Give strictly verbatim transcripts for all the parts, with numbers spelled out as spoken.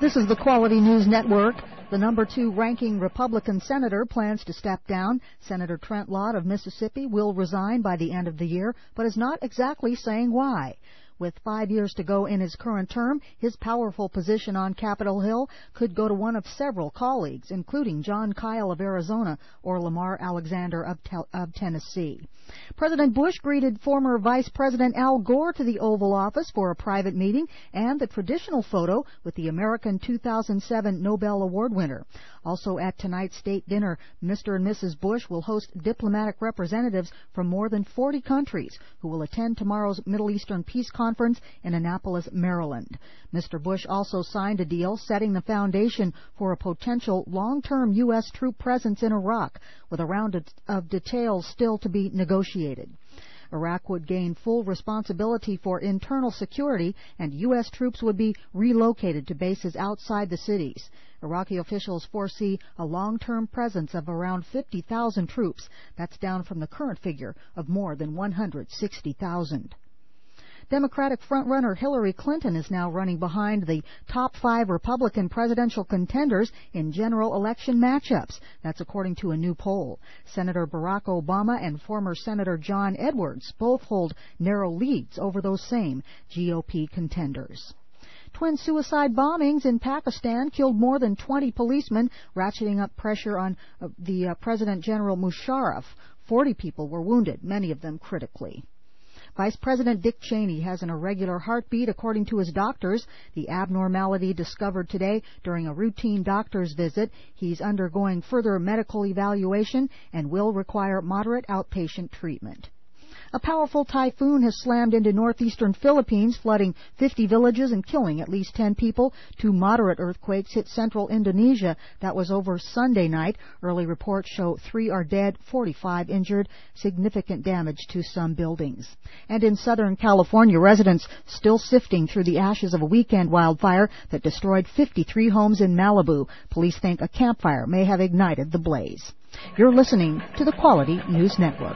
This is the Quality News Network. The number two ranking Republican senator plans to step down. Senator Trent Lott of Mississippi will resign by the end of the year, but is not exactly saying why. With five years to go in his current term, his powerful position on Capitol Hill could go to one of several colleagues, including John Kyle of Arizona or Lamar Alexander of, te- of Tennessee. President Bush greeted former Vice President Al Gore to the Oval Office for a private meeting and the traditional photo with the American two thousand seven Nobel Award winner. Also at tonight's state dinner, Mister and Missus Bush will host diplomatic representatives from more than forty countries who will attend tomorrow's Middle Eastern Peace Conference in Annapolis, Maryland. Mister Bush also signed a deal setting the foundation for a potential long-term U S troop presence in Iraq, with a round of, of details still to be negotiated. Iraq would gain full responsibility for internal security, and U S troops would be relocated to bases outside the cities. Iraqi officials foresee a long-term presence of around fifty thousand troops. That's down from the current figure of more than one hundred sixty thousand. Democratic frontrunner Hillary Clinton is now running behind the top five Republican presidential contenders in general election matchups. That's according to a new poll. Senator Barack Obama and former Senator John Edwards both hold narrow leads over those same G O P contenders. Twin suicide bombings in Pakistan killed more than twenty policemen, ratcheting up pressure on uh, the uh, President General Musharraf. Forty people were wounded, many of them critically. Vice President Dick Cheney has an irregular heartbeat, according to his doctors. The abnormality discovered today during a routine doctor's visit. He's undergoing further medical evaluation and will require moderate outpatient treatment. A powerful typhoon has slammed into northeastern Philippines, flooding fifty villages and killing at least ten people. Two moderate earthquakes hit central Indonesia. That was over Sunday night. Early reports show three are dead, forty-five injured, significant damage to some buildings. And in Southern California, residents still sifting through the ashes of a weekend wildfire that destroyed fifty-three homes in Malibu. Police think a campfire may have ignited the blaze. You're listening to the Quality News Network.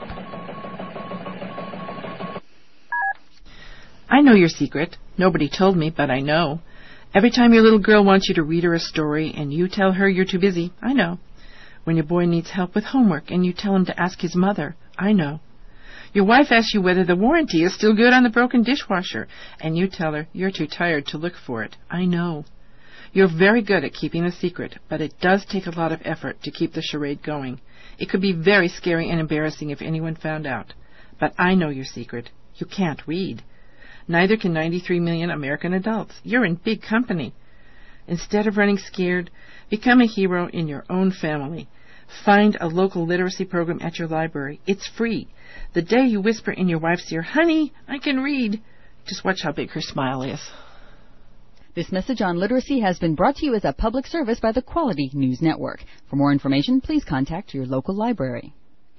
I know your secret. Nobody told me, but I know. Every time your little girl wants you to read her a story and you tell her you're too busy, I know. When your boy needs help with homework and you tell him to ask his mother, I know. Your wife asks you whether the warranty is still good on the broken dishwasher and you tell her you're too tired to look for it, I know. You're very good at keeping a secret, but it does take a lot of effort to keep the charade going. It could be very scary and embarrassing if anyone found out. But I know your secret. You can't read. Neither can ninety-three million American adults. You're in big company. Instead of running scared, become a hero in your own family. Find a local literacy program at your library. It's free. The day you whisper in your wife's ear, "Honey, I can read," just watch how big her smile is. This message on literacy has been brought to you as a public service by the Quality News Network. For more information, please contact your local library.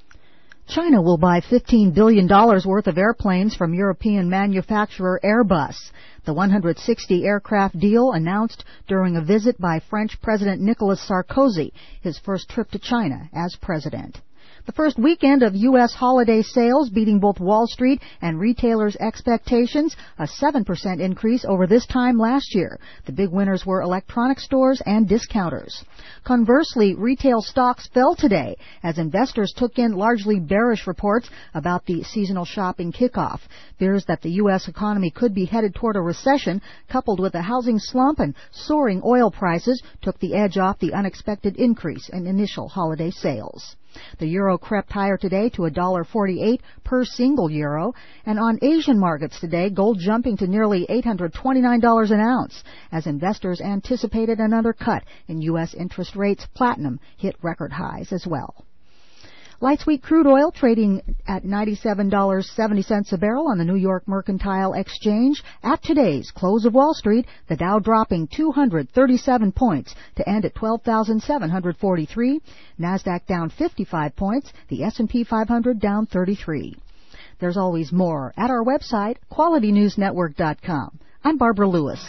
China will buy fifteen billion dollars worth of airplanes from European manufacturer Airbus. The one hundred sixty aircraft deal announced during a visit by French President Nicolas Sarkozy, his first trip to China as president. The first weekend of U S holiday sales beating both Wall Street and retailers' expectations, a seven percent increase over this time last year. The big winners were electronic stores and discounters. Conversely, retail stocks fell today as investors took in largely bearish reports about the seasonal shopping kickoff. Fears that the U S economy could be headed toward a recession, coupled with a housing slump and soaring oil prices, took the edge off the unexpected increase in initial holiday sales. The euro crept higher today to one dollar forty-eight per single euro, and on Asian markets today, gold jumping to nearly eight hundred twenty-nine dollars an ounce as investors anticipated another cut in U S interest rates. Platinum hit record highs as well. Light sweet crude oil trading at ninety-seven dollars and seventy cents a barrel on the New York Mercantile Exchange. At today's close of Wall Street, the Dow dropping two hundred thirty-seven points to end at twelve thousand seven hundred forty-three. NASDAQ down fifty-five points. The S and P five hundred down thirty-three. There's always more at our website, quality news network dot com. I'm Barbara Lewis.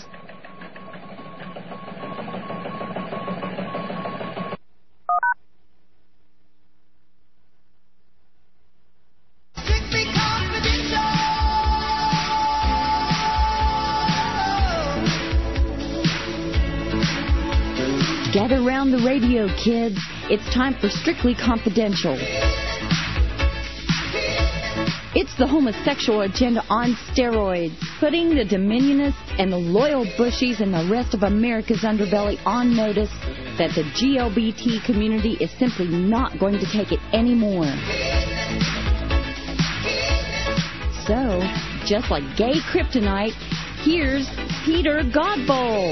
Gather round the radio, kids. It's time for Strictly Confidential. It's the homosexual agenda on steroids, putting the Dominionists and the loyal Bushies and the rest of America's underbelly on notice that the G L B T community is simply not going to take it anymore. So, just like gay kryptonite, here's Peter Godbold.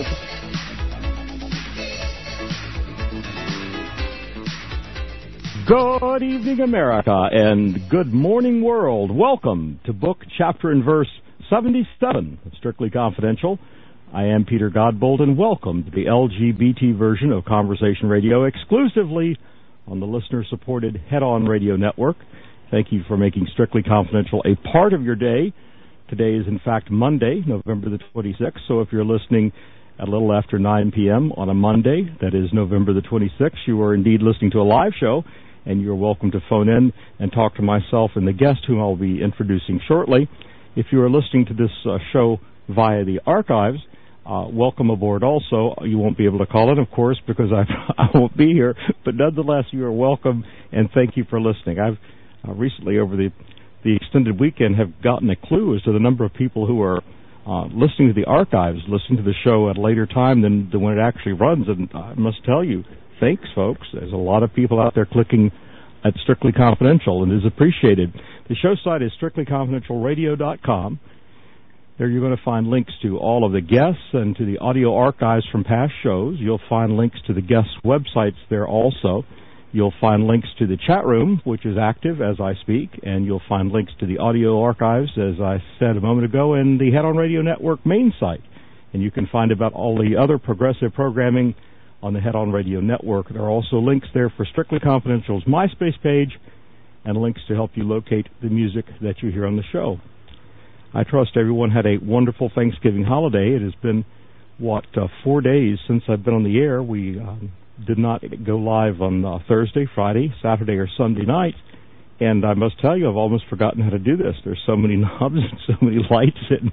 Good evening, America, and good morning, world. Welcome to book, chapter, and verse seventy-seven of Strictly Confidential. I am Peter Godbold, and welcome to the L G B T version of Conversation Radio, exclusively on the listener-supported Head On Radio Network. Thank you for making Strictly Confidential a part of your day. Today is, in fact, Monday, November the twenty-sixth, so if you're listening at a little after nine p.m. on a Monday, that is November the twenty-sixth, you are indeed listening to a live show, and you're welcome to phone in and talk to myself and the guest whom I'll be introducing shortly. If you are listening to this uh, show via the archives, uh, welcome aboard also. You won't be able to call in, of course, because I, I won't be here, but nonetheless, you are welcome, and thank you for listening. I've uh, recently, over the, the extended weekend, have gotten a clue as to the number of people who are uh, listening to the archives, listening to the show at a later time than, than when it actually runs, and I must tell you, thanks, folks. There's a lot of people out there clicking at Strictly Confidential, and is appreciated. The show site is strictly confidential radio dot com. There you're going to find links to all of the guests and to the audio archives from past shows. You'll find links to the guests' websites there also. You'll find links to the chat room, which is active as I speak, and you'll find links to the audio archives, as I said a moment ago, in the Head On Radio Network main site. And you can find about all the other progressive programming on the Head On Radio Network. There are also links there for Strictly Confidential's MySpace page and links to help you locate the music that you hear on the show. I trust everyone had a wonderful Thanksgiving holiday. It has been, what, uh, four days since I've been on the air. We um, did not go live on uh, Thursday, Friday, Saturday, or Sunday night. And I must tell you, I've almost forgotten how to do this. There's so many knobs and so many lights. And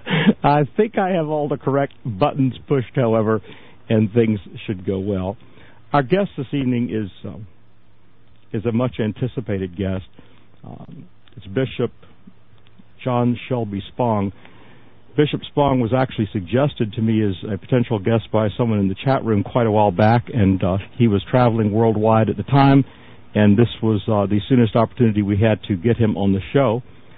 I think I have all the correct buttons pushed, however, and things should go well. Our guest this evening is um, is a much-anticipated guest. Um, it's Bishop John Shelby Spong. Bishop Spong was actually suggested to me as a potential guest by someone in the chat room quite a while back, and uh, he was traveling worldwide at the time, and this was uh, the soonest opportunity we had to get him on the show.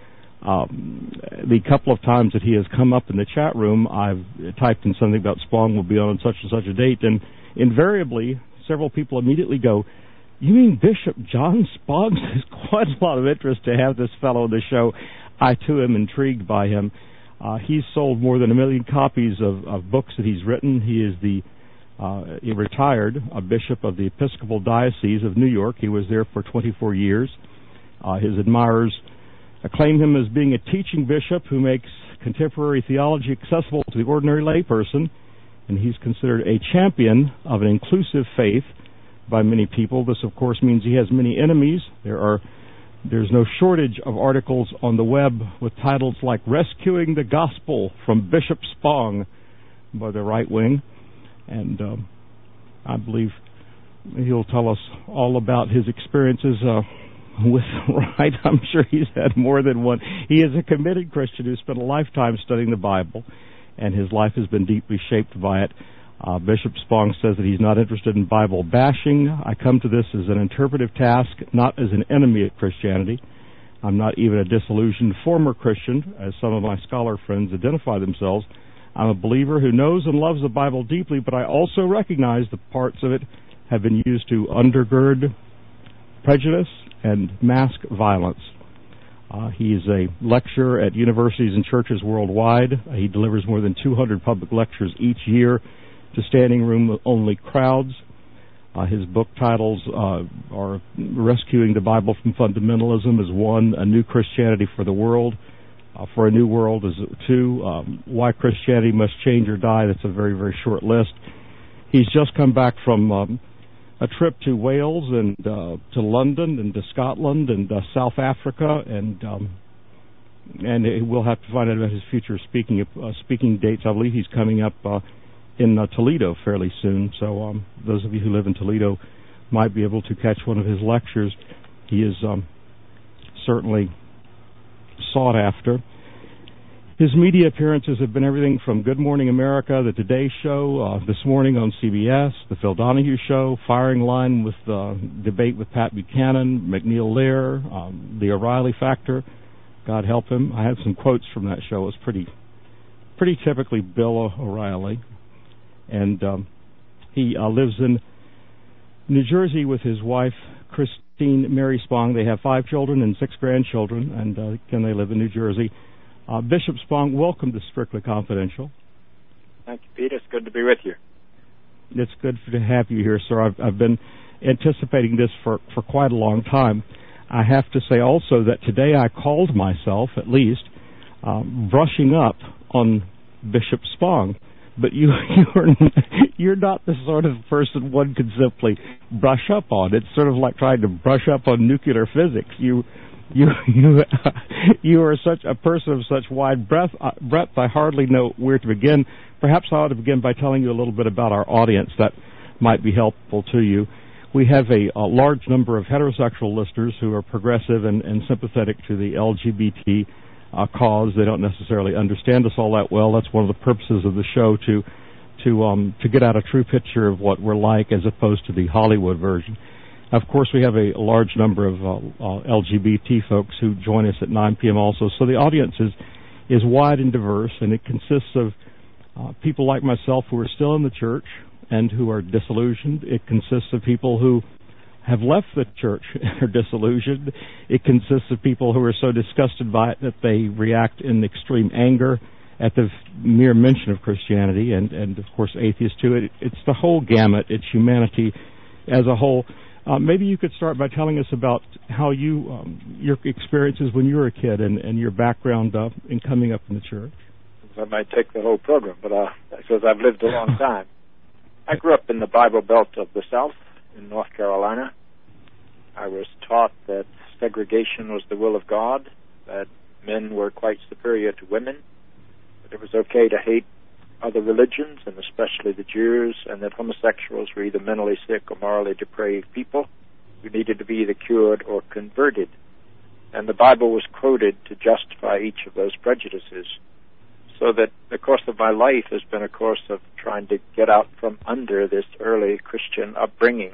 Um, the couple of times that he has come up in the chat room, I've typed in something about Spong will be on such and such a date, and invariably, several people immediately go, "You mean Bishop John Spong?" There's quite a lot of interest to have this fellow on the show. I, too, am intrigued by him. Uh, he's sold more than a million copies of, of books that he's written. He is the uh, he retired a bishop of the Episcopal Diocese of New York. He was there for twenty-four years. Uh, his admirers acclaim him as being a teaching bishop who makes contemporary theology accessible to the ordinary layperson, and he's considered a champion of an inclusive faith by many people. This, of course, means he has many enemies. There are there's no shortage of articles on the web with titles like "Rescuing the Gospel from Bishop Spong" by the right wing, and um, I believe he'll tell us all about his experiences uh, with right. I'm sure he's had more than one. He is a committed Christian who spent a lifetime studying the Bible, and his life has been deeply shaped by it. Uh, Bishop Spong says that he's not interested in Bible bashing. I come to this as an interpretive task, not as an enemy of Christianity. I'm not even a disillusioned former Christian, as some of my scholar friends identify themselves. I'm a believer who knows and loves the Bible deeply, but I also recognize the parts of it have been used to undergird prejudice and mask violence. Uh, he is a lecturer at universities and churches worldwide. Uh, he delivers more than two hundred public lectures each year to standing room only crowds. Uh, his book titles uh, are Rescuing the Bible from Fundamentalism is one, A New Christianity for the World, uh, for a New World is two, um, Why Christianity Must Change or Die. That's a very, very short list. He's just come back from um, a trip to Wales and uh, to London and to Scotland and uh, South Africa, and um, and we'll have to find out about his future speaking uh, speaking dates. I believe he's coming up uh, in uh, Toledo fairly soon. So um, those of you who live in Toledo might be able to catch one of his lectures. He is um, certainly sought after. His media appearances have been everything from Good Morning America, The Today Show, uh, This Morning on C B S, The Phil Donahue Show, Firing Line with uh, Debate with Pat Buchanan, McNeil Lear, um, The O'Reilly Factor. God help him. I have some quotes from that show. It was pretty, pretty typically Bill O'Reilly. And um, he uh, lives in New Jersey with his wife, Christine Mary Spong. They have five children and six grandchildren, and uh, again, they live in New Jersey. Uh, Bishop Spong, welcome to Strictly Confidential. Thank you, Peter. It's good to be with you. It's good to have you here, sir. I've, I've been anticipating this for, for quite a long time. I have to say also that today I called myself, at least, uh, brushing up on Bishop Spong. But you, you're, you're not the sort of person one could simply brush up on. It's sort of like trying to brush up on nuclear physics. You You you you are such a person of such wide breadth, uh, breadth. I hardly know where to begin. Perhaps I ought to begin by telling you a little bit about our audience that might be helpful to you. We have a, a large number of heterosexual listeners who are progressive and, and sympathetic to the L G B T uh, cause. They don't necessarily understand us all that well. That's one of the purposes of the show, to to um, to get out a true picture of what we're like as opposed to the Hollywood version. Of course, we have a, a large number of uh, uh, L G B T folks who join us at nine p.m. also. So the audience is, is wide and diverse, and it consists of uh, people like myself who are still in the church and who are disillusioned. It consists of people who have left the church and are disillusioned. It consists of people who are so disgusted by it that they react in extreme anger at the mere mention of Christianity, and, and of course, atheists too. It, it's the whole gamut. It's humanity as a whole. Uh, maybe you could start by telling us about how you, um, your experiences when you were a kid and, and your background uh, in coming up in the church. I might take the whole program, but uh, because I've lived a long time. I grew up in the Bible Belt of the South in North Carolina. I was taught that segregation was the will of God, that men were quite superior to women, that it was okay to hate other religions, and especially the Jews, and that homosexuals were either mentally sick or morally depraved people who needed to be either cured or converted. And the Bible was quoted to justify each of those prejudices. So that the course of my life has been a course of trying to get out from under this early Christian upbringing.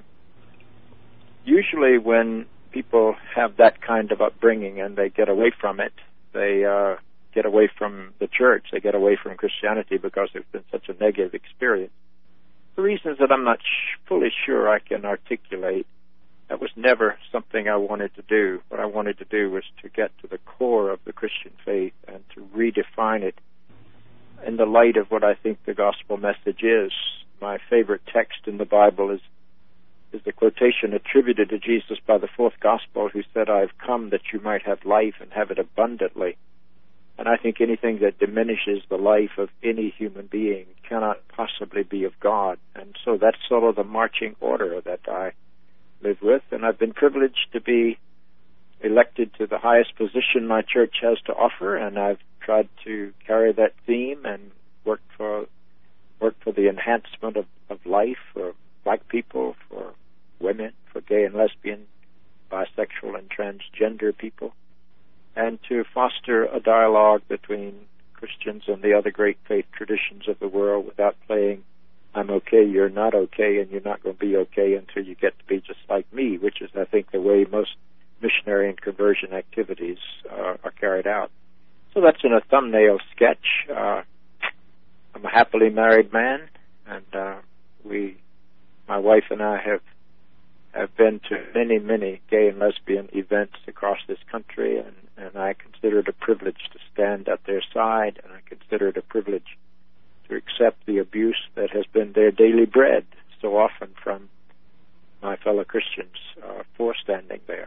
Usually when people have that kind of upbringing and they get away from it, they uh, get away from the church, they get away from Christianity because it's been such a negative experience. The reasons that I'm not sh- fully sure I can articulate, that was never something I wanted to do. What I wanted to do was to get to the core of the Christian faith and to redefine it in the light of what I think the gospel message is. My favorite text in the Bible is is the quotation attributed to Jesus by the fourth gospel, who said, "I've come that you might have life and have it abundantly." And I think anything that diminishes the life of any human being cannot possibly be of God. And so that's sort of the marching order that I live with. And I've been privileged to be elected to the highest position my church has to offer, and I've tried to carry that theme and work for work for the enhancement of, of life for black people, for women, for gay and lesbian, bisexual and transgender people, and to foster a dialogue between Christians and the other great faith traditions of the world without playing, I'm okay, you're not okay, and you're not going to be okay until you get to be just like me, which is, I think, the way most missionary and conversion activities uh, are carried out. So that's in a thumbnail sketch. Uh, I'm a happily married man, and uh, we, my wife and I have have been to many, many gay and lesbian events across this country, and, and I consider it a privilege to stand at their side, and I consider it a privilege to accept the abuse that has been their daily bread so often from my fellow Christians uh, for standing there.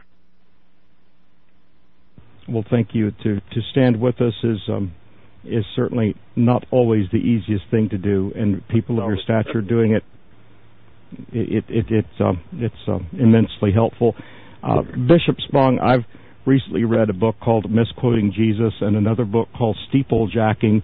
Well, thank you. To to stand with us is um, is certainly not always the easiest thing to do, and people of your stature doing it, it, it, it it's um, it's um, immensely helpful. Uh, Bishop Spong, I've recently read a book called Misquoting Jesus and another book called Steeplejacking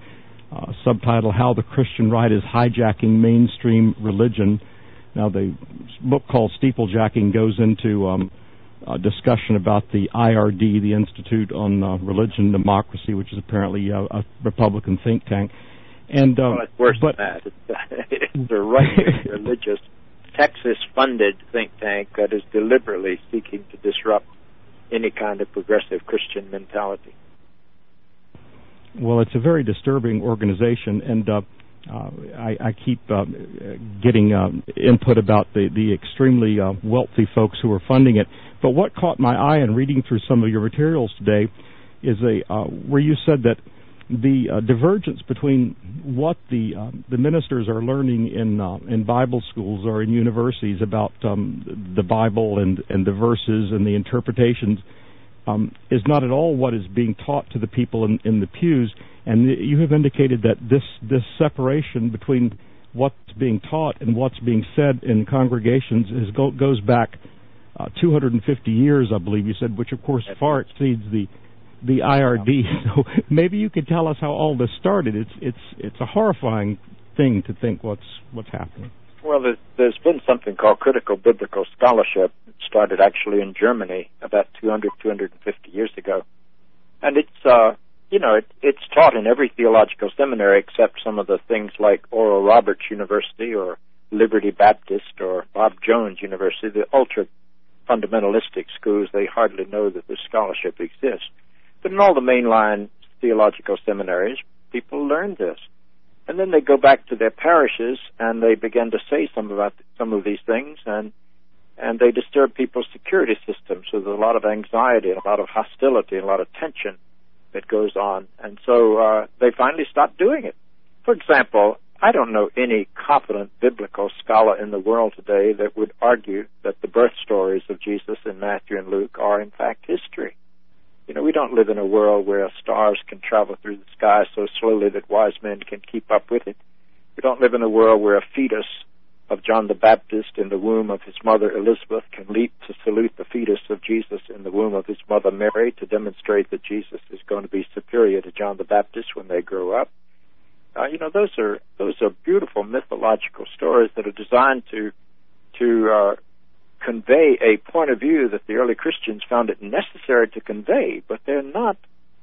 uh, subtitle, How the Christian Right is Hijacking Mainstream Religion. Now, the book called Steeplejacking goes into um, a discussion about the I R D, the Institute on uh, Religion and Democracy, which is apparently a, a Republican think tank. And uh, well, it's worse but, than that. It's, it's a right-wing religious, Texas-funded think tank that is deliberately seeking to disrupt any kind of progressive Christian mentality. Well, it's a very disturbing organization, and uh, uh, I, I keep uh, getting uh, input about the, the extremely uh, wealthy folks who are funding it. But what caught my eye in reading through some of your materials today is a uh, where you said that the uh, divergence between what the uh, the ministers are learning in uh, in Bible schools or in universities about um, the Bible and, and the verses and the interpretations um, is not at all what is being taught to the people in, in the pews. And you have indicated that this this separation between what's being taught and what's being said in congregations is go, goes back uh, two hundred fifty years, I believe you said, which of course far exceeds the the I R D. So maybe you could tell us how all this started. It's it's it's a horrifying thing to think what's what's happening. Well, there's, there's been something called critical biblical scholarship. It started actually in Germany about two hundred, two hundred fifty years ago, and it's uh you know it, it's taught in every theological seminary except some of the things like Oral Roberts University or Liberty Baptist or Bob Jones University, the ultra fundamentalistic schools. They hardly know that this scholarship exists. But in all the mainline theological seminaries, people learn this. And then they go back to their parishes and they begin to say some about some of these things, and and they disturb people's security systems. So there's a lot of anxiety and a lot of hostility and a lot of tension that goes on. And so uh, they finally stop doing it. For example, I don't know any competent biblical scholar in the world today that would argue that the birth stories of Jesus in Matthew and Luke are in fact history. You know, we don't live in a world where stars can travel through the sky so slowly that wise men can keep up with it. We don't live in a world where a fetus of John the Baptist in the womb of his mother Elizabeth can leap to salute the fetus of Jesus in the womb of his mother Mary to demonstrate that Jesus is going to be superior to John the Baptist when they grow up. Uh, you know, those are those are beautiful mythological stories that are designed to to uh, convey a point of view that the early Christians found it necessary to convey, but they're not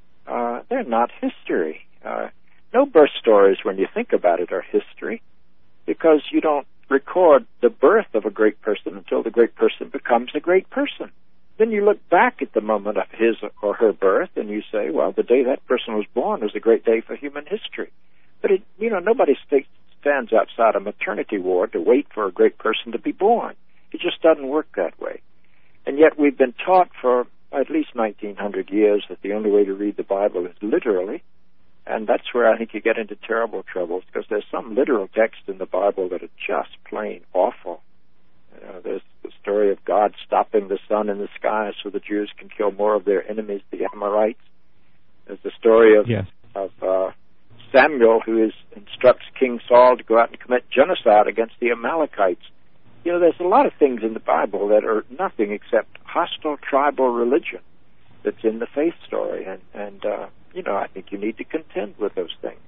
uh, they're not history. Uh, no birth stories, when you think about it, are history, because you don't record the birth of a great person until the great person becomes a great person. Then you look back at the moment of his or her birth and you say, well, the day that person was born was a great day for human history. But it, you know, nobody stands outside a maternity ward to wait for a great person to be born. It just doesn't work that way. And yet we've been taught for at least nineteen hundred years that the only way to read the Bible is literally, and that's where I think you get into terrible troubles, because there's some literal texts in the Bible that are just plain awful. You know, there's the story of God stopping the sun in the sky so the Jews can kill more of their enemies, the Amorites. There's the story of, yes. of uh, Samuel, who is, instructs King Saul to go out and commit genocide against the Amalekites. You know, there's a lot of things in the Bible that are nothing except hostile tribal religion that's in the faith story. And, and uh, you know, I think you need to contend with those things.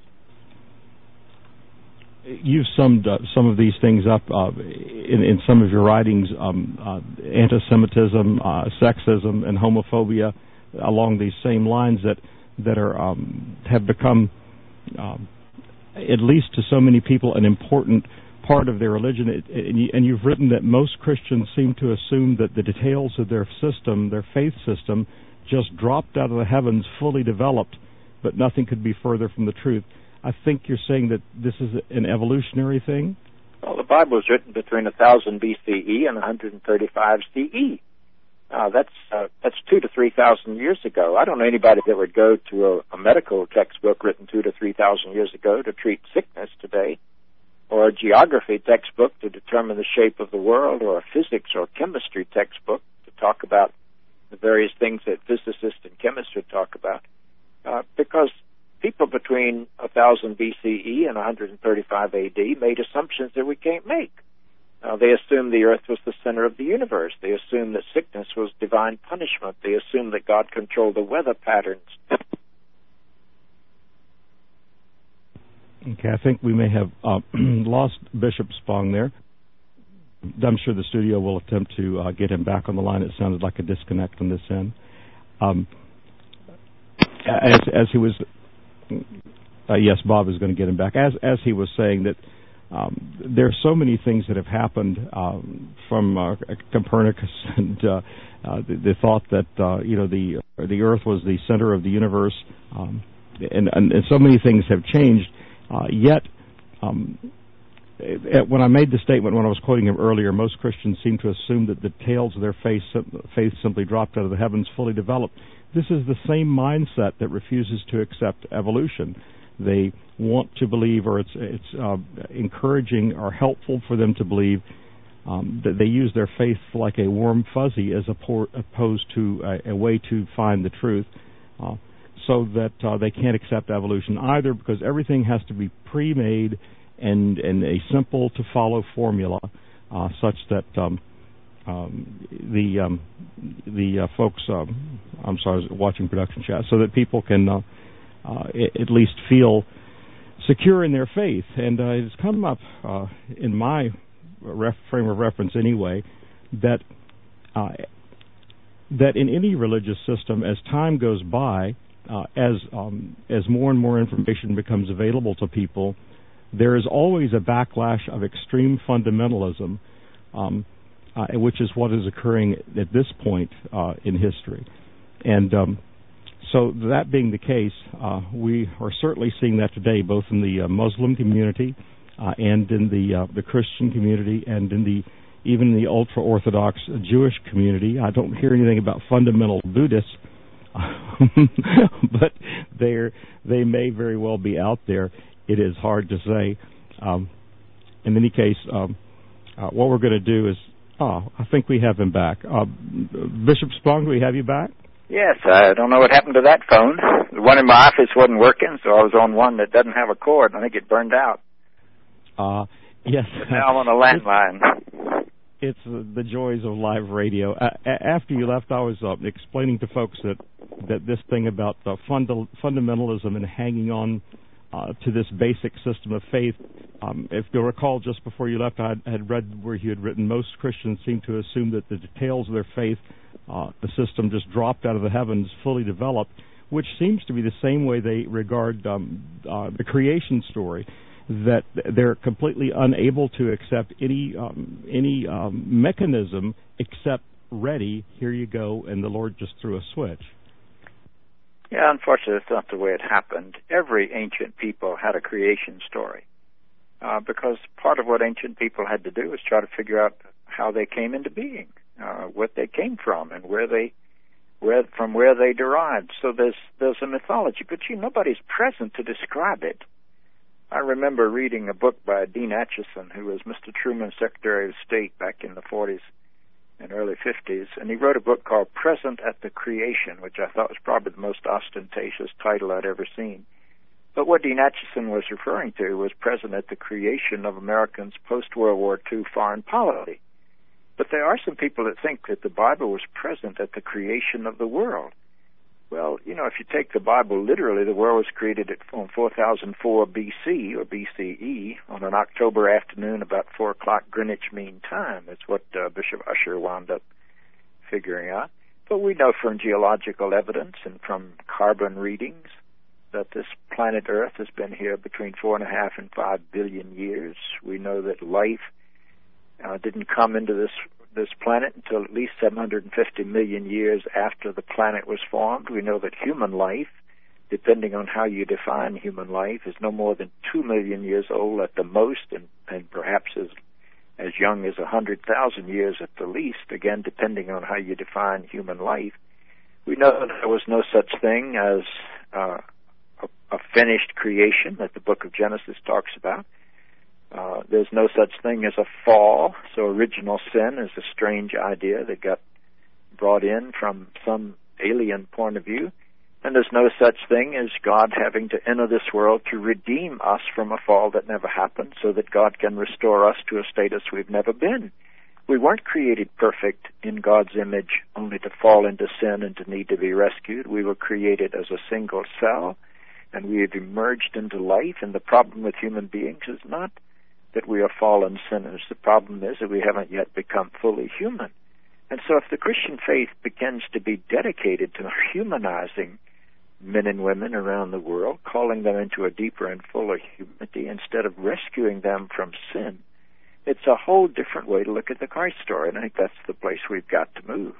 You've summed uh, some of these things up uh, in, in some of your writings, um, uh, anti-Semitism, uh, sexism, and homophobia along these same lines that, that are um, have become, um, at least to so many people, an important part of their religion. It, it, and you've written that most Christians seem to assume that the details of their system, their faith system, just dropped out of the heavens fully developed, but nothing could be further from the truth. I think you're saying that this is an evolutionary thing? Well, the Bible was written between one thousand B C E and one hundred thirty-five C E. Uh, that's uh, that's two to three thousand years ago. I don't know anybody that would go to a, a medical textbook written two to three thousand years ago to treat sickness today, or a geography textbook to determine the shape of the world, or a physics or chemistry textbook to talk about the various things that physicists and chemists would talk about, uh, because people between one thousand B C E and one hundred thirty-five A D made assumptions that we can't make. Uh, they assumed the earth was the center of the universe. They assumed that sickness was divine punishment. They assumed that God controlled the weather patterns. Okay, I think we may have uh, lost Bishop Spong there. I'm sure the studio will attempt to uh, get him back on the line. It sounded like a disconnect on this end. Um, as, as he was, uh, yes, Bob is going to get him back. As as he was saying that um, there are so many things that have happened um, from uh, Copernicus and uh, uh, the, the thought that uh, you know the the Earth was the center of the universe, um, and, and, and so many things have changed. Uh, yet. Um, When I made the statement when I was quoting him earlier, most Christians seem to assume that the tails of their faith, faith simply dropped out of the heavens fully developed. This is the same mindset that refuses to accept evolution. They want to believe, or it's, it's uh, encouraging or helpful for them to believe um, that they use their faith like a warm fuzzy as opposed to a, a way to find the truth, uh, so that uh, they can't accept evolution either, because everything has to be pre-made and, and a simple-to-follow formula, uh, such that um, um, the um, the uh, folks, um, I'm sorry, I was watching production chat, so that people can uh, uh, at least feel secure in their faith. And uh, it's come up uh, in my ref- frame of reference anyway, that uh, that in any religious system, as time goes by, uh, as um, as more and more information becomes available to people, there is always a backlash of extreme fundamentalism, um, uh, which is what is occurring at this point uh, in history. And um, so that being the case, uh, we are certainly seeing that today, both in the uh, Muslim community uh, and in the uh, the Christian community, and in the even in the ultra-Orthodox Jewish community. I don't hear anything about fundamental Buddhists, but they're they may very well be out there. It is hard to say. Um, in any case, um, uh, what we're going to do is, oh, I think we have him back. Uh, Bishop Spong, do we have you back? Yes, I don't know what happened to that phone. The one in my office wasn't working, so I was on one that doesn't have a cord. I think it burned out. Uh, yes. But now I'm on a landline. It's uh, the joys of live radio. Uh, after you left, I was uh, explaining to folks that, that this thing about uh, funda- fundamentalism and hanging on Uh, to this basic system of faith. Um, if you'll recall, just before you left, I had, had read where you had written, most Christians seem to assume that the details of their faith, uh, the system just dropped out of the heavens, fully developed, which seems to be the same way they regard um, uh, the creation story, that they're completely unable to accept any um, any um, mechanism except ready, here you go, and the Lord just threw a switch. Yeah, unfortunately, that's not the way it happened. Every ancient people had a creation story, uh, because part of what ancient people had to do was try to figure out how they came into being, uh, what they came from, and where they, where from where they derived. So there's there's a mythology, but you nobody's present to describe it. I remember reading a book by Dean Acheson, who was Mister Truman's Secretary of State back in the forties and early fifties, and he wrote a book called Present at the Creation, which I thought was probably the most ostentatious title I'd ever seen. But what Dean Acheson was referring to was present at the creation of Americans' post-World War Two foreign policy. But there are some people that think that the Bible was present at the creation of the world. Well, you know, if you take the Bible literally, the world was created at four thousand four B C or B C E on an October afternoon about four o'clock Greenwich Mean Time. That's what uh, Bishop Usher wound up figuring out. But we know from geological evidence and from carbon readings that this planet Earth has been here between four and a half and five billion years. We know that life uh, didn't come into this this planet until at least seven hundred fifty million years after the planet was formed. We know that human life, depending on how you define human life, is no more than two million years old at the most, and, and perhaps as as young as one hundred thousand years at the least, again, depending on how you define human life. We know that there was no such thing as uh, a, a finished creation that the book of Genesis talks about. Uh, there's no such thing as a fall, so original sin is a strange idea that got brought in from some alien point of view. And there's no such thing as God having to enter this world to redeem us from a fall that never happened so that God can restore us to a status we've never been. We weren't created perfect in God's image only to fall into sin and to need to be rescued. We were created as a single cell, and we have emerged into life, and the problem with human beings is not that we are fallen sinners. The problem is that we haven't yet become fully human. And so if the Christian faith begins to be dedicated to humanizing men and women around the world, calling them into a deeper and fuller humanity instead of rescuing them from sin, it's a whole different way to look at the Christ story, and I think that's the place we've got to move.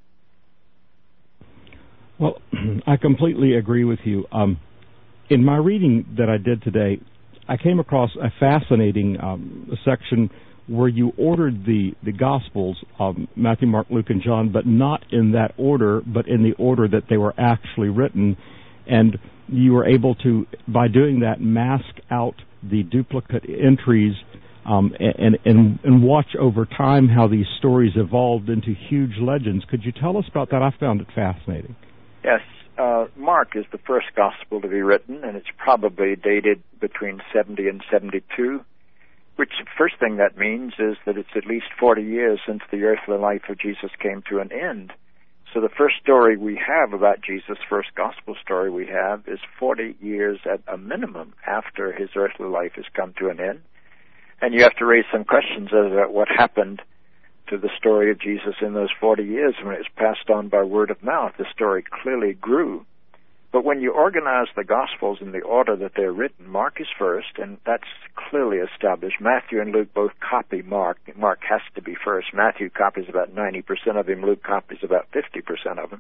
Well, I completely agree with you. Um, in my reading that I did today, I came across a fascinating um, section where you ordered the, the Gospels, um, Matthew, Mark, Luke, and John, but not in that order, but in the order that they were actually written. And you were able to, by doing that, mask out the duplicate entries um, and, and, and watch over time how these stories evolved into huge legends. Could you tell us about that? I found it fascinating. Yes. Uh, Mark is the first Gospel to be written, and it's probably dated between seventy and seventy-two. Which the first thing that means is that it's at least forty years since the earthly life of Jesus came to an end. So the first story we have about Jesus, first gospel story we have, is forty years at a minimum after his earthly life has come to an end. And you have to raise some questions about what happened to the story of Jesus in those forty years when it was passed on by word of mouth. The story clearly grew. But when you organize the Gospels in the order that they're written, Mark is first, and that's clearly established. Matthew and Luke both copy Mark. Mark has to be first. Matthew copies about ninety percent of him. Luke copies about fifty percent of him.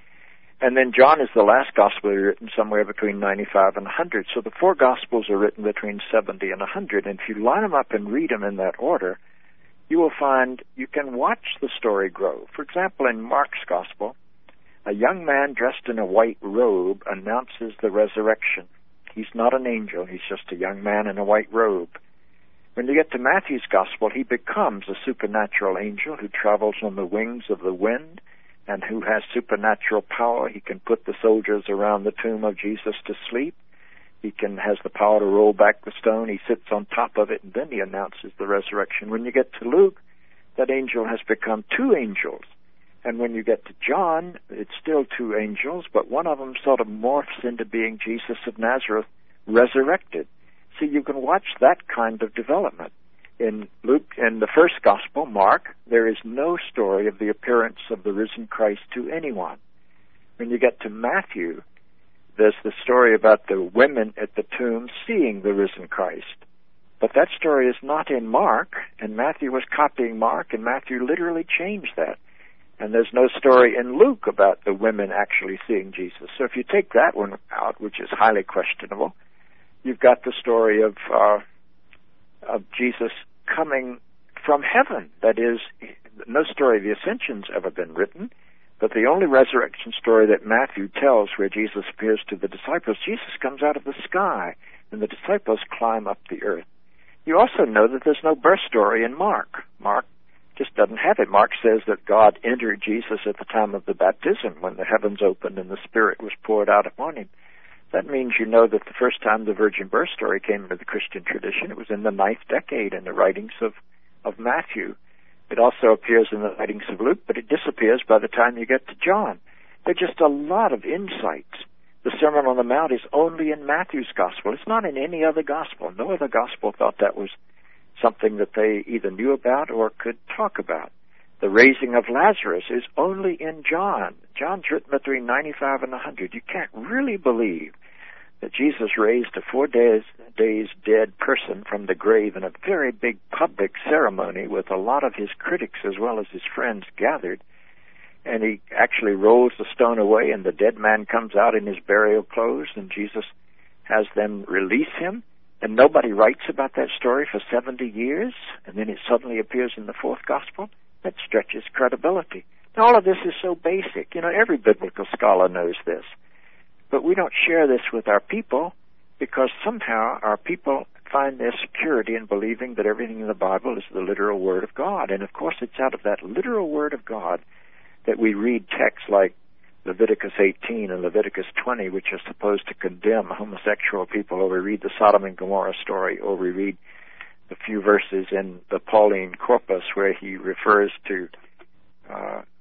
And then John is the last Gospel written somewhere between ninety-five and one hundred. So the four Gospels are written between seventy and one hundred. And if you line them up and read them in that order, you will find you can watch the story grow. For example, in Mark's Gospel, a young man dressed in a white robe announces the resurrection. He's not an angel. He's just a young man in a white robe. When you get to Matthew's Gospel, he becomes a supernatural angel who travels on the wings of the wind and who has supernatural power. He can put the soldiers around the tomb of Jesus to sleep. He can has the power to roll back the stone. He sits on top of it, and then he announces the resurrection. When you get to Luke, that angel has become two angels. And when you get to John, it's still two angels, but one of them sort of morphs into being Jesus of Nazareth resurrected. So you can watch that kind of development. In Luke, in the first Gospel, Mark, there is no story of the appearance of the risen Christ to anyone. When you get to Matthew, there's the story about the women at the tomb seeing the risen Christ. But that story is not in Mark, and Matthew was copying Mark, and Matthew literally changed that. And there's no story in Luke about the women actually seeing Jesus. So if you take that one out, which is highly questionable, you've got the story of uh, of Jesus coming from heaven. That is, no story of the Ascension's ever been written, but the only resurrection story that Matthew tells where Jesus appears to the disciples, Jesus comes out of the sky, and the disciples climb up the earth. You also know that there's no birth story in Mark. Mark just doesn't have it. Mark says that God entered Jesus at the time of the baptism when the heavens opened and the Spirit was poured out upon him. That means you know that the first time the virgin birth story came into the Christian tradition, it was in the ninth decade in the writings of, of Matthew. It also appears in the writings of Luke, but it disappears by the time you get to John. There are just a lot of insights. The Sermon on the Mount is only in Matthew's Gospel. It's not in any other Gospel. No other Gospel thought that was something that they either knew about or could talk about. The raising of Lazarus is only in John. John's written between ninety-five and one hundred. You can't really believe that Jesus raised a four days, days dead person from the grave in a very big public ceremony with a lot of his critics as well as his friends gathered. And he actually rolls the stone away, and the dead man comes out in his burial clothes, and Jesus has them release him. And nobody writes about that story for seventy years, and then it suddenly appears in the fourth Gospel. That stretches credibility. Now, all of this is so basic. You know, every biblical scholar knows this. But we don't share this with our people because somehow our people find their security in believing that everything in the Bible is the literal Word of God. And, of course, it's out of that literal Word of God that we read texts like Leviticus eighteen and Leviticus twenty, which are supposed to condemn homosexual people, or we read the Sodom and Gomorrah story, or we read the few verses in the Pauline Corpus where he refers to uh,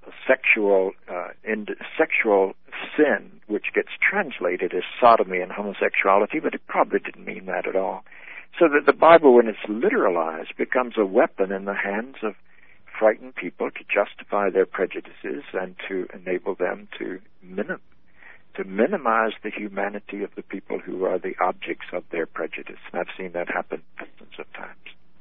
sexual uh, in, sexual sin, which gets translated as sodomy and homosexuality, but it probably didn't mean that at all. So that the Bible, when it's literalized, becomes a weapon in the hands of frightened people to justify their prejudices and to enable them to minim- to minimize the humanity of the people who are the objects of their prejudice. And I've seen that happen dozens of times.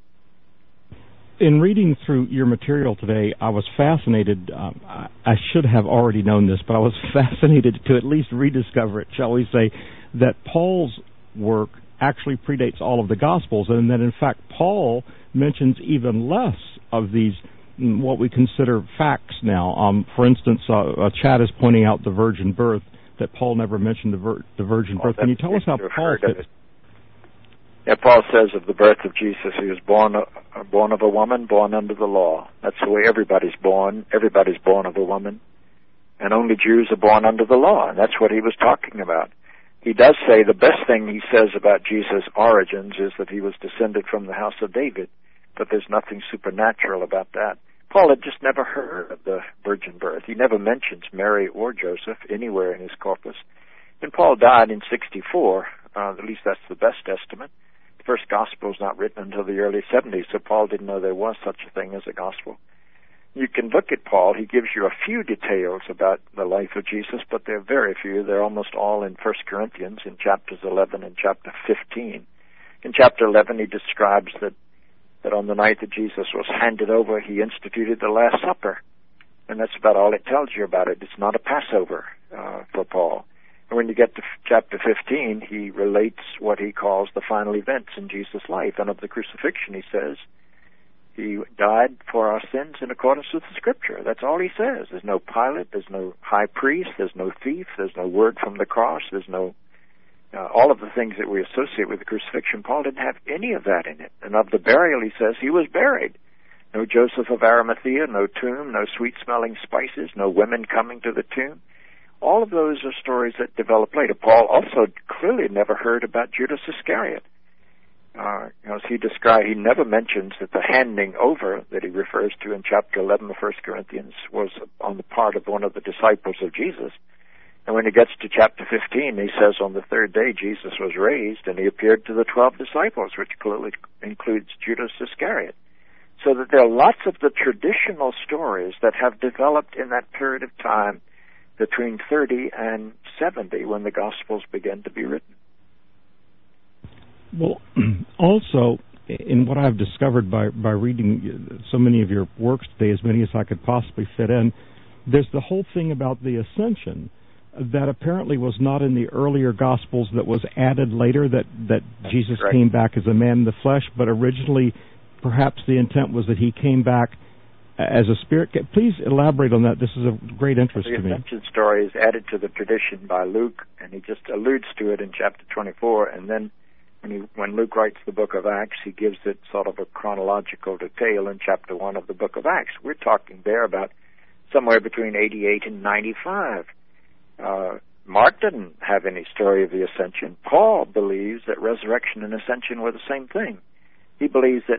In reading through your material today, I was fascinated. Um, I, I should have already known this, but I was fascinated to at least rediscover it, shall we say, that Paul's work actually predates all of the Gospels, and that, in fact, Paul mentions even less of these, what we consider facts now. Um, for instance, uh, uh, Chad is pointing out the virgin birth, that Paul never mentioned the, vir- the virgin birth. Oh, Can you tell us how Paul fits? Yeah, Paul says of the birth of Jesus, he was born uh, born of a woman, born under the law. That's the way everybody's born. Everybody's born of a woman. And only Jews are born under the law. And that's what he was talking about. He does say the best thing he says about Jesus' origins is that he was descended from the house of David. But there's nothing supernatural about that. Paul had just never heard of the virgin birth. He never mentions Mary or Joseph anywhere in his corpus. And Paul died in sixty-four. Uh, at least that's the best estimate. First gospel is not written until the early seventies, so Paul didn't know there was such a thing as a gospel. You can look at Paul. He gives you a few details about the life of Jesus, but they're very few. They're almost all in First Corinthians in chapters eleven and chapter fifteen. In chapter eleven, he describes that, that on the night that Jesus was handed over, he instituted the Last Supper. And that's about all it tells you about it. It's not a Passover uh, for Paul. And when you get to chapter fifteen, he relates what he calls the final events in Jesus' life. And of the crucifixion, he says, he died for our sins in accordance with the Scripture. That's all he says. There's no Pilate, there's no high priest, there's no thief, there's no word from the cross, there's no... Uh, all of the things that we associate with the crucifixion, Paul didn't have any of that in it. And of the burial, he says, he was buried. No Joseph of Arimathea, no tomb, no sweet-smelling spices, no women coming to the tomb. All of those are stories that develop later. Paul also clearly never heard about Judas Iscariot. Uh, as he described, he never mentions that the handing over that he refers to in chapter eleven of First Corinthians was on the part of one of the disciples of Jesus. And when he gets to chapter fifteen, he says on the third day Jesus was raised and he appeared to the twelve disciples, which clearly includes Judas Iscariot. So that there are lots of the traditional stories that have developed in that period of time between thirty and seventy when the Gospels began to be written. Well, also, in what I've discovered by, by reading so many of your works today, as many as I could possibly fit in, there's the whole thing about the ascension that apparently was not in the earlier Gospels, that was added later, that, that Jesus correct. Came back as a man in the flesh, but originally perhaps the intent was that he came back as a spirit. Please elaborate on that. This is of great interest the to me. The ascension story is added to the tradition by Luke, and he just alludes to it in chapter twenty-four, and then when, he, when Luke writes the book of Acts, he gives it sort of a chronological detail in chapter one of the book of Acts. We're talking there about somewhere between eighty-eight and ninety-five. Uh, Mark didn't have any story of the ascension. Paul believes that resurrection and ascension were the same thing. He believes that,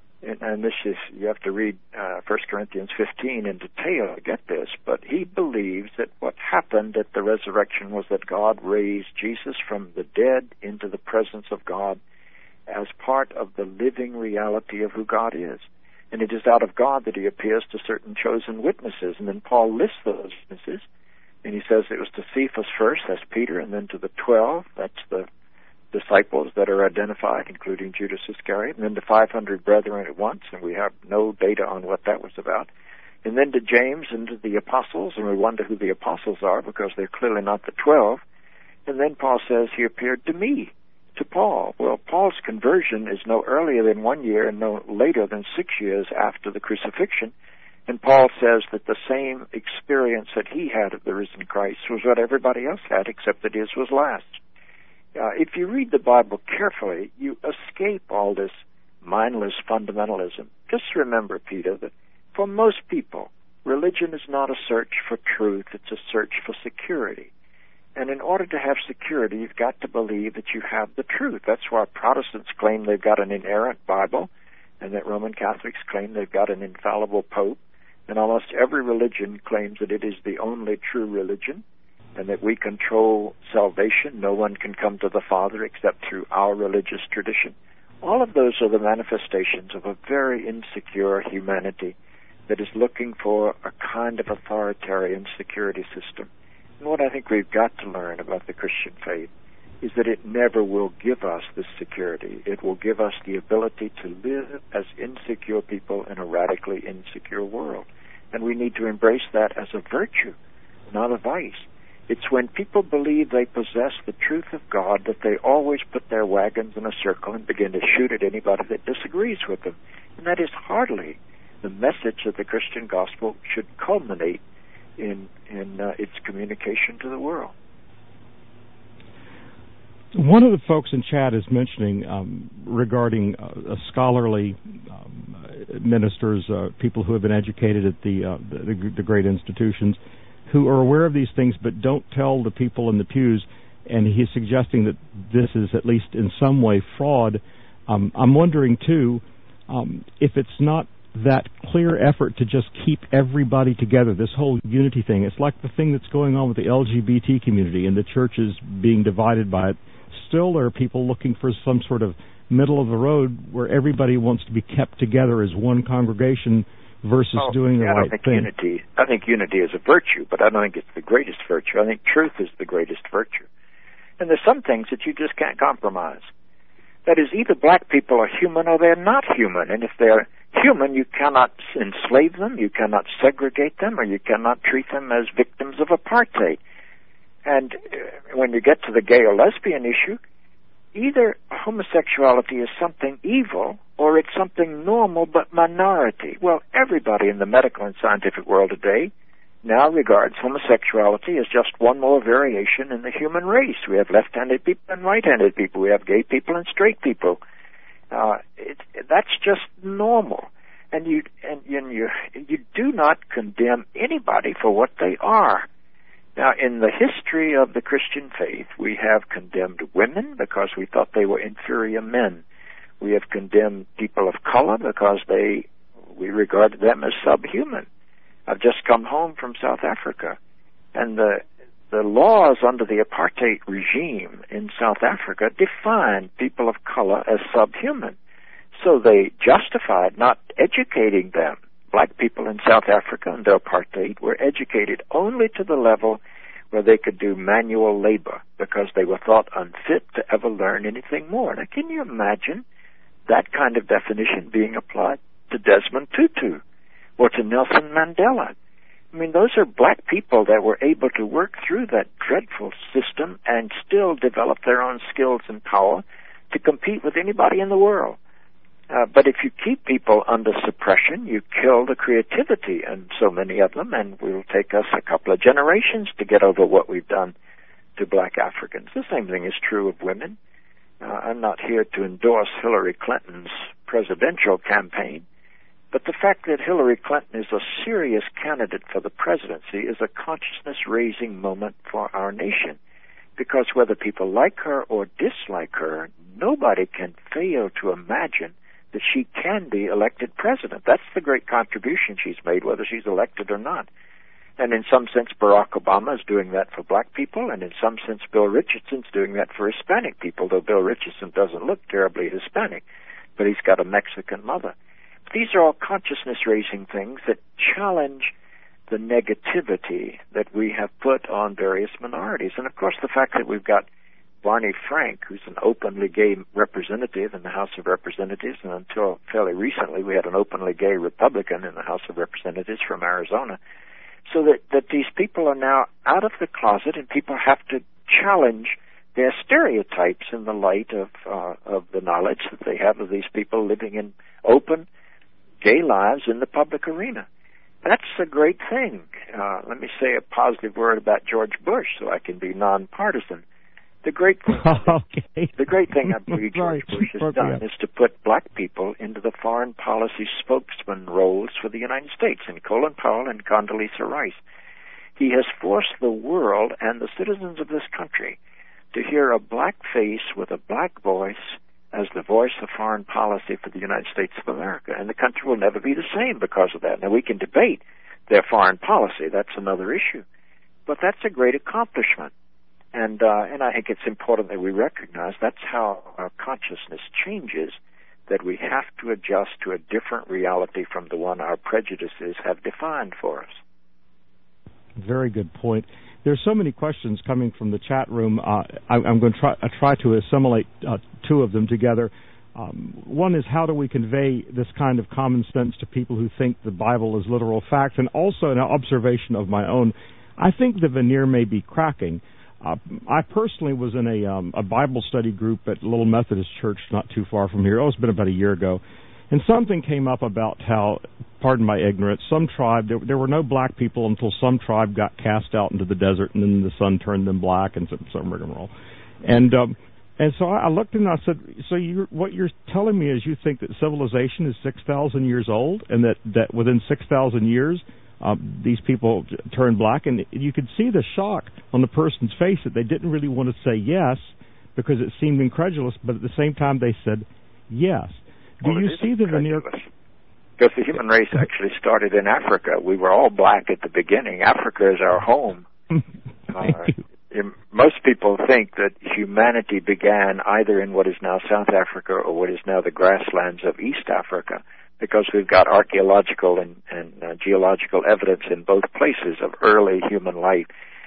and this is, you have to read uh, First Corinthians fifteen in detail to get this, but he believes that what happened at the resurrection was that God raised Jesus from the dead into the presence of God as part of the living reality of who God is. And it is out of God that he appears to certain chosen witnesses. And then Paul lists those witnesses, and he says it was to Cephas first, that's Peter, and then to the twelve, that's the disciples that are identified, including Judas Iscariot, and then to five hundred brethren at once, and we have no data on what that was about, and then to James and to the apostles, and we wonder who the apostles are because they're clearly not the twelve, and then Paul says he appeared to me, to Paul. Well, Paul's conversion is no earlier than one year and no later than six years after the crucifixion, and Paul says that the same experience that he had of the risen Christ was what everybody else had, except that his was last. Uh, if you read the Bible carefully, you escape all this mindless fundamentalism. Just remember, Peter, that for most people, religion is not a search for truth, it's a search for security. And in order to have security, you've got to believe that you have the truth. That's why Protestants claim they've got an inerrant Bible, and that Roman Catholics claim they've got an infallible Pope, And almost every religion claims that it is the only true religion and that we control salvation. No one can come to the Father except through our religious tradition. All of those are the manifestations of a very insecure humanity that is looking for a kind of authoritarian security system. And what I think we've got to learn about the Christian faith is that it never will give us this security. It will give us the ability to live as insecure people in a radically insecure world. And we need to embrace that as a virtue, not a vice. It's when people believe they possess the truth of God that they always put their wagons in a circle and begin to shoot at anybody that disagrees with them. And that is hardly the message of the Christian gospel should culminate in, in uh, its communication to the world. One of the folks in chat is mentioning um, regarding uh, scholarly um, ministers, uh, people who have been educated at the, uh, the the great institutions, who are aware of these things but don't tell the people in the pews, and he's suggesting that this is at least in some way fraud. Um, I'm wondering, too, um, if it's not that clear effort to just keep everybody together, this whole unity thing. It's like the thing that's going on with the L G B T community and the churches being divided by it. Still, there are people looking for some sort of middle of the road where everybody wants to be kept together as one congregation versus oh, doing the yeah, right I don't think thing. Unity, I think unity is a virtue, but I don't think it's the greatest virtue. I think truth is the greatest virtue. And there's some things that you just can't compromise. That is, either black people are human or they're not human. And if they're human, you cannot enslave them, you cannot segregate them, or you cannot treat them as victims of apartheid. And uh, when you get to the gay or lesbian issue, either homosexuality is something evil or it's something normal but minority. Well, everybody in the medical and scientific world today now regards homosexuality as just one more variation in the human race. We have left-handed people and right-handed people. We have gay people and straight people. Uh, it, that's just normal. And you and you you do not condemn anybody for what they are. Now, in the history of the Christian faith, we have condemned women because we thought they were inferior men. We have condemned people of color because they we regarded them as subhuman. I've just come home from South Africa, and the the laws under the apartheid regime in South Africa defined people of color as subhuman. So they justified not educating them. Black people in South Africa under apartheid were educated only to the level where they could do manual labor because they were thought unfit to ever learn anything more. Now, can you imagine that kind of definition being applied to Desmond Tutu or to Nelson Mandela? I mean, those are black people that were able to work through that dreadful system and still develop their own skills and power to compete with anybody in the world. Uh, but if you keep people under suppression, you kill the creativity in so many of them, and it will take us a couple of generations to get over what we've done to black Africans. The same thing is true of women. Uh, I'm not here to endorse Hillary Clinton's presidential campaign, but the fact that Hillary Clinton is a serious candidate for the presidency is a consciousness-raising moment for our nation, because whether people like her or dislike her, nobody can fail to imagine that she can be elected president. That's the great contribution she's made, whether she's elected or not. And in some sense, Barack Obama is doing that for black people, and in some sense, Bill Richardson's doing that for Hispanic people, though Bill Richardson doesn't look terribly Hispanic, but he's got a Mexican mother. These are all consciousness-raising things that challenge the negativity that we have put on various minorities. And, of course, the fact that we've got Barney Frank, who's an openly gay representative in the House of Representatives, and until fairly recently we had an openly gay Republican in the House of Representatives from Arizona, so that, that these people are now out of the closet and people have to challenge their stereotypes in the light of, uh, of the knowledge that they have of these people living in open gay lives in the public arena. That's a great thing. Uh, let me say a positive word about George Bush so I can be nonpartisan. The great thing, okay. the great thing I believe George right. Bush has done is to put black people into the foreign policy spokesman roles for the United States, in Colin Powell and Condoleezza Rice. He has forced the world and the citizens of this country to hear a black face with a black voice as the voice of foreign policy for the United States of America. And the country will never be the same because of that. Now, we can debate their foreign policy. That's another issue. But that's a great accomplishment. And uh, and I think it's important that we recognize that's how our consciousness changes, that we have to adjust to a different reality from the one our prejudices have defined for us. Very good point. There's so many questions coming from the chat room. Uh, I, I'm going to try, uh, try to assimilate uh, two of them together. Um, one is, how do we convey this kind of common sense to people who think the Bible is literal fact? And also an observation of my own. I think the veneer may be cracking. Uh, I personally was in a, um, a Bible study group at Little Methodist Church not too far from here. Oh, it's been about a year ago. And something came up about how, pardon my ignorance, some tribe, there, there were no black people until some tribe got cast out into the desert, and then the sun turned them black, and some, some rigmarole. And, um, and so I looked and I said, so you're, what you're telling me is you think that civilization is six thousand years old, and that, that within six thousand years, um, these people turned black? And you could see the shock on the person's face that they didn't really want to say yes because it seemed incredulous, but at the same time they said yes. Do well, you see the veneer? Because the human race actually started in Africa. We were all black at the beginning. Africa is our home. Thank uh, you. Most people think that humanity began either in what is now South Africa or what is now the grasslands of East Africa, because we've got archaeological and, and uh, geological evidence in both places of early human life.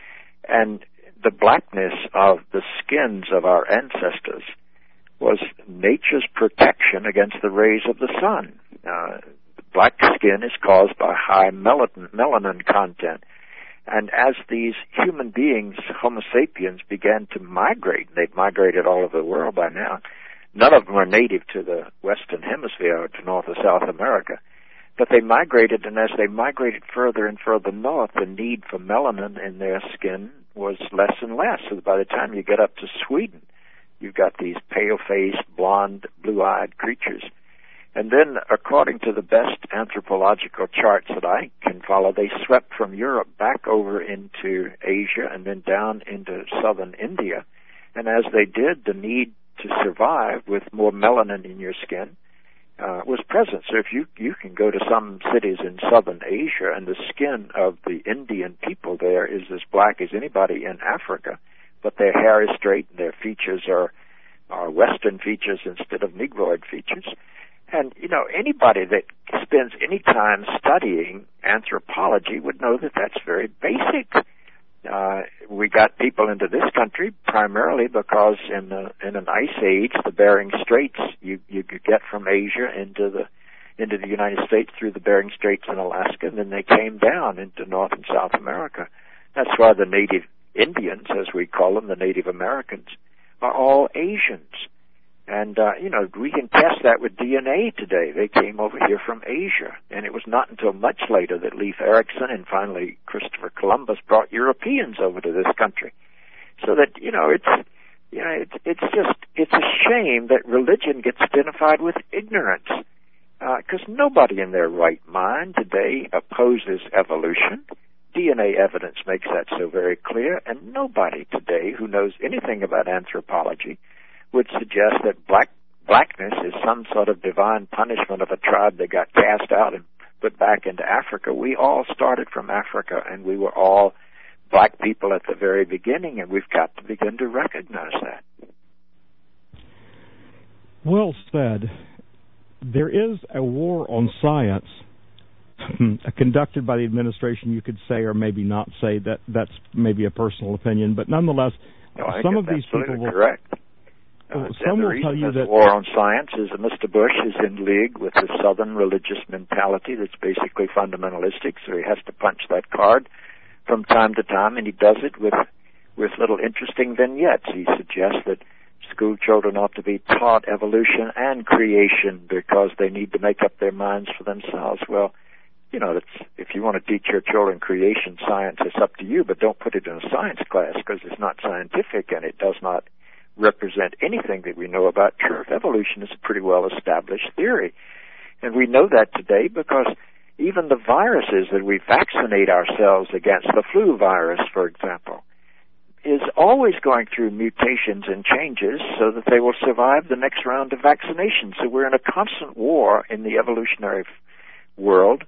And the blackness of the skins of our ancestors was nature's protection against the rays of the sun. Uh, black skin is caused by high melanin, melanin content. And as these human beings, Homo sapiens, began to migrate, and they've migrated all over the world by now, none of them are native to the Western Hemisphere or to North or South America, but they migrated, and as they migrated further and further north, the need for melanin in their skin was less and less. So by the time you get up to Sweden, you've got these pale-faced, blonde, blue-eyed creatures. And then, according to the best anthropological charts that I can follow, they swept from Europe back over into Asia and then down into southern India. And as they did, the need to survive with more melanin in your skin uh, was present. So if you, you can go to some cities in southern Asia, and the skin of the Indian people there is as black as anybody in Africa, but their hair is straight and their features are, are Western features instead of Negroid features. And, you know, anybody that spends any time studying anthropology would know that that's very basic. Uh, we got people into this country primarily because in the, in an ice age, the Bering Straits, you, you could get from Asia into the, into the United States through the Bering Straits in Alaska, and then they came down into North and South America. That's why the native Indians, as we call them, the Native Americans, are all Asians. And, uh, you know, we can test that with D N A today. They came over here from Asia. And it was not until much later that Leif Erikson and finally Christopher Columbus brought Europeans over to this country. So that, you know, it's, you know, it's, it's just, it's a shame that religion gets identified with ignorance. Because uh, nobody in their right mind today opposes evolution. D N A evidence makes that so very clear, and nobody today who knows anything about anthropology would suggest that black blackness is some sort of divine punishment of a tribe that got cast out and put back into Africa. We all started from Africa, and we were all black people at the very beginning, and we've got to begin to recognize that. Well said. There is a war on science conducted by the administration, you could say, or maybe not say. That that's maybe a personal opinion, but nonetheless, no, I some think of these people will correct. Uh, some the will tell you that the war on science is that Mister Bush is in league with the Southern religious mentality that's basically fundamentalistic, so he has to punch that card from time to time, and he does it with with little interesting vignettes. He suggests that school children ought to be taught evolution and creation because they need to make up their minds for themselves. Well, you know, that's, if you want to teach your children creation science, it's up to you, but don't put it in a science class because it's not scientific and it does not represent anything that we know about truth. Evolution is a pretty well-established theory. And we know that today because even the viruses that we vaccinate ourselves against, the flu virus, for example, is always going through mutations and changes so that they will survive the next round of vaccination. So we're in a constant war in the evolutionary world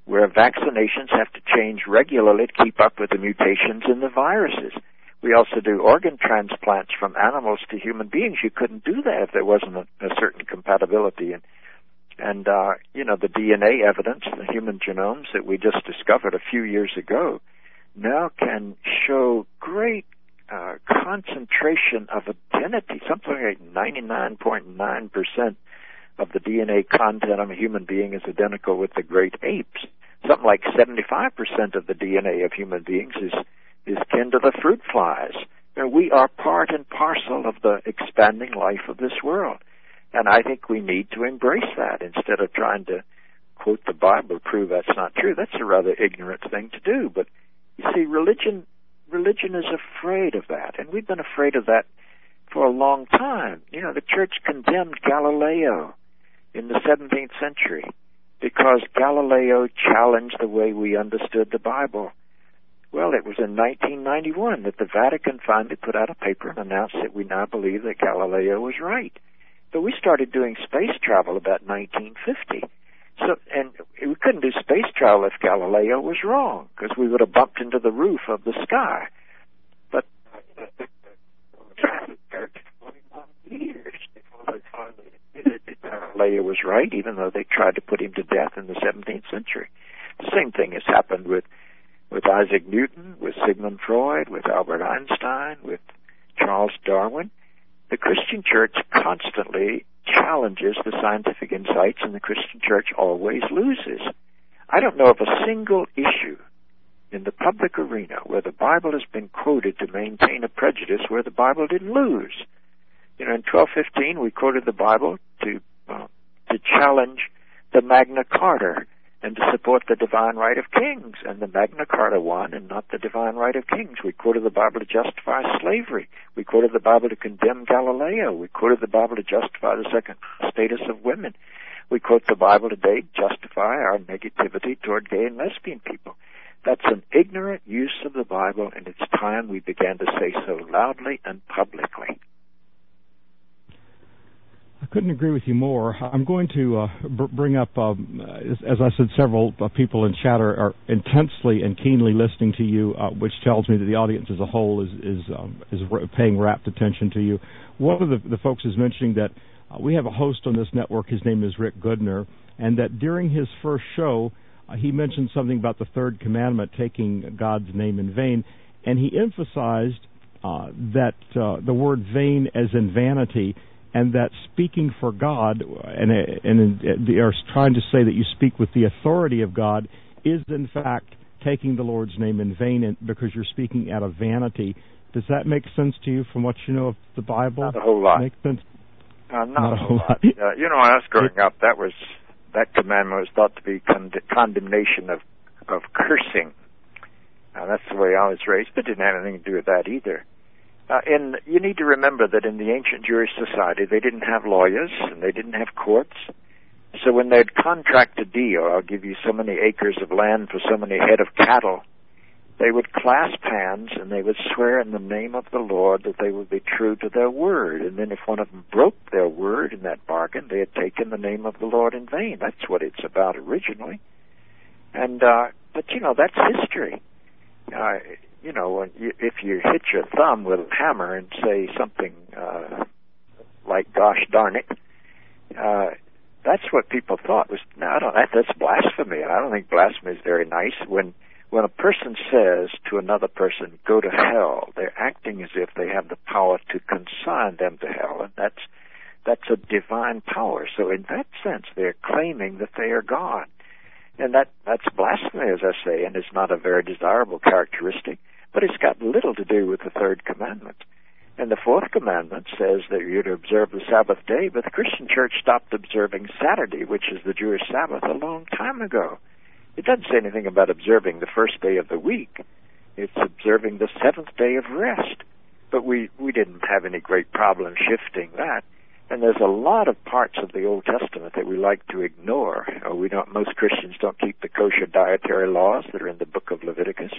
where vaccinations have to change regularly to keep up with the mutations in the viruses. We also do organ transplants from animals to human beings. You couldn't do that if there wasn't a, a certain compatibility. And, and uh, you know, the D N A evidence, the human genomes that we just discovered a few years ago, now can show great uh, concentration of identity, something like ninety-nine point nine percent of the D N A content of a human being is identical with the great apes. Something like seventy-five percent of the D N A of human beings is is kin to the fruit flies. And we are part and parcel of the expanding life of this world. And I think we need to embrace that instead of trying to quote the Bible to prove that's not true. That's a rather ignorant thing to do. But you see, religion religion is afraid of that. And we've been afraid of that for a long time. You know, the church condemned Galileo in the seventeenth century because Galileo challenged the way we understood the Bible. Well, it was in nineteen ninety-one that the Vatican finally put out a paper and announced that we now believe that Galileo was right. But we started doing space travel about nineteen fifty. So, and we couldn't do space travel if Galileo was wrong, because we would have bumped into the roof of the sky. But Galileo was right, even though they tried to put him to death in the seventeenth century. The same thing has happened with with Isaac Newton, with Sigmund Freud, with Albert Einstein, with Charles Darwin. The Christian church constantly challenges the scientific insights, and the Christian church always loses. I don't know of a single issue in the public arena where the Bible has been quoted to maintain a prejudice where the Bible didn't lose. You know, in twelve fifteen, we quoted the Bible to uh, to challenge the Magna Carta and to support the divine right of kings, and the Magna Carta won and not the divine right of kings. We quoted the Bible to justify slavery. We quoted the Bible to condemn Galileo. We quoted the Bible to justify the second status of women. We quote the Bible today to justify our negativity toward gay and lesbian people. That's an ignorant use of the Bible, and it's time we began to say so loudly and publicly. I couldn't agree with you more. I'm going to uh, b- bring up, um, as, as I said, several uh, people in chat are, are intensely and keenly listening to you, uh, which tells me that the audience as a whole is is, um, is paying rapt attention to you. One of the, the folks is mentioning that uh, we have a host on this network. His name is Rick Goodner, and that during his first show, uh, he mentioned something about the third commandment, taking God's name in vain, and he emphasized uh, that uh, the word vain as in vanity, and that speaking for God, and, and they are trying to say that you speak with the authority of God, is in fact taking the Lord's name in vain because you're speaking out of vanity. Does that make sense to you from what you know of the Bible? Not a whole lot. Make sense? Uh, not, not a whole lot. lot. Uh, you know, when I was growing up, that was that commandment was thought to be con- condemnation of of cursing. Uh, that's the way I was raised, but it didn't have anything to do with that either. Uh, and you need to remember that in the ancient Jewish society, they didn't have lawyers and they didn't have courts. So when they'd contract a deal, I'll give you so many acres of land for so many head of cattle, they would clasp hands and they would swear in the name of the Lord that they would be true to their word. And then if one of them broke their word in that bargain, they had taken the name of the Lord in vain. That's what it's about originally. And, uh, but you know, that's history. Uh, you know, when you, if you hit your thumb with a hammer and say something uh, like "gosh darn it," uh, that's what people thought was. No, I don't. That, that's blasphemy. I don't think blasphemy is very nice. When when a person says to another person, "Go to hell," they're acting as if they have the power to consign them to hell, and that's that's a divine power. So in that sense, they're claiming that they are God. And that, that's blasphemy, as I say, and it's not a very desirable characteristic, but it's got little to do with the third commandment. And the fourth commandment says that you're to observe the Sabbath day, but the Christian church stopped observing Saturday, which is the Jewish Sabbath, a long time ago. It doesn't say anything about observing the first day of the week. It's observing the seventh day of rest. But we, we didn't have any great problem shifting that. And there's a lot of parts of the Old Testament that we like to ignore. You know, we don't. Most Christians don't keep the kosher dietary laws that are in the book of Leviticus.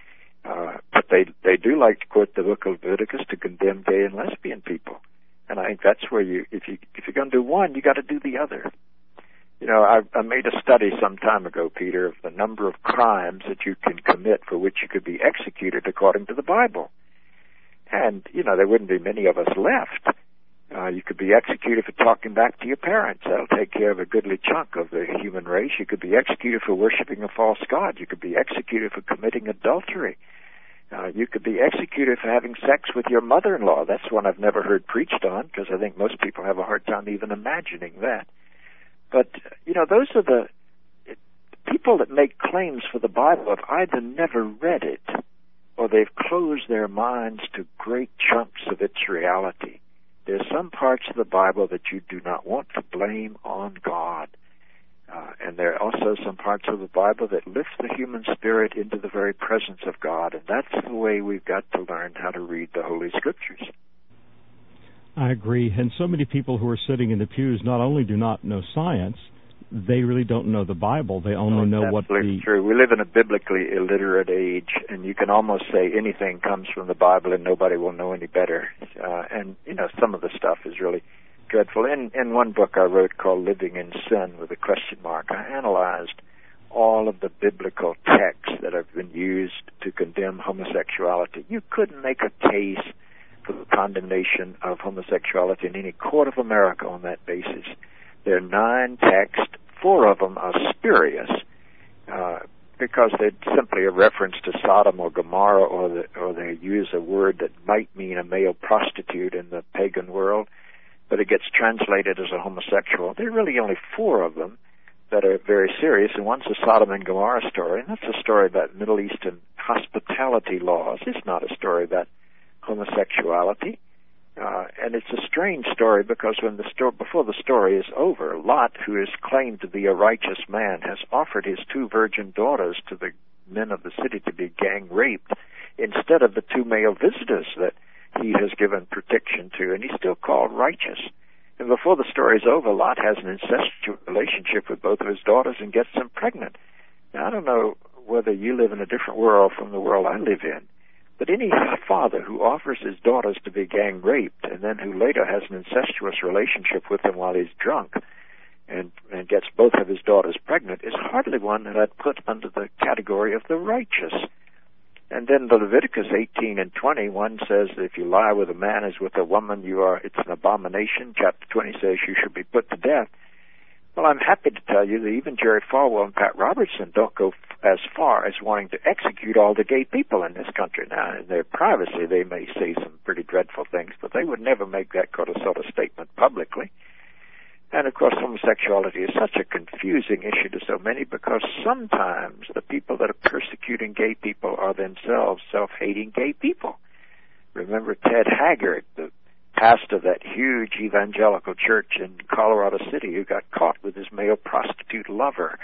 Uh, but they they do like to quote the book of Leviticus to condemn gay and lesbian people. And I think that's where you, if you if you're going to do one, you got to do the other. You know, I, I made a study some time ago, Peter, of the number of crimes that you can commit for which you could be executed according to the Bible. And, you know, there wouldn't be many of us left. Uh, you could be executed for talking back to your parents. That'll take care of a goodly chunk of the human race. You could be executed for worshiping a false god. You could be executed for committing adultery. Uh, you could be executed for having sex with your mother-in-law. That's one I've never heard preached on, because I think most people have a hard time even imagining that. But, you know, those are the it, people that make claims for the Bible have either never read it or they've closed their minds to great chunks of its reality. There's some parts of the Bible that you do not want to blame on God. Uh, and there are also some parts of the Bible that lift the human spirit into the very presence of God. And that's the way we've got to learn how to read the Holy Scriptures. I agree. And so many people who are sitting in the pews not only do not know science, they really don't know the Bible. They only oh, know what the... Absolutely true. We live in a biblically illiterate age, and you can almost say anything comes from the Bible and nobody will know any better. Uh, and, you know, some of the stuff is really dreadful. In, in one book I wrote called Living in Sin with a question mark, I analyzed all of the biblical texts that have been used to condemn homosexuality. You couldn't make a case for the condemnation of homosexuality in any court of America on that basis. There are nine texts. Four of them are spurious uh, because they're simply a reference to Sodom or Gomorrah, or, the, or they use a word that might mean a male prostitute in the pagan world, but it gets translated as a homosexual. There are really only four of them that are very serious, and one's a Sodom and Gomorrah story, and that's a story about Middle Eastern hospitality laws. It's not a story about homosexuality. Uh, and it's a strange story because when the sto- before the story is over, Lot, who is claimed to be a righteous man, has offered his two virgin daughters to the men of the city to be gang raped instead of the two male visitors that he has given protection to, and he's still called righteous. And before the story is over, Lot has an incestuous relationship with both of his daughters and gets them pregnant. Now, I don't know whether you live in a different world from the world I live in, but any father who offers his daughters to be gang raped and then who later has an incestuous relationship with them while he's drunk and, and gets both of his daughters pregnant is hardly one that I'd put under the category of the righteous. And then the Leviticus eighteen and twenty, one says that if you lie with a man as with a woman, you are it's an abomination. Chapter twenty says you should be put to death. Well, I'm happy to tell you that even Jerry Falwell and Pat Robertson don't go f- as far as wanting to execute all the gay people in this country. Now, in their privacy, they may say some pretty dreadful things, but they would never make that sort of statement publicly. And, of course, homosexuality is such a confusing issue to so many because sometimes the people that are persecuting gay people are themselves self-hating gay people. Remember Ted Haggard, the pastor of that huge evangelical church in Colorado City who got caught with his male prostitute lover.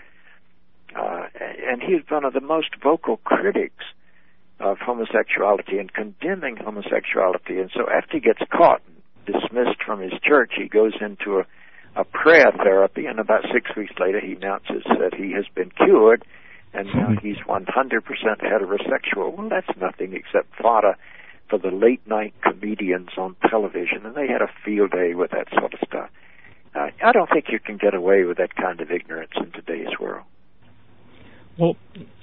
Uh, and he's one of the most vocal critics of homosexuality and condemning homosexuality. And so after he gets caught and dismissed from his church, he goes into a, a prayer therapy, and about six weeks later he announces that he has been cured, and now he's one hundred percent heterosexual. Well, that's nothing except fodder for the late-night comedians on television, and they had a field day with that sort of stuff. Uh, I don't think you can get away with that kind of ignorance in today's world. Well,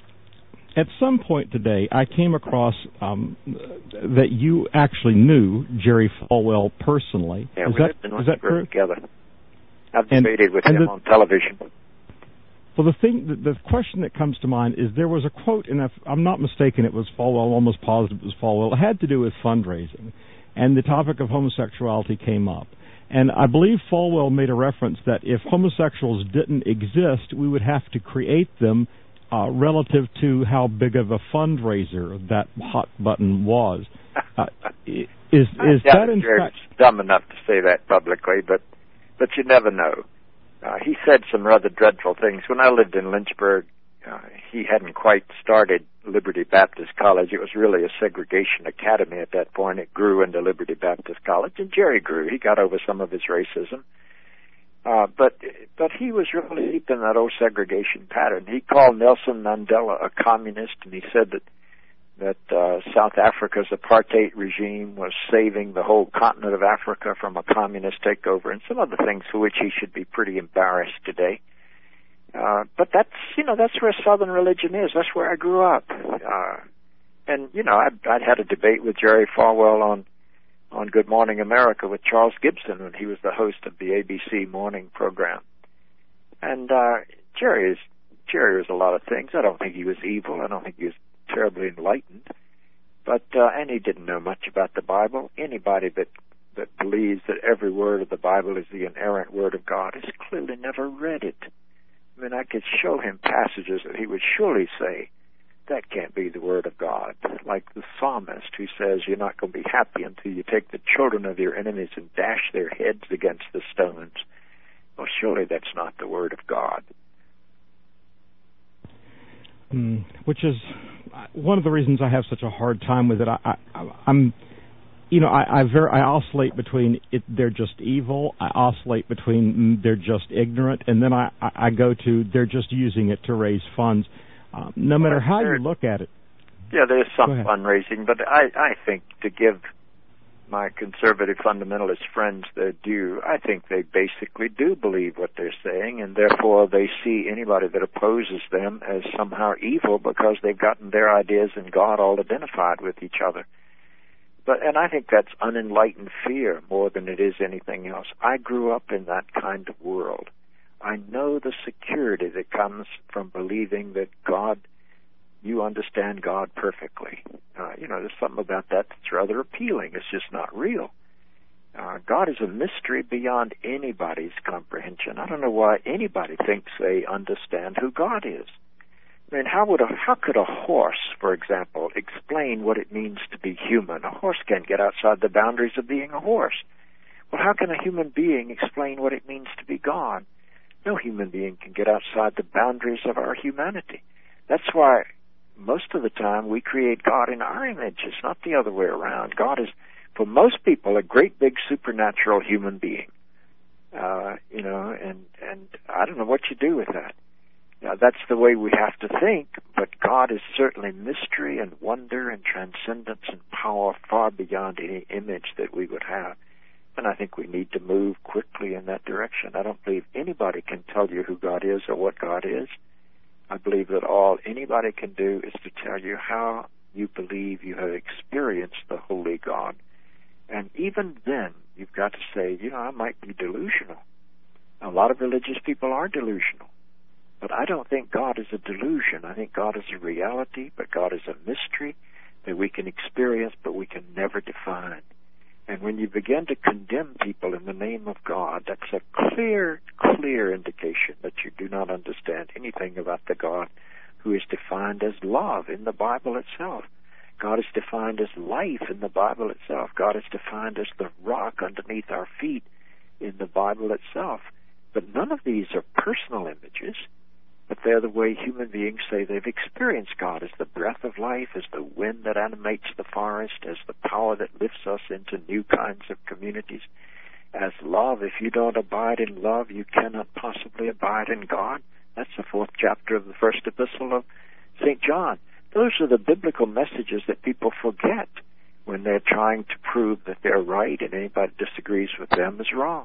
at some point today, I came across um, that you actually knew Jerry Falwell personally. Yeah, is we that, lived in is that true? together. I've and, debated with and him the, on television. Well, the thing, the, the question that comes to mind is there was a quote, and if I'm not mistaken, it was Falwell, I'm almost positive it was Falwell. It had to do with fundraising, and the topic of homosexuality came up. And I believe Falwell made a reference that if homosexuals didn't exist, we would have to create them uh, relative to how big of a fundraiser that hot button was. Uh, is is that in fact dumb enough to say that publicly? But but you never know. Uh, he said some rather dreadful things. When I lived in Lynchburg, uh, he hadn't quite started Liberty Baptist College. It was really a segregation academy at that point. It grew into Liberty Baptist College, and Jerry grew. He got over some of his racism. Uh, but but he was really deep in that old segregation pattern. He called Nelson Mandela a communist, and he said that that uh, South Africa's apartheid regime was saving the whole continent of Africa from a communist takeover, and some other things for which he should be pretty embarrassed today. Uh, but that's, you know, that's where Southern religion is. That's where I grew up. Uh, and, you know, I'd, I'd had a debate with Jerry Falwell on, on Good Morning America with Charles Gibson when he was the host of the A B C morning program. And, uh, Jerry is, Jerry was a lot of things. I don't think he was evil. I don't think he was terribly enlightened. But, uh, and he didn't know much about the Bible. Anybody that, that believes that every word of the Bible is the inerrant word of God has clearly never read it. I mean, I could show him passages that he would surely say, that can't be the word of God. Like the psalmist who says, you're not going to be happy until you take the children of your enemies and dash their heads against the stones. Well, surely that's not the word of God. Mm, which is one of the reasons I have such a hard time with it. I, I, I'm, you know, I, I, ver- I oscillate between it, they're just evil. I oscillate between mm, they're just ignorant, and then I, I, I go to they're just using it to raise funds. Um, no matter well, how there, you look at it. Yeah, there's some fundraising, but I, I think to give my conservative fundamentalist friends their due, I think they basically do believe what they're saying, and therefore they see anybody that opposes them as somehow evil because they've gotten their ideas and God all identified with each other. But and I think that's unenlightened fear more than it is anything else. I grew up in that kind of world. I know the security that comes from believing that God, you understand God perfectly. Uh, you know, there's something about that that's rather appealing. It's just not real. Uh, God is a mystery beyond anybody's comprehension. I don't know why anybody thinks they understand who God is. I mean, how would a, how could a horse, for example, explain what it means to be human? A horse can't get outside the boundaries of being a horse. Well, how can a human being explain what it means to be God? No human being can get outside the boundaries of our humanity. That's why most of the time we create God in our image. It's not the other way around. God is, for most people, a great big supernatural human being. Uh, you know, and, and I don't know what you do with that. Now, that's the way we have to think, but God is certainly mystery and wonder and transcendence and power far beyond any image that we would have. And I think we need to move quickly in that direction. I don't believe anybody can tell you who God is or what God is. I believe that all anybody can do is to tell you how you believe you have experienced the Holy God. And even then, you've got to say, you know, I might be delusional. A lot of religious people are delusional. But I don't think God is a delusion. I think God is a reality, but God is a mystery that we can experience, but we can never define. And when you begin to condemn people in the name of God, that's a clear, clear indication that you do not understand anything about the God who is defined as love in the Bible itself. God is defined as life in the Bible itself. God is defined as the rock underneath our feet in the Bible itself. But none of these are personal images, but they're the way human beings say they've experienced God, as the breath of life, as the wind that animates the forest, as the power that lifts us into new kinds of communities, as love. If you don't abide in love, you cannot possibly abide in God. That's the fourth chapter of the first epistle of Saint John. Those are the biblical messages that people forget when they're trying to prove that they're right and anybody disagrees with them is wrong.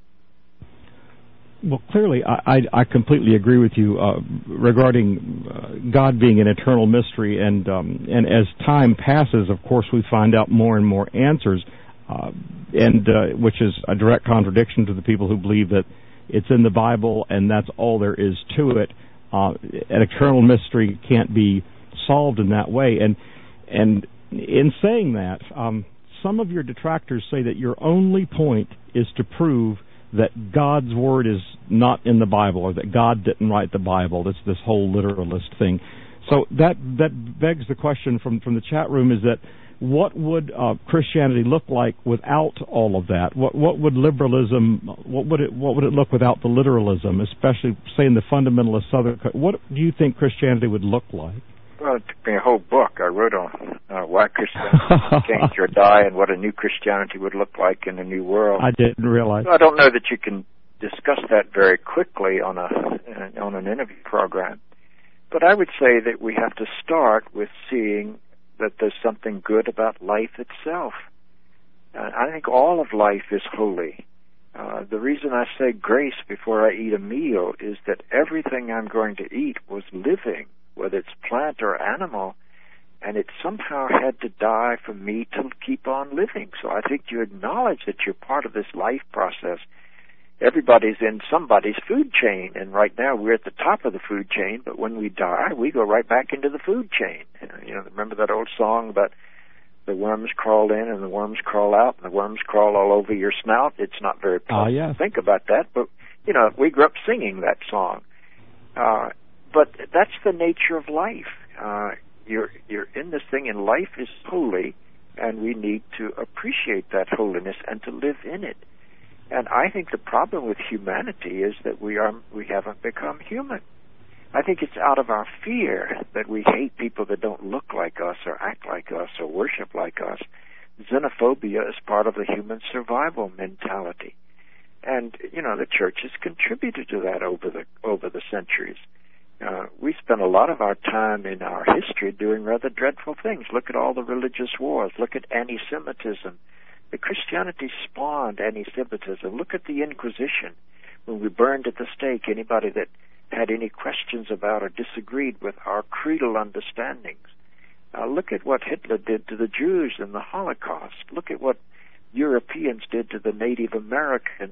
Well, clearly, I, I, I completely agree with you uh, regarding uh, God being an eternal mystery, and um, and as time passes, of course, we find out more and more answers, uh, and uh, which is a direct contradiction to the people who believe that it's in the Bible and that's all there is to it. Uh, an eternal mystery can't be solved in that way, and and in saying that, um, some of your detractors say that your only point is to prove that God's word is not in the Bible, or that God didn't write the Bible. It's this whole literalist thing. So that that begs the question from, from the chat room, is that what would uh, Christianity look like without all of that? What what would liberalism, what would it what would it look without the literalism, especially, say, in the fundamentalist Southern? What do you think Christianity would look like? Well, it took me a whole book. I wrote on uh, why Christianity would change or die, and what a new Christianity would look like in a new world. I didn't realize. So I don't know that you can discuss that very quickly on a on an interview program, but I would say that we have to start with seeing that there's something good about life itself. Uh, I think all of life is holy. Uh, the reason I say grace before I eat a meal is that everything I'm going to eat was living, whether it's plant or animal, and it somehow had to die for me to keep on living. So I think you acknowledge that you're part of this life process. Everybody's in somebody's food chain, and right now we're at the top of the food chain, but when we die, we go right back into the food chain. You know, remember that old song about the worms crawl in and the worms crawl out and the worms crawl all over your snout? It's not very pleasant uh, yes. to think about that, but, you know, we grew up singing that song. Uh, but that's the nature of life. Uh, you're, you're in this thing, and life is holy, and we need to appreciate that holiness and to live in it. And I think the problem with humanity is that we are we haven't become human. I think it's out of our fear that we hate people that don't look like us or act like us or worship like us. Xenophobia is part of the human survival mentality. And, you know, the church has contributed to that over the over the centuries. Uh, we spent a lot of our time in our history doing rather dreadful things. Look at all the religious wars. Look at anti-Semitism. The Christianity spawned anti-Semitism. Look at the Inquisition, when we burned at the stake anybody that had any questions about or disagreed with our creedal understandings. Uh, look at what Hitler did to the Jews in the Holocaust. Look at what Europeans did to the Native American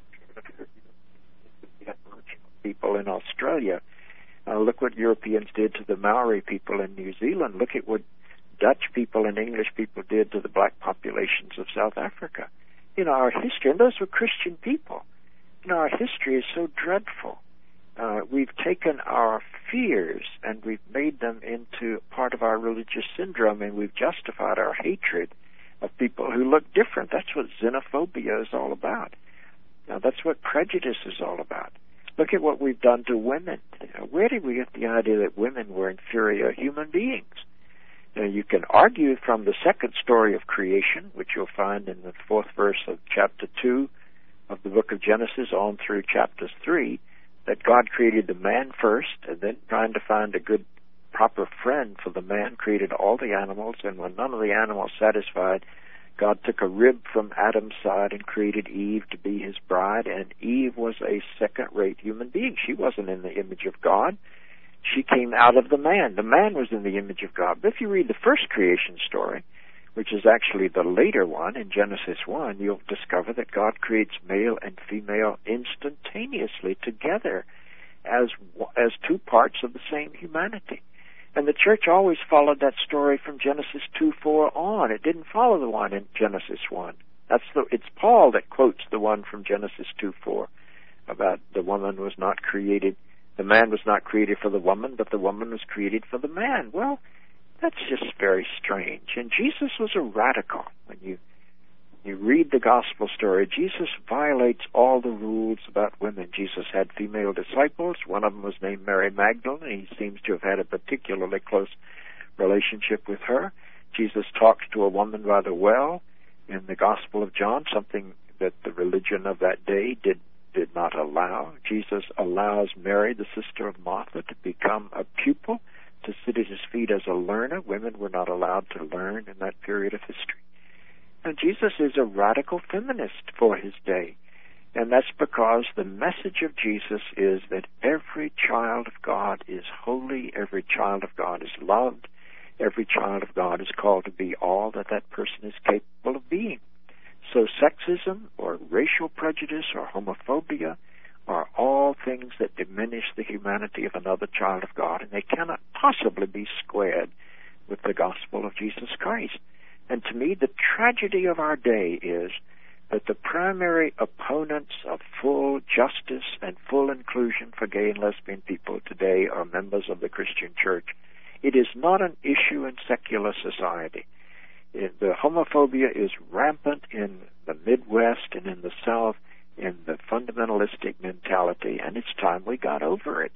people in Australia. Uh, look what Europeans did to the Maori people in New Zealand. Look at what Dutch people and English people did to the black populations of South Africa. You know, our history, and those were Christian people. You know, our history is so dreadful. Uh, we've taken our fears and we've made them into part of our religious syndrome, and we've justified our hatred of people who look different. That's what xenophobia is all about. Now, that's what prejudice is all about. Look at what we've done to women. You know, where did we get the idea that women were inferior human beings? Now, you can argue from the second story of creation, which you'll find in the fourth verse of chapter two of the book of Genesis on through chapter three, that God created the man first, and then trying to find a good, proper friend for the man, created all the animals, and when none of the animals satisfied, God took a rib from Adam's side and created Eve to be his bride, and Eve was a second-rate human being. She wasn't in the image of God. She came out of the man. The man was in the image of God. But if you read the first creation story, which is actually the later one in Genesis one, you'll discover that God creates male and female instantaneously together as as two parts of the same humanity. And the church always followed that story from Genesis two four on. It didn't follow the one in Genesis one. That's the it's Paul that quotes the one from Genesis two four about the woman was not created. The man was not created for the woman, but the woman was created for the man. Well, that's just very strange. And Jesus was a radical. When you you read the gospel story, Jesus violates all the rules about women. Jesus had female disciples. One of them was named Mary Magdalene. He seems to have had a particularly close relationship with her. Jesus talks to a woman by the well in the Gospel of John, something that the religion of that day did did not allow. Jesus allows Mary, the sister of Martha, to become a pupil, to sit at his feet as a learner. Women were not allowed to learn in that period of history. And Jesus is a radical feminist for his day. And that's because the message of Jesus is that every child of God is holy, every child of God is loved, every child of God is called to be all that that person is capable of being. So sexism or racial prejudice or homophobia are all things that diminish the humanity of another child of God, and they cannot possibly be squared with the gospel of Jesus Christ. And to me, the tragedy of our day is that the primary opponents of full justice and full inclusion for gay and lesbian people today are members of the Christian church. It is not an issue in secular society. It, the homophobia is rampant in the Midwest and in the South, in the fundamentalistic mentality, and it's time we got over it.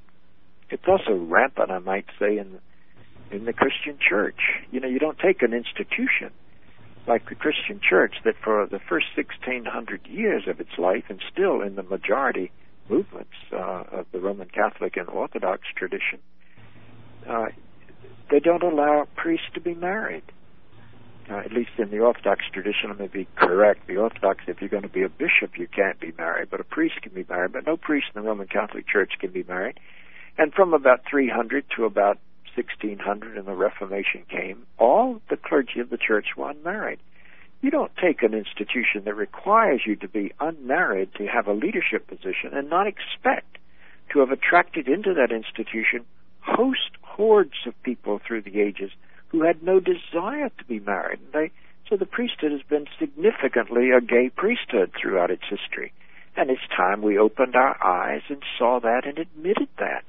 It's also rampant, I might say, in in the Christian church. You know, you don't take an institution like the Christian church that for the first sixteen hundred years of its life, and still in the majority movements uh, of the Roman Catholic and Orthodox tradition, uh, they don't allow priests to be married. Uh, at least in the Orthodox tradition, let me be correct. The Orthodox, if you're going to be a bishop, you can't be married, but a priest can be married. But no priest in the Roman Catholic Church can be married. And from about three hundred to about sixteen hundred, and the Reformation came, all the clergy of the church were unmarried. You don't take an institution that requires you to be unmarried to have a leadership position and not expect to have attracted into that institution host hordes of people through the ages who had no desire to be married. And they, so the priesthood has been significantly a gay priesthood throughout its history. And it's time we opened our eyes and saw that and admitted that.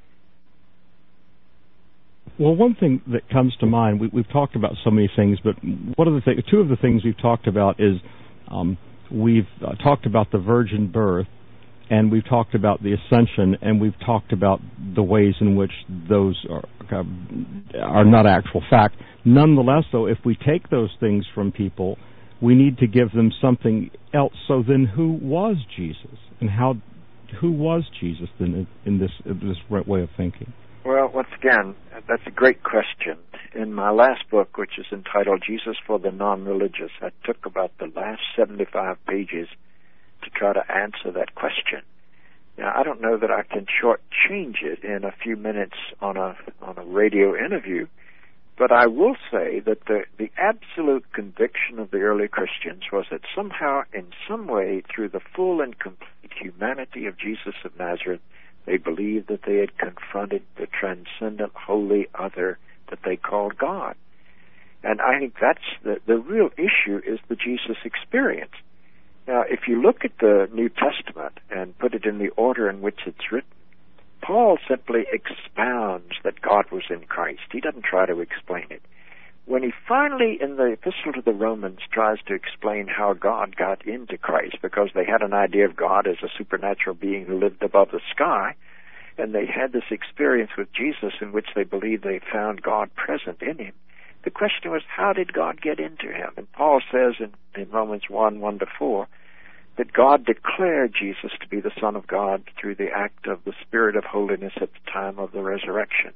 Well, one thing that comes to mind, we, we've talked about so many things, but one of the th- two of the things we've talked about is um, we've uh, talked about the virgin birth, and we've talked about the ascension, and we've talked about the ways in which those are, uh, are not actual fact. Nonetheless, though, if we take those things from people, we need to give them something else. So then who was Jesus? And how? Who was Jesus then in, in this, in this way of thinking? Well, once again, that's a great question. In my last book, which is entitled Jesus for the Non-Religious, I took about the last seventy-five pages to try to answer that question. Now, I don't know that I can shortchange it in a few minutes on a on a radio interview, but I will say that the, the absolute conviction of the early Christians was that somehow, in some way, through the full and complete humanity of Jesus of Nazareth, they believed that they had confronted the transcendent, holy other that they called God. And I think that's the, the real issue, is the Jesus experience. Now, if you look at the New Testament and put it in the order in which it's written, Paul simply expounds that God was in Christ. He doesn't try to explain it. When he finally, in the Epistle to the Romans, tries to explain how God got into Christ, because they had an idea of God as a supernatural being who lived above the sky, and they had this experience with Jesus in which they believed they found God present in him, the question was, how did God get into him? And Paul says in, in Romans one, one to four, that God declared Jesus to be the Son of God through the act of the Spirit of holiness at the time of the resurrection.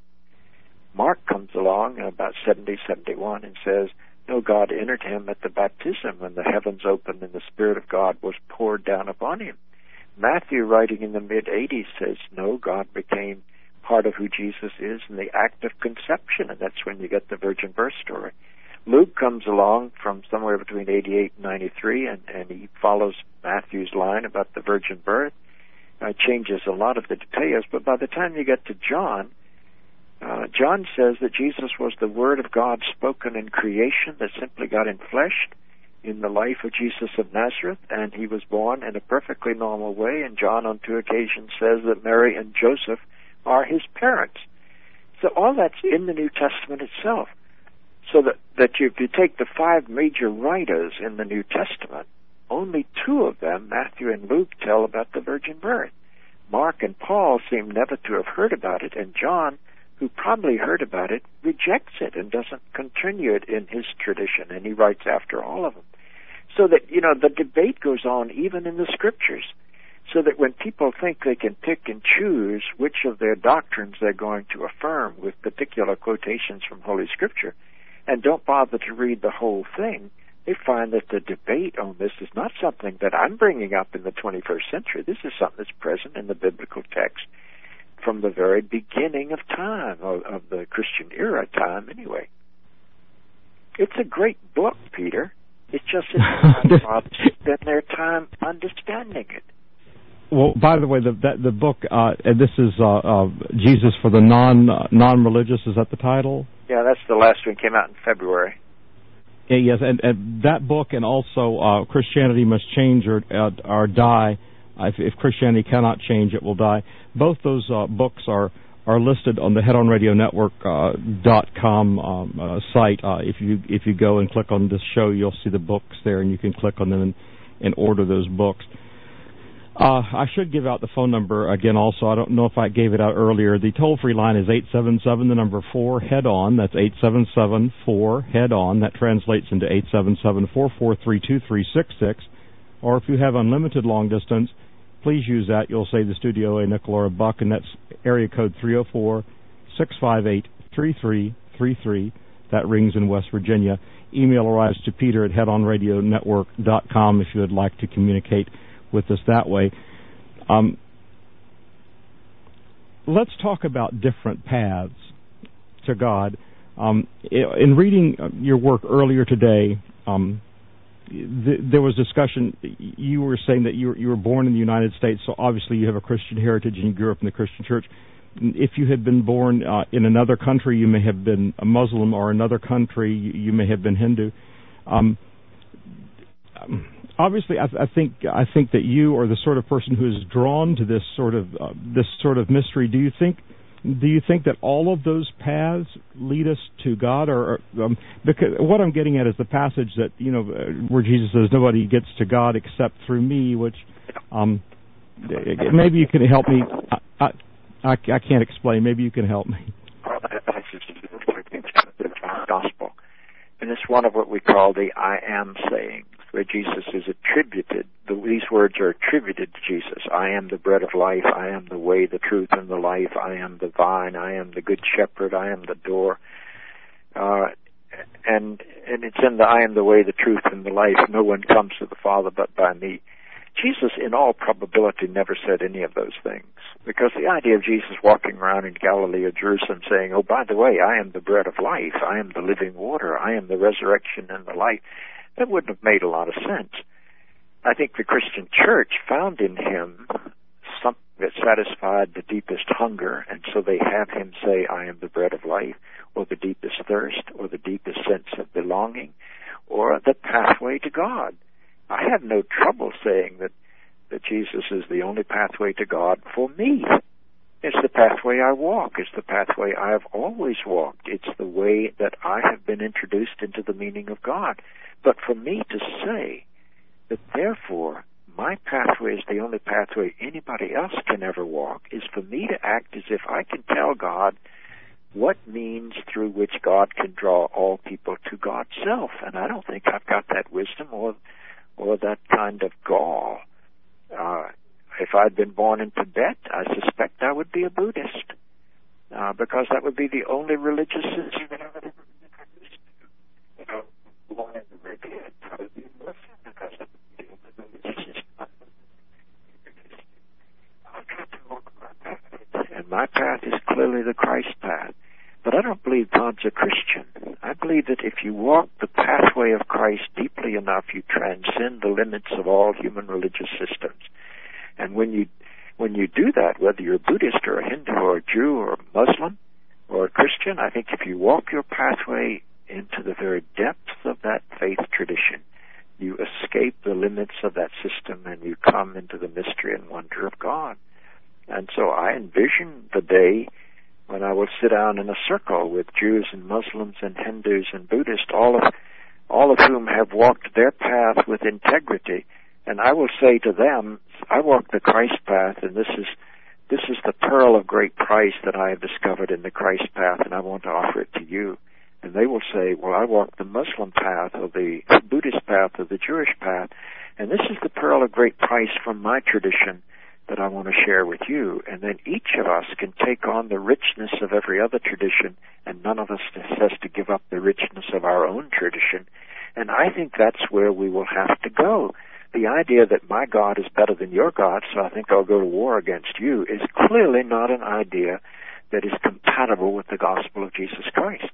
Mark comes along in about seventy, seventy-one and says, no, God entered him at the baptism when the heavens opened and the Spirit of God was poured down upon him. Matthew, writing in the mid-eighties, says, no, God became part of who Jesus is in the act of conception, and that's when you get the virgin birth story. Luke comes along from somewhere between eighty-eight and ninety-three, and, and he follows Matthew's line about the virgin birth. Uh, changes a lot of the details, but by the time you get to John, uh, John says that Jesus was the Word of God spoken in creation that simply got enfleshed in the life of Jesus of Nazareth, and he was born in a perfectly normal way, and John on two occasions says that Mary and Joseph are his parents. So all that's in the New Testament itself. So that, that you, if you take the five major writers in the New Testament, only two of them, Matthew and Luke, tell about the virgin birth. Mark and Paul seem never to have heard about it, and John, who probably heard about it, rejects it and doesn't continue it in his tradition, and he writes after all of them. So that, you know, the debate goes on even in the Scriptures, so that when people think they can pick and choose which of their doctrines they're going to affirm with particular quotations from Holy Scripture, and don't bother to read the whole thing, they find that the debate on this is not something that I'm bringing up in the twenty-first century. This is something that's present in the biblical text from the very beginning of time, of, of the Christian era time anyway. It's a great book, Peter. It's just that fathers spend their time understanding it. Well, by the way, the that, the book, uh, and this is uh, uh, Jesus for the non uh, non-religious. Is that the title? Yeah, that's the last one. Came out in February. Yeah, yes, and, and that book, and also uh, Christianity Must Change or uh, or Die. Uh, if, if Christianity Cannot Change, It Will Die. Both those uh, books are are listed on the Head On Radio Network uh, dot com um, uh, site. Uh, if you if you go and click on this show, you'll see the books there, and you can click on them and, and order those books. Uh, I should give out the phone number again also. I don't know if I gave it out earlier. The toll-free line is eight seven seven, the number four, head on. That's eight seven seven, four, head on. That translates into eight seven seven, four four three, two three six six. Or if you have unlimited long distance, please use that. You'll save the studio a nickel or a buck, and that's area code three oh four, six five eight, three three three three. that rings in West Virginia. Email arrives to Peter at head on radio network dot com if you would like to communicate with us that way. Um, let's talk about different paths to God. Um, in reading your work earlier today, um, th- there was discussion. You were saying that you were, you were born in the United States, so obviously you have a Christian heritage and you grew up in the Christian church. If you had been born uh, in another country, you may have been a Muslim, or another country, you, you may have been Hindu. Um, obviously, I, th- I think I think that you are the sort of person who is drawn to this sort of uh, this sort of mystery. Do you think do you think that all of those paths lead us to God, or um, because what I'm getting at is the passage that you know where Jesus says, "Nobody gets to God except through me," which um, maybe you can help me. I, I, I, I can't explain. Maybe you can help me. Well, that passage is the gospel, and it's one of what we call the I am sayings, where Jesus is attributed. The, these words are attributed to Jesus. I am the bread of life. I am the way, the truth, and the life. I am the vine. I am the good shepherd. I am the door. Uh, and and it's in the I am the way, the truth, and the life. No one comes to the Father but by me. Jesus, in all probability, never said any of those things, because the idea of Jesus walking around in Galilee or Jerusalem saying, oh, by the way, I am the bread of life, I am the living water, I am the resurrection and the life, that wouldn't have made a lot of sense. I think the Christian church found in him something that satisfied the deepest hunger, and so they have him say, I am the bread of life, or the deepest thirst, or the deepest sense of belonging, or the pathway to God. I have no trouble saying that, that Jesus is the only pathway to God for me. It's the pathway I walk. It's the pathway I have always walked. It's the way that I have been introduced into the meaning of God. But for me to say that, therefore, my pathway is the only pathway anybody else can ever walk is for me to act as if I can tell God what means through which God can draw all people to God's self. And I don't think I've got that wisdom or or that kind of gall. Uh, if I'd been born in Tibet, I suspect I would be a Buddhist, uh, because that would be the only religious system that I would ever be introduced to. If I was born in Arabia, I'd probably be a Muslim, because that would be the only religious system. I've got to walk my path, and my path is clearly the Christ path. But I don't believe God's a Christian. I believe that if you walk the pathway of Christ deeply enough, you transcend the limits of all human religious systems. And when you when you do that, whether you're a Buddhist or a Hindu or a Jew or a Muslim or a Christian, I think if you walk your pathway into the very depths of that faith tradition, you escape the limits of that system and you come into the mystery and wonder of God. And so I envision the day when I will sit down in a circle with Jews and Muslims and Hindus and Buddhists, all of all of whom have walked their path with integrity, and I will say to them, I walk the Christ path, and this is this is the pearl of great price that I have discovered in the Christ path, and I want to offer it to you. And they will say, well, I walk the Muslim path or the Buddhist path or the Jewish path, and this is the pearl of great price from my tradition that I want to share with you. And then each of us can take on the richness of every other tradition, and none of us has to give up the richness of our own tradition. And I think that's where we will have to go. The idea that my God is better than your God, so I think I'll go to war against you, is clearly not an idea that is compatible with the gospel of Jesus Christ.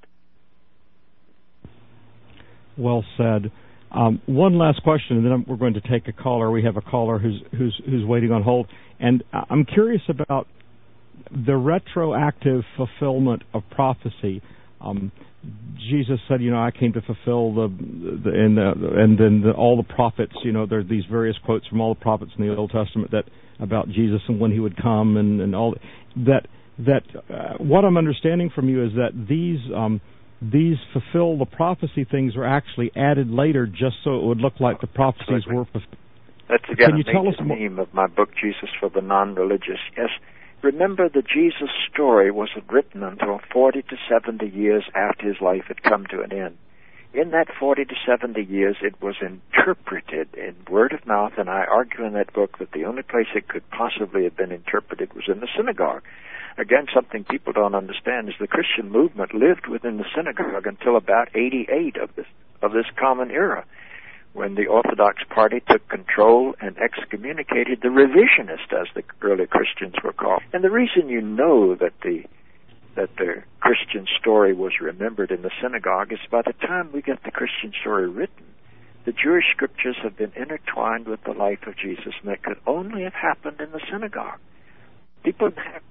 Well said. Um, one last question, and then we're going to take a caller. We have a caller who's who's who's waiting on hold, and I'm curious about the retroactive fulfillment of prophecy. Um, Jesus said, you know, I came to fulfill the, the and the, and then the, all the prophets. You know, there are these various quotes from all the prophets in the Old Testament that about Jesus and when he would come, and, and all that. That uh, what I'm understanding from you is that these. Um, These fulfill the prophecy things are actually added later, just so it would look like the prophecies Absolutely. were fulfilled. That's again Can you a tell major us more? theme of my book, Jesus for the Non-Religious. Yes, remember the Jesus story wasn't written until forty to seventy years after his life had come to an end. in that forty to seventy years, it was interpreted in word of mouth, and I argue in that book that the only place it could possibly have been interpreted was in the synagogue. Again, something people don't understand is the Christian movement lived within the synagogue until about eighty-eight of this of this common era, when the Orthodox Party took control and excommunicated the revisionists, as the early Christians were called. And the reason you know that the that the Christian story was remembered in the synagogue is by the time we get the Christian story written, the Jewish scriptures have been intertwined with the life of Jesus, and that could only have happened in the synagogue. People have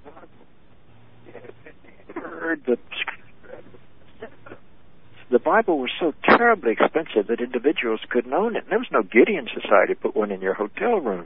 heard that the Bible was so terribly expensive that individuals couldn't own it. And there was no Gideon Society to put one in your hotel room.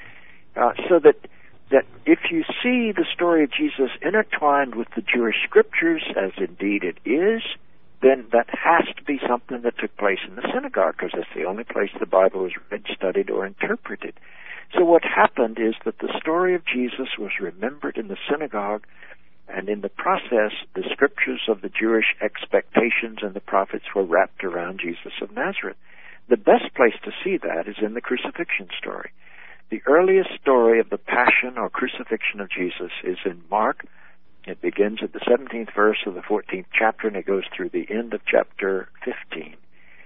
Uh, so that that if you see the story of Jesus intertwined with the Jewish scriptures, as indeed it is, then that has to be something that took place in the synagogue, because that's the only place the Bible was read, studied, or interpreted. So what happened is that the story of Jesus was remembered in the synagogue, and in the process, the scriptures of the Jewish expectations and the prophets were wrapped around Jesus of Nazareth. The best place to see that is in the crucifixion story. The earliest story of the passion or crucifixion of Jesus is in Mark. It begins at the seventeenth verse of the fourteenth chapter, and it goes through the end of chapter fifteen.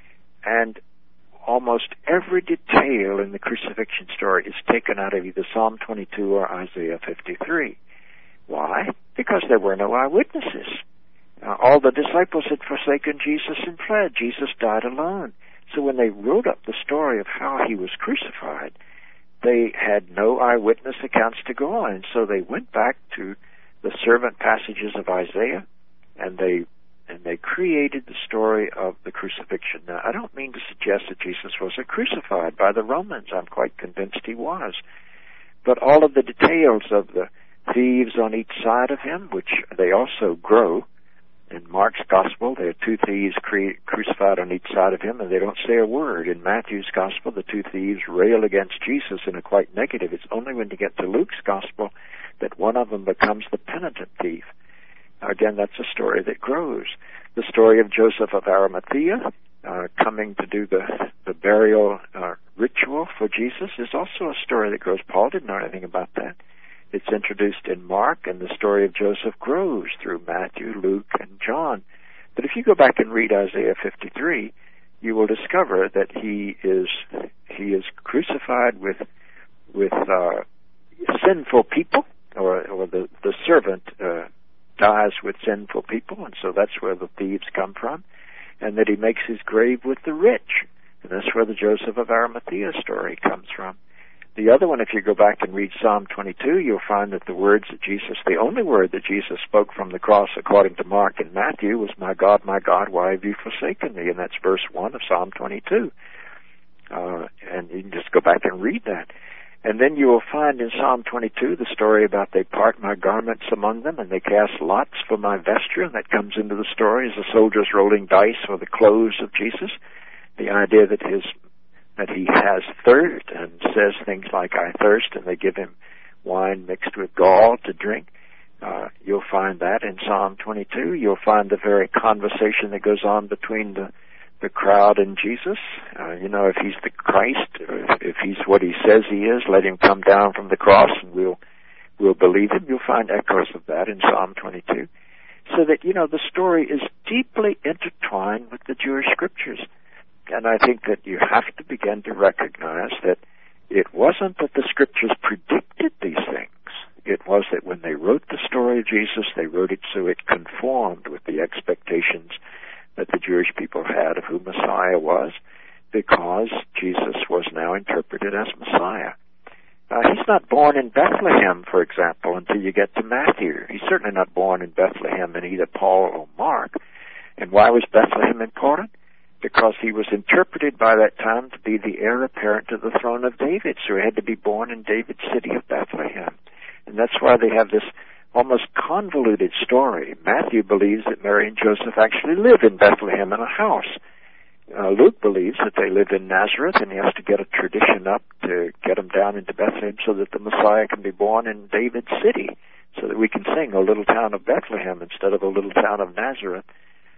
And almost every detail in the crucifixion story is taken out of either Psalm twenty-two or Isaiah fifty-three. Why? Because there were no eyewitnesses. Uh, all the disciples had forsaken Jesus and fled. Jesus died alone. So when they wrote up the story of how he was crucified, they had no eyewitness accounts to go on. And so they went back to the servant passages of Isaiah, and they and they created the story of the crucifixion. Now, I don't mean to suggest that Jesus wasn't crucified by the Romans. I'm quite convinced he was. But all of the details of the thieves on each side of him, which they also grow. In Mark's Gospel, there are two thieves cre- crucified on each side of him, and they don't say a word. In Matthew's Gospel, the two thieves rail against Jesus in a quite negative. It's only when you get to Luke's Gospel that one of them becomes the penitent thief. Again, that's a story that grows. The story of Joseph of Arimathea uh, coming to do the, the burial uh, ritual for Jesus is also a story that grows. Paul didn't know anything about that. It's introduced in Mark, and the story of Joseph grows through Matthew, Luke, and John. But if you go back and read Isaiah fifty-three, you will discover that he is he is crucified with with uh, sinful people, or, or the the servant uh, dies with sinful people, and so that's where the thieves come from, and that he makes his grave with the rich, and that's where the Joseph of Arimathea story comes from. The other one, if you go back and read Psalm twenty-two, you'll find that the words that Jesus, the only word that Jesus spoke from the cross, according to Mark and Matthew, was, "My God, my God, why have you forsaken me?" And that's verse one of Psalm twenty-two. Uh, and you can just go back and read that. And then you will find in Psalm twenty-two the story about they part my garments among them, and they cast lots for my vesture, and that comes into the story as the soldiers rolling dice for the clothes of Jesus. The idea that his that he has thirst and says things like, "I thirst," and they give him wine mixed with gall to drink. Uh, you'll find that in Psalm twenty-two. You'll find the very conversation that goes on between the, the crowd and Jesus. Uh, you know, if he's the Christ, or if, if he's what he says he is, let him come down from the cross and we'll, we'll believe him. You'll find echoes of that in Psalm twenty-two. So that, you know, the story is deeply intertwined with the Jewish scriptures. And I think that you have to begin to recognize that it wasn't that the scriptures predicted these things. It was that when they wrote the story of Jesus, they wrote it so it conformed with the expectations that the Jewish people had of who Messiah was, because Jesus was now interpreted as Messiah. Uh, he's not born in Bethlehem, for example, until you get to Matthew. He's certainly not born in Bethlehem in either Paul or Mark. And why was Bethlehem important? Because he was interpreted by that time to be the heir apparent to the throne of David, so he had to be born in David's city of Bethlehem. And that's why they have this almost convoluted story. Matthew believes that Mary and Joseph actually live in Bethlehem in a house. Uh, Luke believes that they live in Nazareth, and he has to get a tradition up to get them down into Bethlehem so that the Messiah can be born in David's city, so that we can sing "O Little Town of Bethlehem" instead of "O Little Town of Nazareth."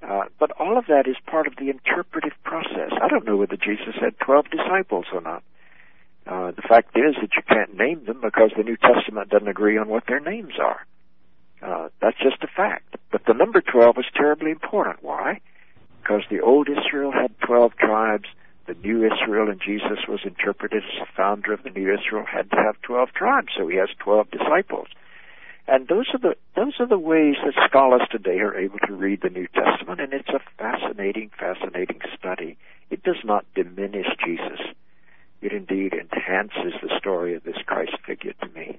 Uh, but all of that is part of the interpretive process. I don't know whether Jesus had twelve disciples or not. Uh, the fact is that you can't name them because the New Testament doesn't agree on what their names are. Uh, that's just a fact. But the number twelve is terribly important. Why? Because the old Israel had twelve tribes. The new Israel, and Jesus was interpreted as the founder of the new Israel, had to have twelve tribes, so he has twelve disciples. And those are the those are the ways that scholars today are able to read the New Testament, and it's a fascinating, fascinating study. It does not diminish Jesus. It indeed enhances the story of this Christ figure to me.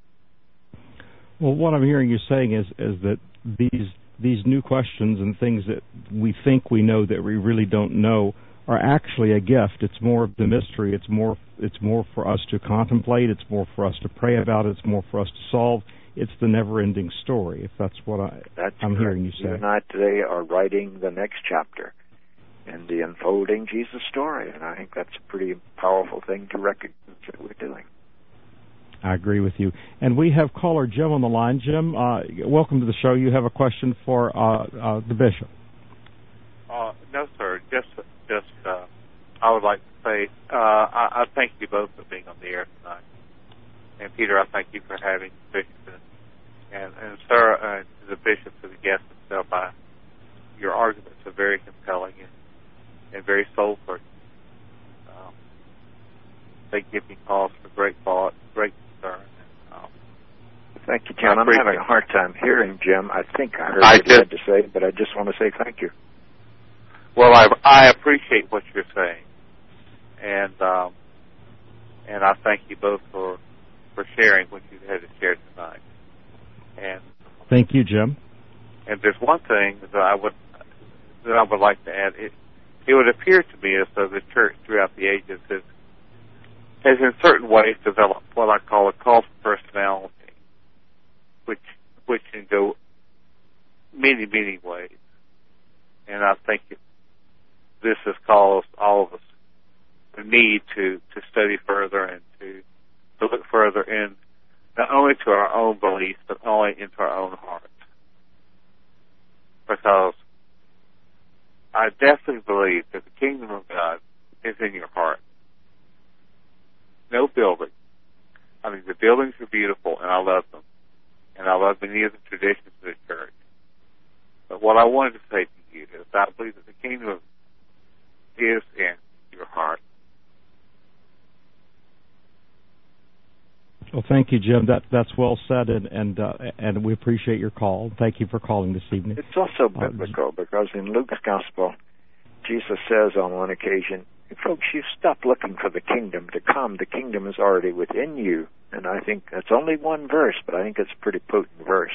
Well, what I'm hearing you saying is is that these these new questions and things that we think we know that we really don't know are actually a gift. It's more of the mystery. It's more it's more for us to contemplate. It's more for us to pray about. It's more for us to solve. It's the never-ending story, if that's what I, that's I'm correct. hearing you say. You and I today are writing the next chapter in the unfolding Jesus story, and I think that's a pretty powerful thing to recognize that we're doing. I agree with you. And we have caller Jim on the line. Jim, uh, welcome to the show. You have a question for uh, uh, the bishop. Uh, no, sir. Just, just uh, I would like to say uh, I, I thank you both for being on the air tonight. And Peter, I thank you for having the bishop. And, and sir, uh, to the bishop, to the guest himself, I, your arguments are very compelling and, and very soul-searching. Um, they give me cause for great thought, great concern. And, um, thank you, John. I'm having a hard time hearing Jim. I think I heard I what he had to say, but I just want to say thank you. Well, I, I appreciate what you're saying, and um, and I thank you both for for sharing what you had to share tonight. And thank you, Jim. And there's one thing that I would that I would like to add. It, it would appear to me as though the church throughout the ages has, has in certain ways developed what I call a cult of personality, which which can go many, many ways. And I think it, this has caused all of us the need to, to study further and to, to look further in not only to our own beliefs, but only into our own hearts. Because I definitely believe that the kingdom of God is in your heart. No building. I mean, the buildings are beautiful, and I love them. And I love many of the traditions of the church. But what I wanted to say to you is I believe that the kingdom is in your heart. Well, thank you, Jim. That that's well said, and and uh, and we appreciate your call. Thank you for calling this evening. It's also biblical uh, because in Luke's gospel, Jesus says on one occasion, "Folks, you stop looking for the kingdom to come. The kingdom is already within you." And I think that's only one verse, but I think it's a pretty potent verse.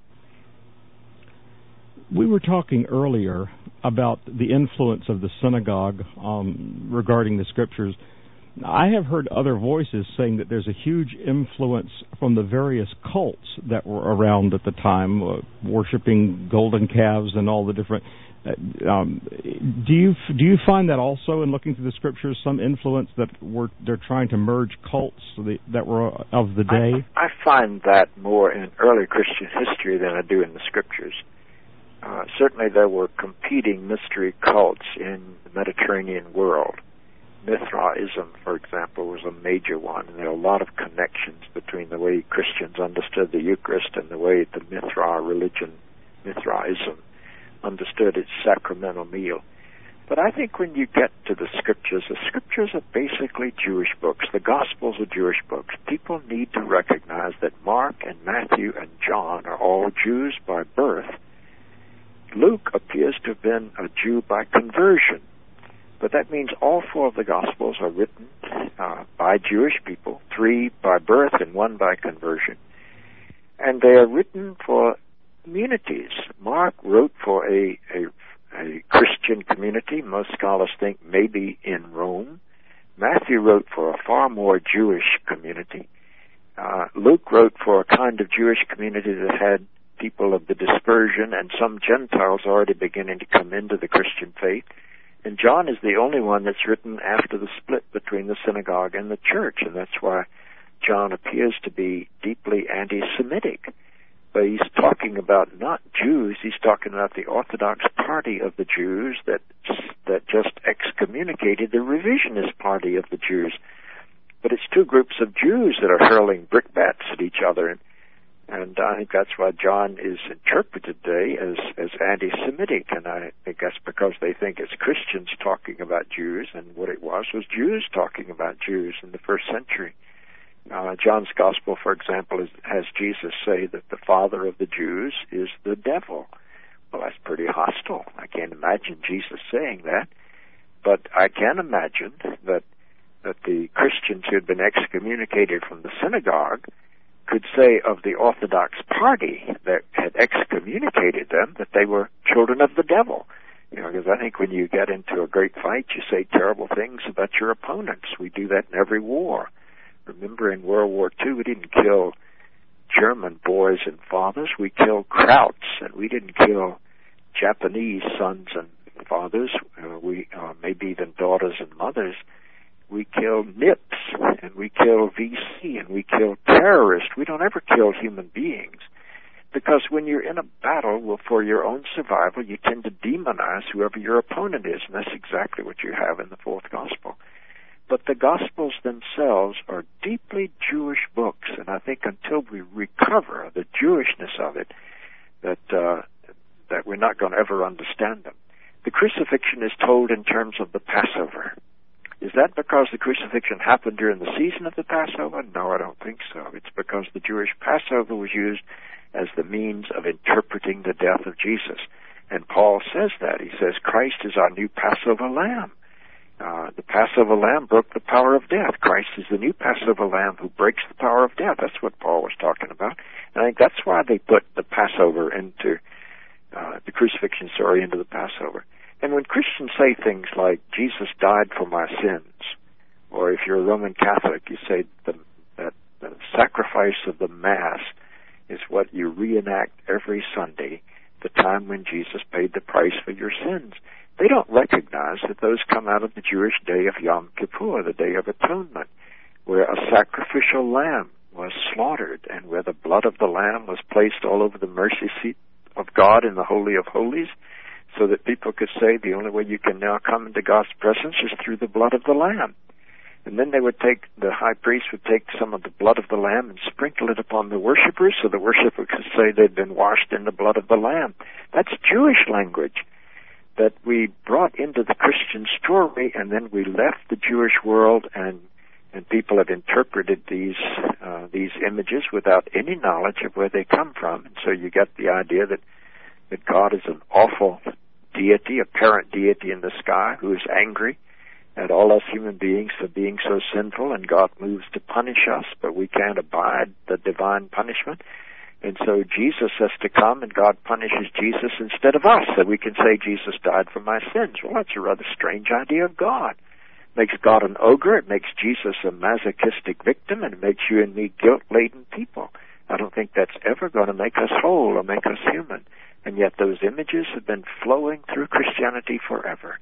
We were talking earlier about the influence of the synagogue um, regarding the scriptures. I have heard other voices saying that there's a huge influence from the various cults that were around at the time, uh, worshiping golden calves and all the different. Uh, um, do you do you find that also in looking through the scriptures, some influence that were they're trying to merge cults that were of the day? I, I find that more in early Christian history than I do in the scriptures. Uh, certainly, there were competing mystery cults in the Mediterranean world. Mithraism, for example, was a major one, and there are a lot of connections between the way Christians understood the Eucharist and the way the Mithra religion, Mithraism, understood its sacramental meal. But I think when you get to the Scriptures, the Scriptures are basically Jewish books. The Gospels are Jewish books. People need to recognize that Mark and Matthew and John are all Jews by birth. Luke appears to have been a Jew by conversion. But that means all four of the Gospels are written uh, by Jewish people, three by birth and one by conversion. And they are written for communities. Mark wrote for a, a, a Christian community. Most scholars think maybe in Rome. Matthew wrote for a far more Jewish community. Uh, Luke wrote for a kind of Jewish community that had people of the dispersion and some Gentiles already beginning to come into the Christian faith. And John is the only one that's written after the split between the synagogue and the church, and that's why John appears to be deeply anti-Semitic. but he's talking about not Jews. He's talking about the Orthodox party of the Jews that that just excommunicated the revisionist party of the Jews. But it's two groups of Jews that are hurling brickbats at each other, and, and I think that's why John is interpreted today as, as anti-Semitic, and I think that's because they think it's Christians talking about Jews, and what it was was Jews talking about Jews in the first century. Uh, John's Gospel, for example, is, has Jesus say that the father of the Jews is the devil. Well, that's pretty hostile. I can't imagine Jesus saying that, but I can imagine that that the Christians who had been excommunicated from the synagogue could say of the Orthodox party that had excommunicated them that they were children of the devil. You know, because I think when you get into a great fight, you say terrible things about your opponents. We do that in every war. Remember, in World War Two, we didn't kill German boys and fathers. We killed Krauts, and we didn't kill Japanese sons and fathers. Uh, we uh, maybe even daughters and mothers. We kill N I P S, and we kill V C, and we kill terrorists. We don't ever kill human beings. Because when you're in a battle for your own survival, you tend to demonize whoever your opponent is, and that's exactly what you have in the fourth gospel. But the Gospels themselves are deeply Jewish books, and I think until we recover the Jewishness of it, that uh, that we're not going to ever understand them. The crucifixion is told in terms of the Passover. Is that because the crucifixion happened during the season of the Passover? No, I don't think so. It's because the Jewish Passover was used as the means of interpreting the death of Jesus. And Paul says that. He says, Christ is our new Passover lamb. Uh, the Passover lamb broke the power of death. Christ is the new Passover lamb who breaks the power of death. That's what Paul was talking about. And I think that's why they put the Passover into, uh, the crucifixion story into the Passover. And when Christians say things like, Jesus died for my sins, or if you're a Roman Catholic, you say the, that the sacrifice of the Mass is what you reenact every Sunday, the time when Jesus paid the price for your sins. They don't recognize that those come out of the Jewish day of Yom Kippur, the Day of Atonement, where a sacrificial lamb was slaughtered and where the blood of the lamb was placed all over the mercy seat of God in the Holy of Holies, so that people could say the only way you can now come into God's presence is through the blood of the lamb. And then they would take, the high priest would take some of the blood of the lamb and sprinkle it upon the worshipers so the worshiper could say they'd been washed in the blood of the lamb. That's Jewish language that we brought into the Christian story, and then we left the Jewish world, and and people have interpreted these uh, these images without any knowledge of where they come from. And so you get the idea that that God is an awful deity, a parent deity in the sky who is angry at all us human beings for being so sinful, and God moves to punish us, but we can't abide the divine punishment. And so Jesus has to come, and God punishes Jesus instead of us, so we can say Jesus died for my sins. Well, that's a rather strange idea of God. It makes God an ogre, it makes Jesus a masochistic victim, and it makes you and me guilt-laden people. I don't think that's ever going to make us whole or make us human. And yet those images have been flowing through Christianity forever.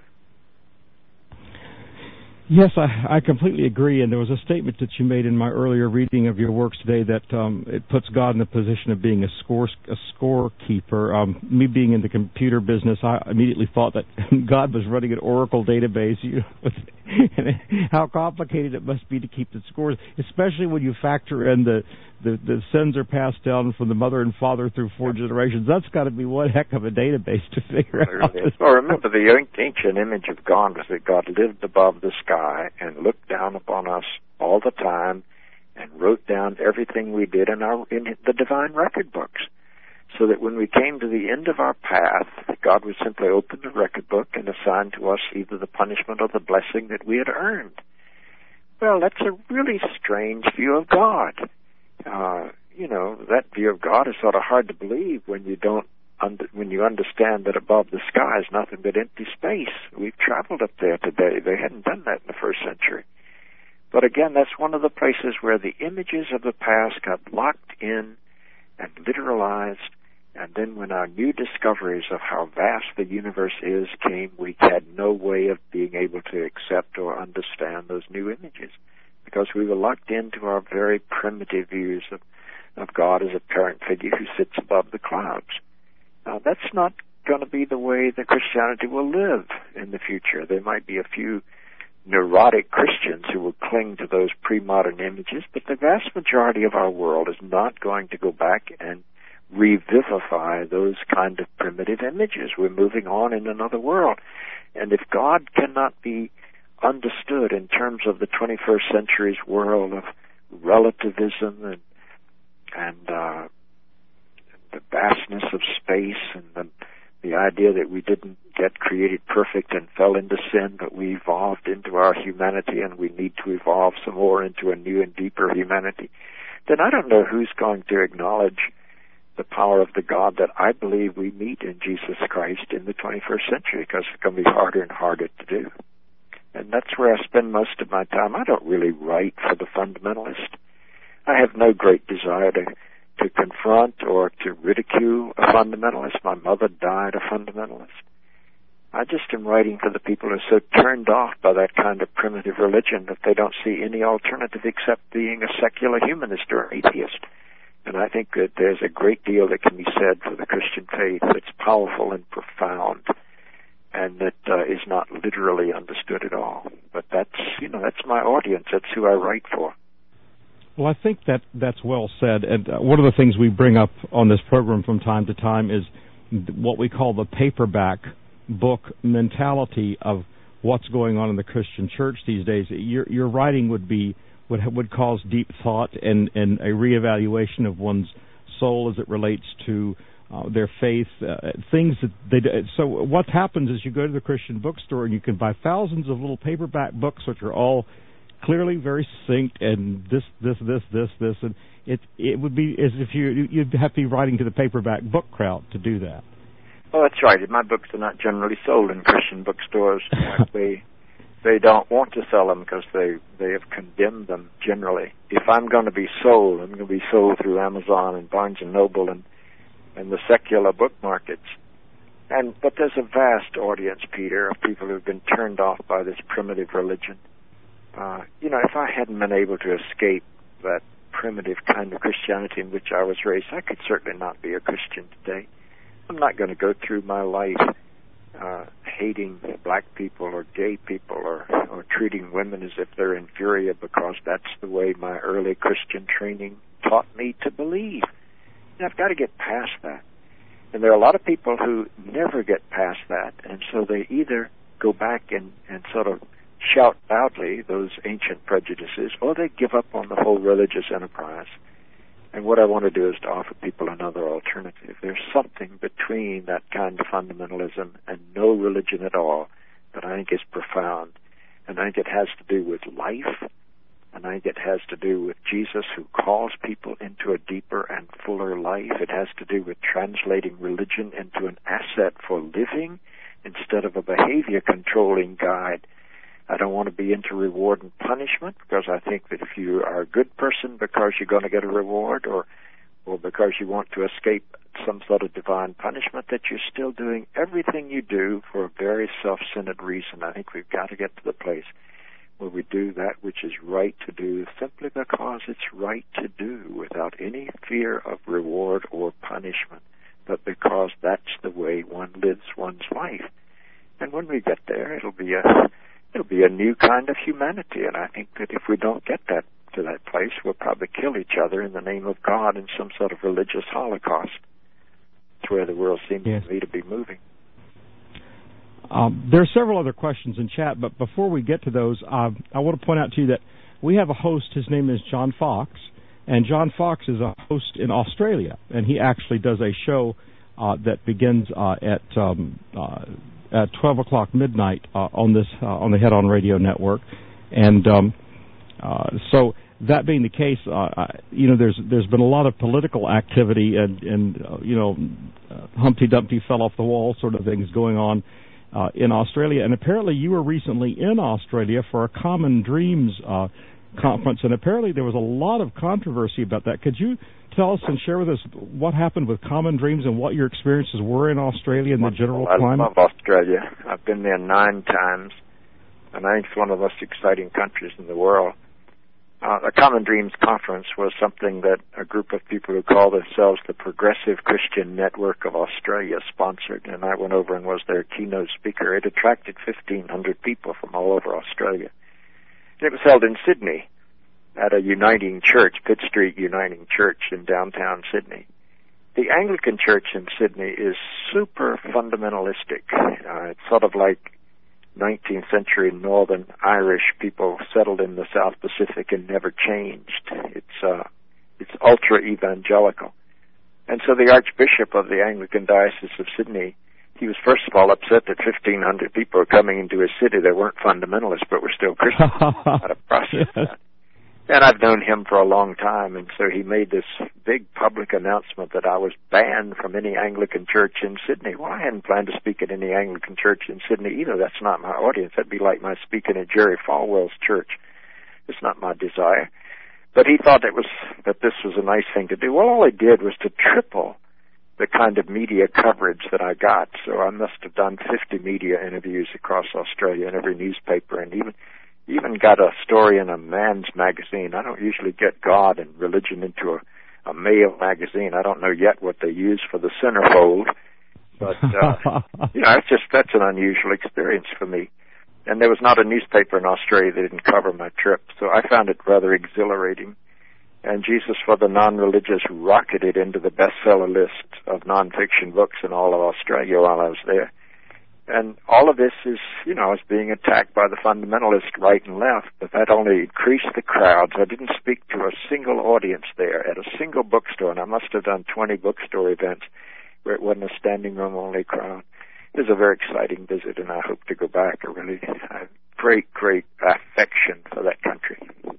Yes, I, I completely agree. And there was a statement that you made in my earlier reading of your works today that um, it puts God in the position of being a score a scorekeeper. Um, me being in the computer business, I immediately thought that God was running an Oracle database. You know, with, and how complicated it must be to keep the scores, especially when you factor in the, the, the sins are passed down from the mother and father through four generations. That's got to be one heck of a database to figure well, out. Well, remember, the ancient image of God was that God lived above the sky and looked down upon us all the time and wrote down everything we did in our in the divine record books, so that when we came to the end of our path, God would simply open the record book and assign to us either the punishment or the blessing that we had earned. Well, that's a really strange view of God. Uh, you know, that view of God is sort of hard to believe when you don't under, when you understand that above the sky is nothing but empty space. We've traveled up there today. They hadn't done that in the first century. But again, that's one of the places where the images of the past got locked in and literalized, and then when our new discoveries of how vast the universe is came, we had no way of being able to accept or understand those new images, because we were locked into our very primitive views of of God as a parent figure who sits above the clouds. Now, that's not going to be the way that Christianity will live in the future. There might be a few neurotic Christians who will cling to those pre-modern images, but the vast majority of our world is not going to go back and revivify those kind of primitive images. We're moving on in another world. And if God cannot be understood in terms of the twenty-first century's world of relativism and, and uh, the vastness of space and the, the idea that we didn't get created perfect and fell into sin, but we evolved into our humanity and we need to evolve some more into a new and deeper humanity, then I don't know who's going to acknowledge the power of the God that I believe we meet in Jesus Christ in the twenty-first century, because it's going to be harder and harder to do. And that's where I spend most of my time. I don't really write for the fundamentalist. I have no great desire to, to confront or to ridicule a fundamentalist. My mother died a fundamentalist. I just am writing for the people who are so turned off by that kind of primitive religion that they don't see any alternative except being a secular humanist or atheist. And I think that there's a great deal that can be said for the Christian faith that's powerful and profound and that uh, is not literally understood at all. But that's, you know, that's my audience. That's who I write for. Well, I think that that's well said. And uh, one of the things we bring up on this program from time to time is what we call the paperback book mentality of what's going on in the Christian church these days. Your, your writing would be would would cause deep thought and, and a reevaluation of one's soul as it relates to uh, their faith, uh, things that they do. So what happens is you go to the Christian bookstore and you can buy thousands of little paperback books which are all clearly very succinct and this, this, this, this, this, and it it would be as if you you'd have to be writing to the paperback book crowd to do that. Well, that's right. My books are not generally sold in Christian bookstores. they they don't want to sell them because they they have condemned them generally. If I'm going to be sold, I'm going to be sold through Amazon and Barnes and Noble and and the secular book markets. And but there's a vast audience, Peter, of people who've been turned off by this primitive religion. Uh, you know, if I hadn't been able to escape that primitive kind of Christianity in which I was raised, I could certainly not be a Christian today. I'm not going to go through my life uh, hating black people or gay people or, or treating women as if they're inferior because that's the way my early Christian training taught me to believe. And I've got to get past that. And there are a lot of people who never get past that, and so they either go back and, and sort of shout loudly those ancient prejudices, or they give up on the whole religious enterprise. And what I want to do is to offer people another alternative. There's something between that kind of fundamentalism and no religion at all that I think is profound. And I think it has to do with life, and I think it has to do with Jesus, who calls people into a deeper and fuller life. It has to do with translating religion into an asset for living instead of a behavior-controlling guide. I don't want to be into reward and punishment, because I think that if you are a good person because you're going to get a reward, or or because you want to escape some sort of divine punishment, that you're still doing everything you do for a very self-centered reason. I think we've got to get to the place where we do that which is right to do simply because it's right to do, without any fear of reward or punishment, but because that's the way one lives one's life. And when we get there, it'll be a It'll be a new kind of humanity, and I think that if we don't get that to that place, we'll probably kill each other in the name of God in some sort of religious holocaust. It's where the world seems yes. to me to be moving. Um, there are several other questions in chat, but before we get to those, uh, I want to point out to you that we have a host. His name is John Fox, and John Fox is a host in Australia, and he actually does a show uh, that begins uh, at um, uh, at twelve o'clock midnight uh, on this uh, on the Head On Radio Network, and um, uh, so that being the case, uh, I, you know, there's there's been a lot of political activity and and uh, you know, uh, Humpty Dumpty fell off the wall sort of things going on uh, in Australia, and apparently you were recently in Australia for a Common Dreams uh, conference, and apparently there was a lot of controversy about that. Could you tell us and share with us what happened with Common Dreams and what your experiences were in Australia and the general I climate? I love Australia. I've been there nine times, and I think it's one of the most exciting countries in the world. Uh, the Common Dreams Conference was something that a group of people who call themselves the Progressive Christian Network of Australia sponsored, and I went over and was their keynote speaker. It attracted fifteen hundred people from all over Australia. And it was held in Sydney at a Uniting Church, Pitt Street Uniting Church in downtown Sydney. The Anglican Church in Sydney is super fundamentalistic. Uh, it's sort of like nineteenth century Northern Irish people settled in the South Pacific and never changed. It's uh, it's ultra evangelical, and so the Archbishop of the Anglican Diocese of Sydney, he was first of all upset that fifteen hundred people were coming into his city that weren't fundamentalists but were still Christians. How to process yes. that. And I've known him for a long time, and so he made this big public announcement that I was banned from any Anglican church in Sydney. Well, I hadn't planned to speak at any Anglican church in Sydney either. That's not my audience. That'd be like my speaking at Jerry Falwell's church. It's not my desire. But he thought it was that this was a nice thing to do. Well, all he did was to triple the kind of media coverage that I got. So I must have done fifty media interviews across Australia in every newspaper, and even Even got a story in a man's magazine. I don't usually get God and religion into a, a male magazine. I don't know yet what they use for the centerfold, but uh, you know, it's just that's an unusual experience for me. And there was not a newspaper in Australia that didn't cover my trip, so I found it rather exhilarating. And Jesus for the Non-Religious rocketed into the bestseller list of nonfiction books in all of Australia while I was there. And all of this is, you know, is being attacked by the fundamentalist right and left, but that only increased the crowds. I didn't speak to a single audience there at a single bookstore, and I must have done twenty bookstore events where it wasn't a standing room only crowd. It was a very exciting visit, and I hope to go back. I really have great, great affection for that country.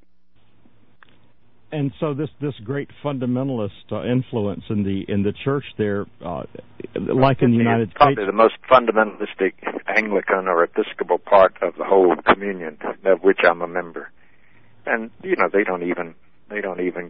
And so this, this great fundamentalist uh, influence in the in the church there, uh, like in the United it's probably States, the most fundamentalistic Anglican or Episcopal part of the whole communion, of which I'm a member. And you know, they don't even they don't even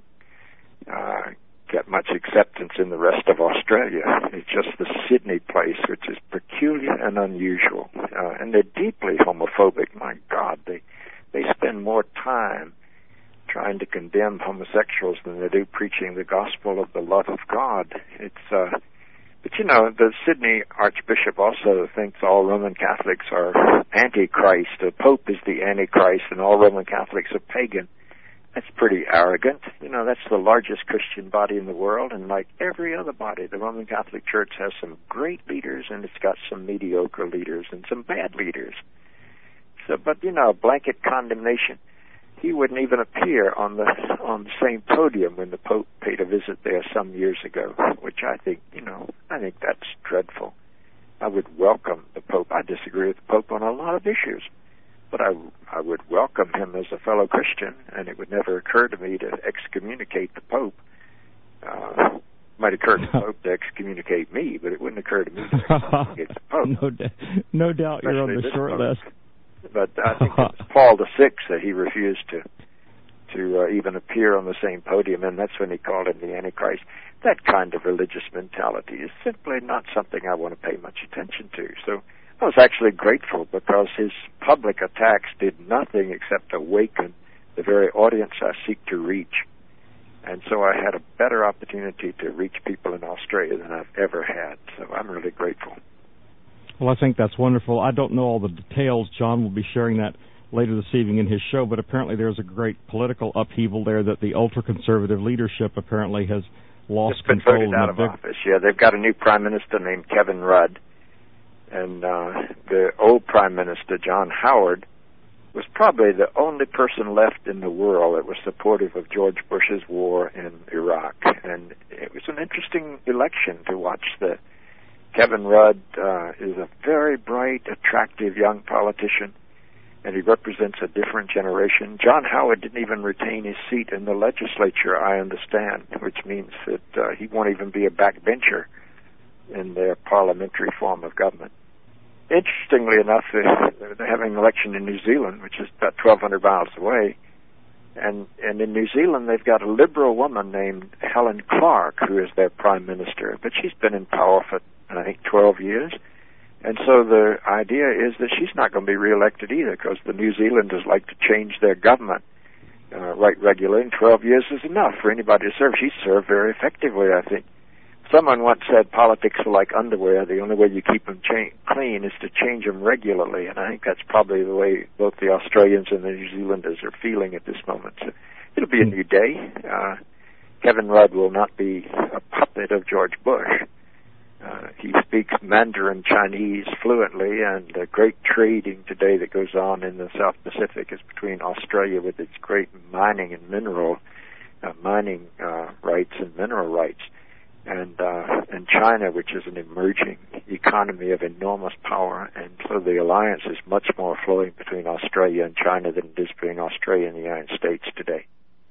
uh, get much acceptance in the rest of Australia. It's just the Sydney place, which is peculiar and unusual, uh, and they're deeply homophobic. My God, they they spend more time trying to condemn homosexuals than they do preaching the gospel of the love of God. It's, uh, but you know, the Sydney Archbishop also thinks all Roman Catholics are Antichrist. The Pope is the Antichrist, and all Roman Catholics are pagan. That's pretty arrogant. You know, that's the largest Christian body in the world, and like every other body, the Roman Catholic Church has some great leaders, and it's got some mediocre leaders and some bad leaders. So, but you know, blanket condemnation. He wouldn't even appear on the on the same podium when the Pope paid a visit there some years ago, which I think, you know, I think that's dreadful. I would welcome the Pope. I disagree with the Pope on a lot of issues, but I, I would welcome him as a fellow Christian, and it would never occur to me to excommunicate the Pope. Uh, might occur to the Pope to excommunicate me, but it wouldn't occur to me to excommunicate the Pope. No, d- no doubt you're on the short list. But I think it was Paul the Sixth that he refused to to uh, even appear on the same podium, and that's when he called him the Antichrist. That kind of religious mentality is simply not something I want to pay much attention to. So I was actually grateful because his public attacks did nothing except awaken the very audience I seek to reach. And so I had a better opportunity to reach people in Australia than I've ever had. So I'm really grateful. Well, I think that's wonderful. I don't know all the details. John will be sharing that later this evening in his show, but apparently there's a great political upheaval there that the ultra-conservative leadership apparently has lost Just been control. voted out of big... office, yeah. They've got a new prime minister named Kevin Rudd, and uh, the old prime minister, John Howard, was probably the only person left in the world that was supportive of George Bush's war in Iraq. And it was an interesting election to watch. The Kevin Rudd uh, is a very bright, attractive young politician, and he represents a different generation. John Howard didn't even retain his seat in the legislature, I understand, which means that uh, he won't even be a backbencher in their parliamentary form of government. Interestingly enough, they're having an election in New Zealand, which is about twelve hundred miles away, and, and in New Zealand they've got a liberal woman named Helen Clark, who is their prime minister, but she's been in power for, I think, twelve years. And so the idea is that she's not going to be reelected either, because the New Zealanders like to change their government uh, right regularly, and twelve years is enough for anybody to serve. She served very effectively, I think. Someone once said politics are like underwear. The only way you keep them cha- clean is to change them regularly, and I think that's probably the way both the Australians and the New Zealanders are feeling at this moment. So it'll be a new day. Uh, Kevin Rudd will not be a puppet of George Bush. Uh, he speaks Mandarin Chinese fluently, and the great trading today that goes on in the South Pacific is between Australia with its great mining and mineral uh, mining uh, rights and mineral rights, and uh, and China, which is an emerging economy of enormous power, and so the alliance is much more flowing between Australia and China than it is between Australia and the United States today.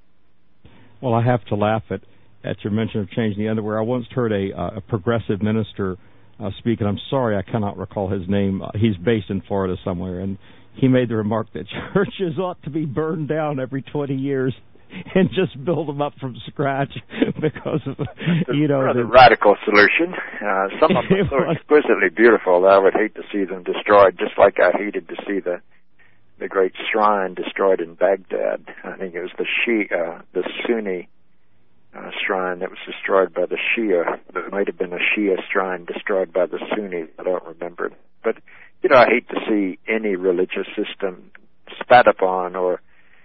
Well, I have to laugh at, at your mention of changing the underwear. I once heard a, uh, a progressive minister uh, speak, and I'm sorry I cannot recall his name. Uh, he's based in Florida somewhere, and he made the remark that churches ought to be burned down every twenty years and just build them up from scratch because of, you know... That's a radical solution. Uh, some of them are so exquisitely beautiful that I would hate to see them destroyed, just like I hated to see the the great shrine destroyed in Baghdad. I think it was the Shia, the Sunni uh, shrine that was destroyed by the Shia. It might have been a Shia shrine destroyed by the Sunni. I don't remember. But, you know, I hate to see any religious system spat upon or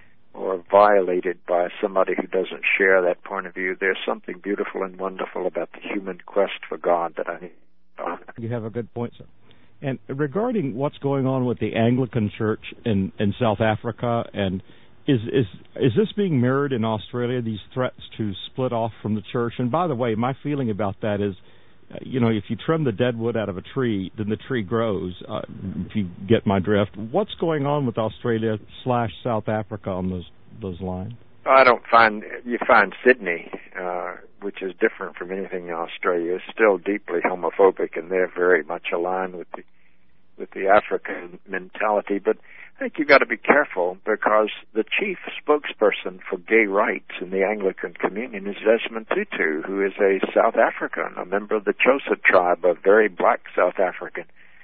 or violated by somebody who doesn't share that point of view. There's something beautiful and wonderful about the human quest for God that I need to honor. You have a good point, sir. And regarding what's going on with the Anglican Church in, in South Africa, and is is is this being mirrored in Australia, these threats to split off from the church? And by the way, my feeling about that is, uh, you know, if you trim the dead wood out of a tree, then the tree grows, uh, if you get my drift. What's going on with Australia slash South Africa on those those lines? I don't find, you find Sydney, uh, which is different from anything in Australia, is still deeply homophobic, and they're very much aligned with the with the African mentality. But I think you've got to be careful, because the chief spokesperson for gay rights in the Anglican Communion is Desmond Tutu, who is a South African, a member of the Xhosa tribe, a very black South African.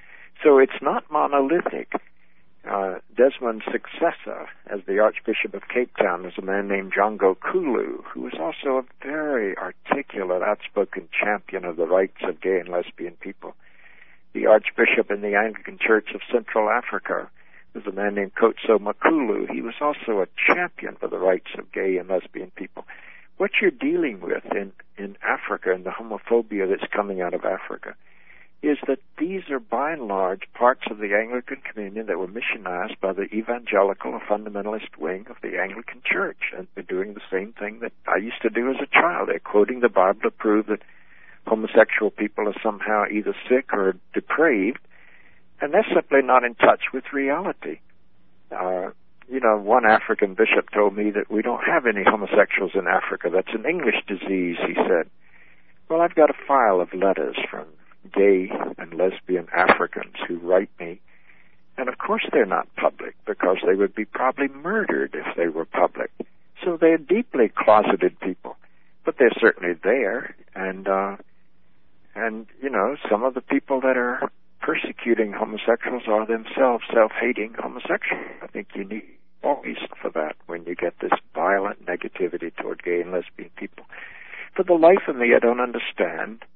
So it's not monolithic. Uh, Desmond's successor as the Archbishop of Cape Town was a man named Jongo Kulu, who was also a very articulate, outspoken champion of the rights of gay and lesbian people. The Archbishop in the Anglican Church of Central Africa was a man named Kotso Makulu. He was also a champion for the rights of gay and lesbian people. What you're dealing with in, in Africa, and the homophobia that's coming out of Africa, is that these are by and large parts of the Anglican communion that were missionized by the evangelical or fundamentalist wing of the Anglican Church, and they're doing the same thing that I used to do as a child. They're quoting the Bible to prove that homosexual people are somehow either sick or depraved, and they're simply not in touch with reality. Uh, you know, one African bishop told me that we don't have any homosexuals in Africa. That's an English disease, he said. Well, I've got a file of letters from gay and lesbian Africans who write me, and of course they're not public, because they would be probably murdered if they were public. So they're deeply closeted people, but they're certainly there, and uh, and you know, some of the people that are persecuting homosexuals are themselves self-hating homosexuals. I think you need always for that when you get this violent negativity toward gay and lesbian people. For the life of me, I don't understand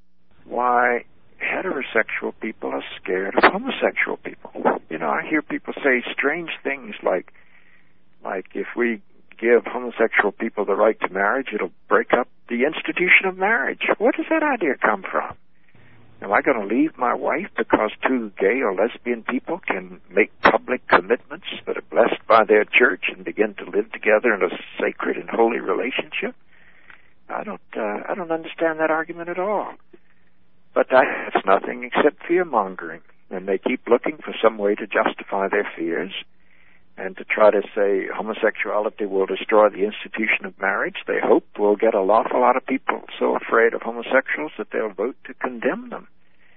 why heterosexual people are scared of homosexual people. You know, I hear people say strange things like, like if we give homosexual people the right to marriage, it'll break up the institution of marriage. Where does that idea come from? Am I going to leave my wife because two gay or lesbian people can make public commitments that are blessed by their church and begin to live together in a sacred and holy relationship? I don't, uh, I don't understand that argument at all. But that's nothing except fear-mongering, and they keep looking for some way to justify their fears and to try to say homosexuality will destroy the institution of marriage. They hope we'll get an awful lot of people so afraid of homosexuals that they'll vote to condemn them.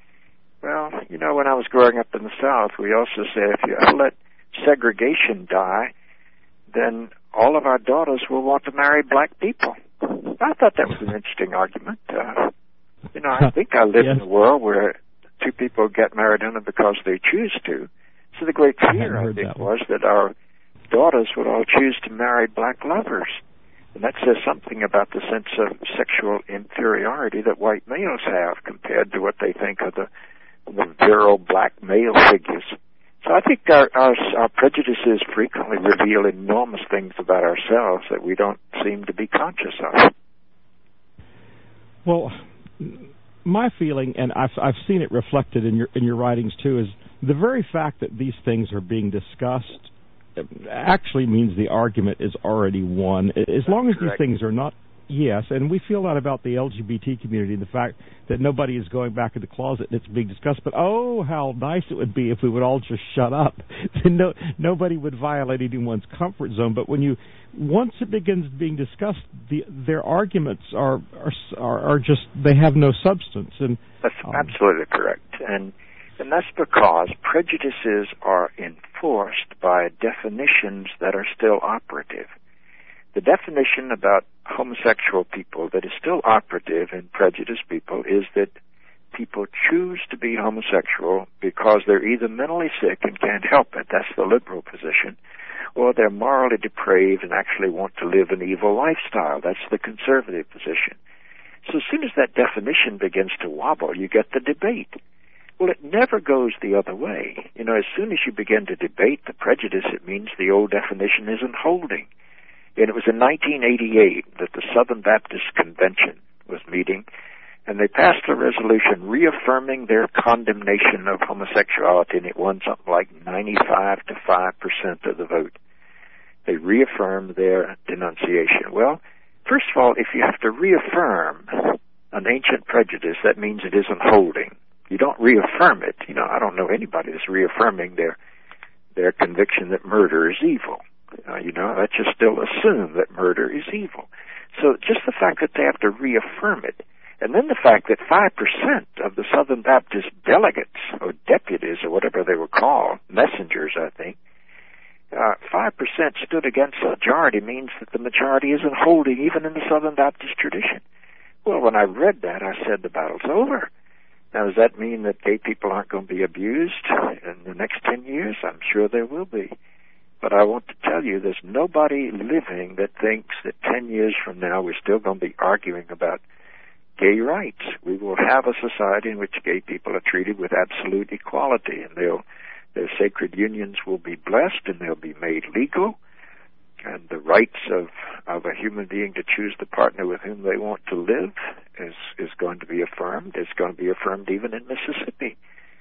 Well, you know, when I was growing up in the South, we also said if you let segregation die, then all of our daughters will want to marry black people. I thought that was an interesting argument. Uh, You know, I think I live yes. in a world where two people get married only because they choose to. So the great fear, I, I think, was that our daughters would all choose to marry black lovers. And that says something about the sense of sexual inferiority that white males have compared to what they think of the, the virile black male figures. So I think our, our, our prejudices frequently reveal enormous things about ourselves that we don't seem to be conscious of. Well, my feeling, and I've, I've seen it reflected in your in your writings too, is the very fact that these things are being discussed actually means the argument is already won. As long as these things are not, yes, and we feel that about the L G B T community, the fact that nobody is going back in the closet and it's being discussed, but oh, how nice it would be if we would all just shut up. no, nobody would violate anyone's comfort zone, but when you, once it begins being discussed, the, their arguments are, are, are just, they have no substance. And That's um, absolutely correct. And And that's because prejudices are enforced by definitions that are still operative. The definition about homosexual people that is still operative in prejudiced people is that people choose to be homosexual because they're either mentally sick and can't help it, that's the liberal position, or they're morally depraved and actually want to live an evil lifestyle, that's the conservative position. So as soon as that definition begins to wobble, you get the debate. Well, it never goes the other way. You know, as soon as you begin to debate the prejudice, it means the old definition isn't holding. And it was in nineteen eighty-eight that the Southern Baptist Convention was meeting, and they passed a resolution reaffirming their condemnation of homosexuality, and it won something like ninety-five to five percent of the vote. They reaffirmed their denunciation. Well, first of all, if you have to reaffirm an ancient prejudice, that means it isn't holding. You don't reaffirm it. You know, I don't know anybody that's reaffirming their their conviction that murder is evil. Uh, you know, let's just still assume that murder is evil. So just the fact that they have to reaffirm it, and then the fact that five percent of the Southern Baptist delegates, or deputies, or whatever they were called, messengers, I think, uh, five percent stood against the majority means that the majority isn't holding even in the Southern Baptist tradition. Well, when I read that, I said the battle's over. Now, does that mean that gay people aren't going to be abused in the next ten years? I'm sure there will be. But I want to tell you, there's nobody living that thinks that ten years from now we're still going to be arguing about gay rights. We will have a society in which gay people are treated with absolute equality, and they'll, their sacred unions will be blessed and they'll be made legal, and the rights of, of a human being to choose the partner with whom they want to live is, is going to be affirmed. It's going to be affirmed even in Mississippi.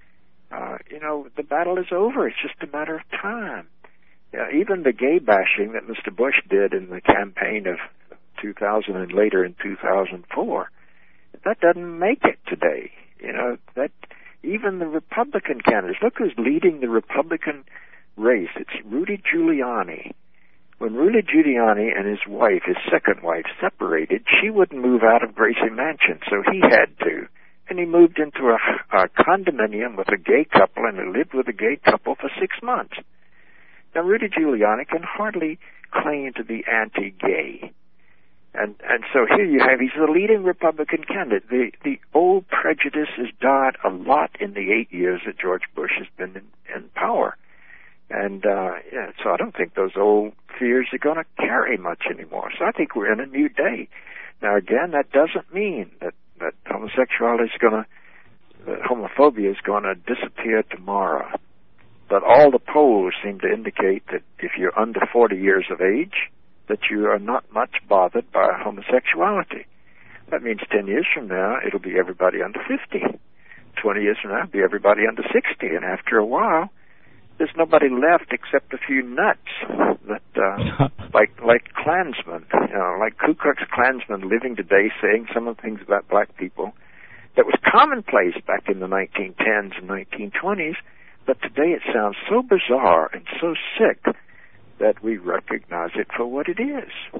Uh, you know, the battle is over. It's just a matter of time. Yeah, even the gay bashing that Mister Bush did in the campaign of two thousand and later in two thousand four, that doesn't make it today. You know, that even the Republican candidates, look who's leading the Republican race. It's Rudy Giuliani. When Rudy Giuliani and his wife, his second wife, separated, she wouldn't move out of Gracie Mansion, so he had to. And he moved into a, a condominium with a gay couple, and he lived with a gay couple for six months. Now, Rudy Giuliani can hardly claim to be anti-gay. And and so here you have, he's the leading Republican candidate. The the old prejudice has died a lot in the eight years that George Bush has been in, in power. And uh, yeah, so I don't think those old fears are going to carry much anymore. So I think we're in a new day. Now, again, that doesn't mean that, that homosexuality is going to, that homophobia is going to disappear tomorrow. But all the polls seem to indicate that if you're under forty years of age, that you are not much bothered by homosexuality. That means ten years from now, it'll be everybody under fifty. twenty years from now, it'll be everybody under sixty. And after a while, there's nobody left except a few nuts that, uh, like, like Klansmen, you know, like Ku Klux Klansmen living today saying some of the things about black people that was commonplace back in the nineteen tens and nineteen twenties. But today it sounds so bizarre and so sick that we recognize it for what it is.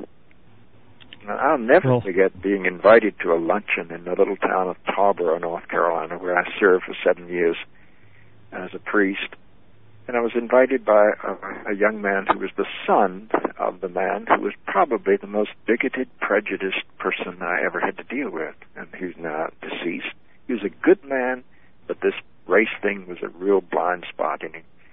Now, I'll never well, forget being invited to a luncheon in the little town of Tarboro, North Carolina, where I served for seven years as a priest. And I was invited by a, a young man who was the son of the man who was probably the most bigoted, prejudiced person I ever had to deal with, and who's now deceased. He was a good man, but this race thing was a real blind spot in him.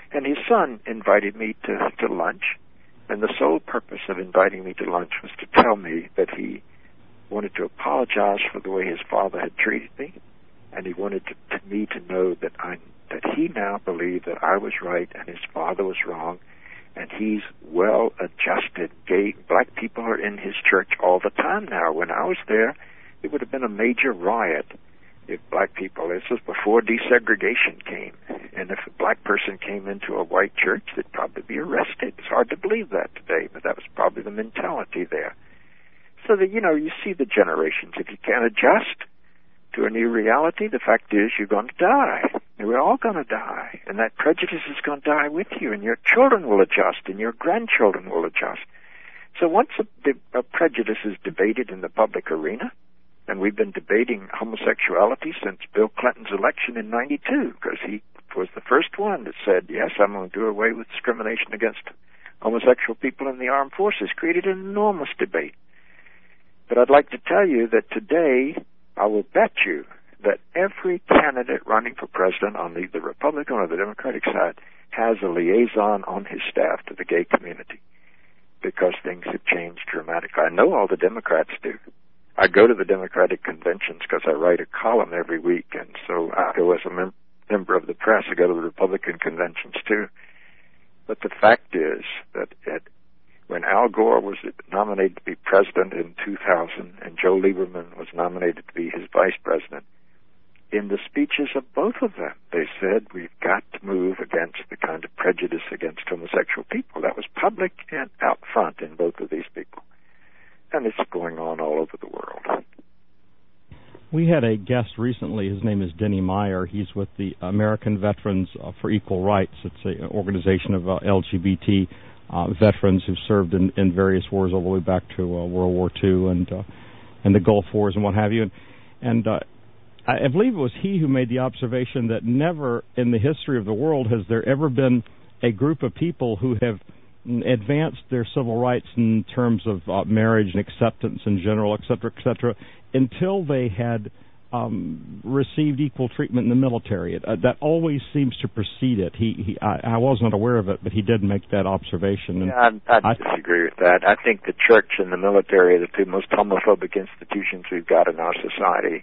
And his son invited me to, to lunch, and the sole purpose of inviting me to lunch was to tell me that he wanted to apologize for the way his father had treated me, and he wanted to, to me to know that I that he now believed that I was right and his father was wrong, and he's well adjusted. Gay black people are in his church all the time now. When I was there, it would have been a major riot if black people, this was before desegregation came, and if a black person came into a white church, they'd probably be arrested. It's hard to believe that today, but that was probably the mentality there. So that, you know, you see the generations. If you can't adjust to a new reality, the fact is you're going to die. We're all going to die, and that prejudice is going to die with you, and your children will adjust, and your grandchildren will adjust. So once a, a prejudice is debated in the public arena, and we've been debating homosexuality since Bill Clinton's election in ninety-two, because he was the first one that said, yes, I'm going to do away with discrimination against homosexual people in the armed forces, created an enormous debate. But I'd like to tell you that today, I will bet you that every candidate running for president on the, the Republican or the Democratic side has a liaison on his staff to the gay community, because things have changed dramatically. I know all the Democrats do. I go to the Democratic conventions because I write a column every week, and so I go as a mem- member of the press. I go to the Republican conventions too. But the fact is that it, when Al Gore was nominated to be president in two thousand and Joe Lieberman was nominated to be his vice president, in the speeches of both of them, they said, we've got to move against the kind of prejudice against homosexual people. That was public and out front in both of these people. And it's going on all over the world. We had a guest recently. His name is Denny Meyer. He's with the American Veterans for Equal Rights. It's an organization of uh, L G B T uh, veterans who've served in, in various wars all the way back to uh, World War Two and uh, and the Gulf Wars and what have you. And, and uh, I believe it was he who made the observation that never in the history of the world has there ever been a group of people who have advanced their civil rights in terms of uh, marriage and acceptance in general, et cetera, et cetera, until they had um, received equal treatment in the military. It, uh, that always seems to precede it. He, he I, I wasn't aware of it, but he did make that observation. And yeah, I, I disagree with that. I think the church and the military are the two most homophobic institutions we've got in our society,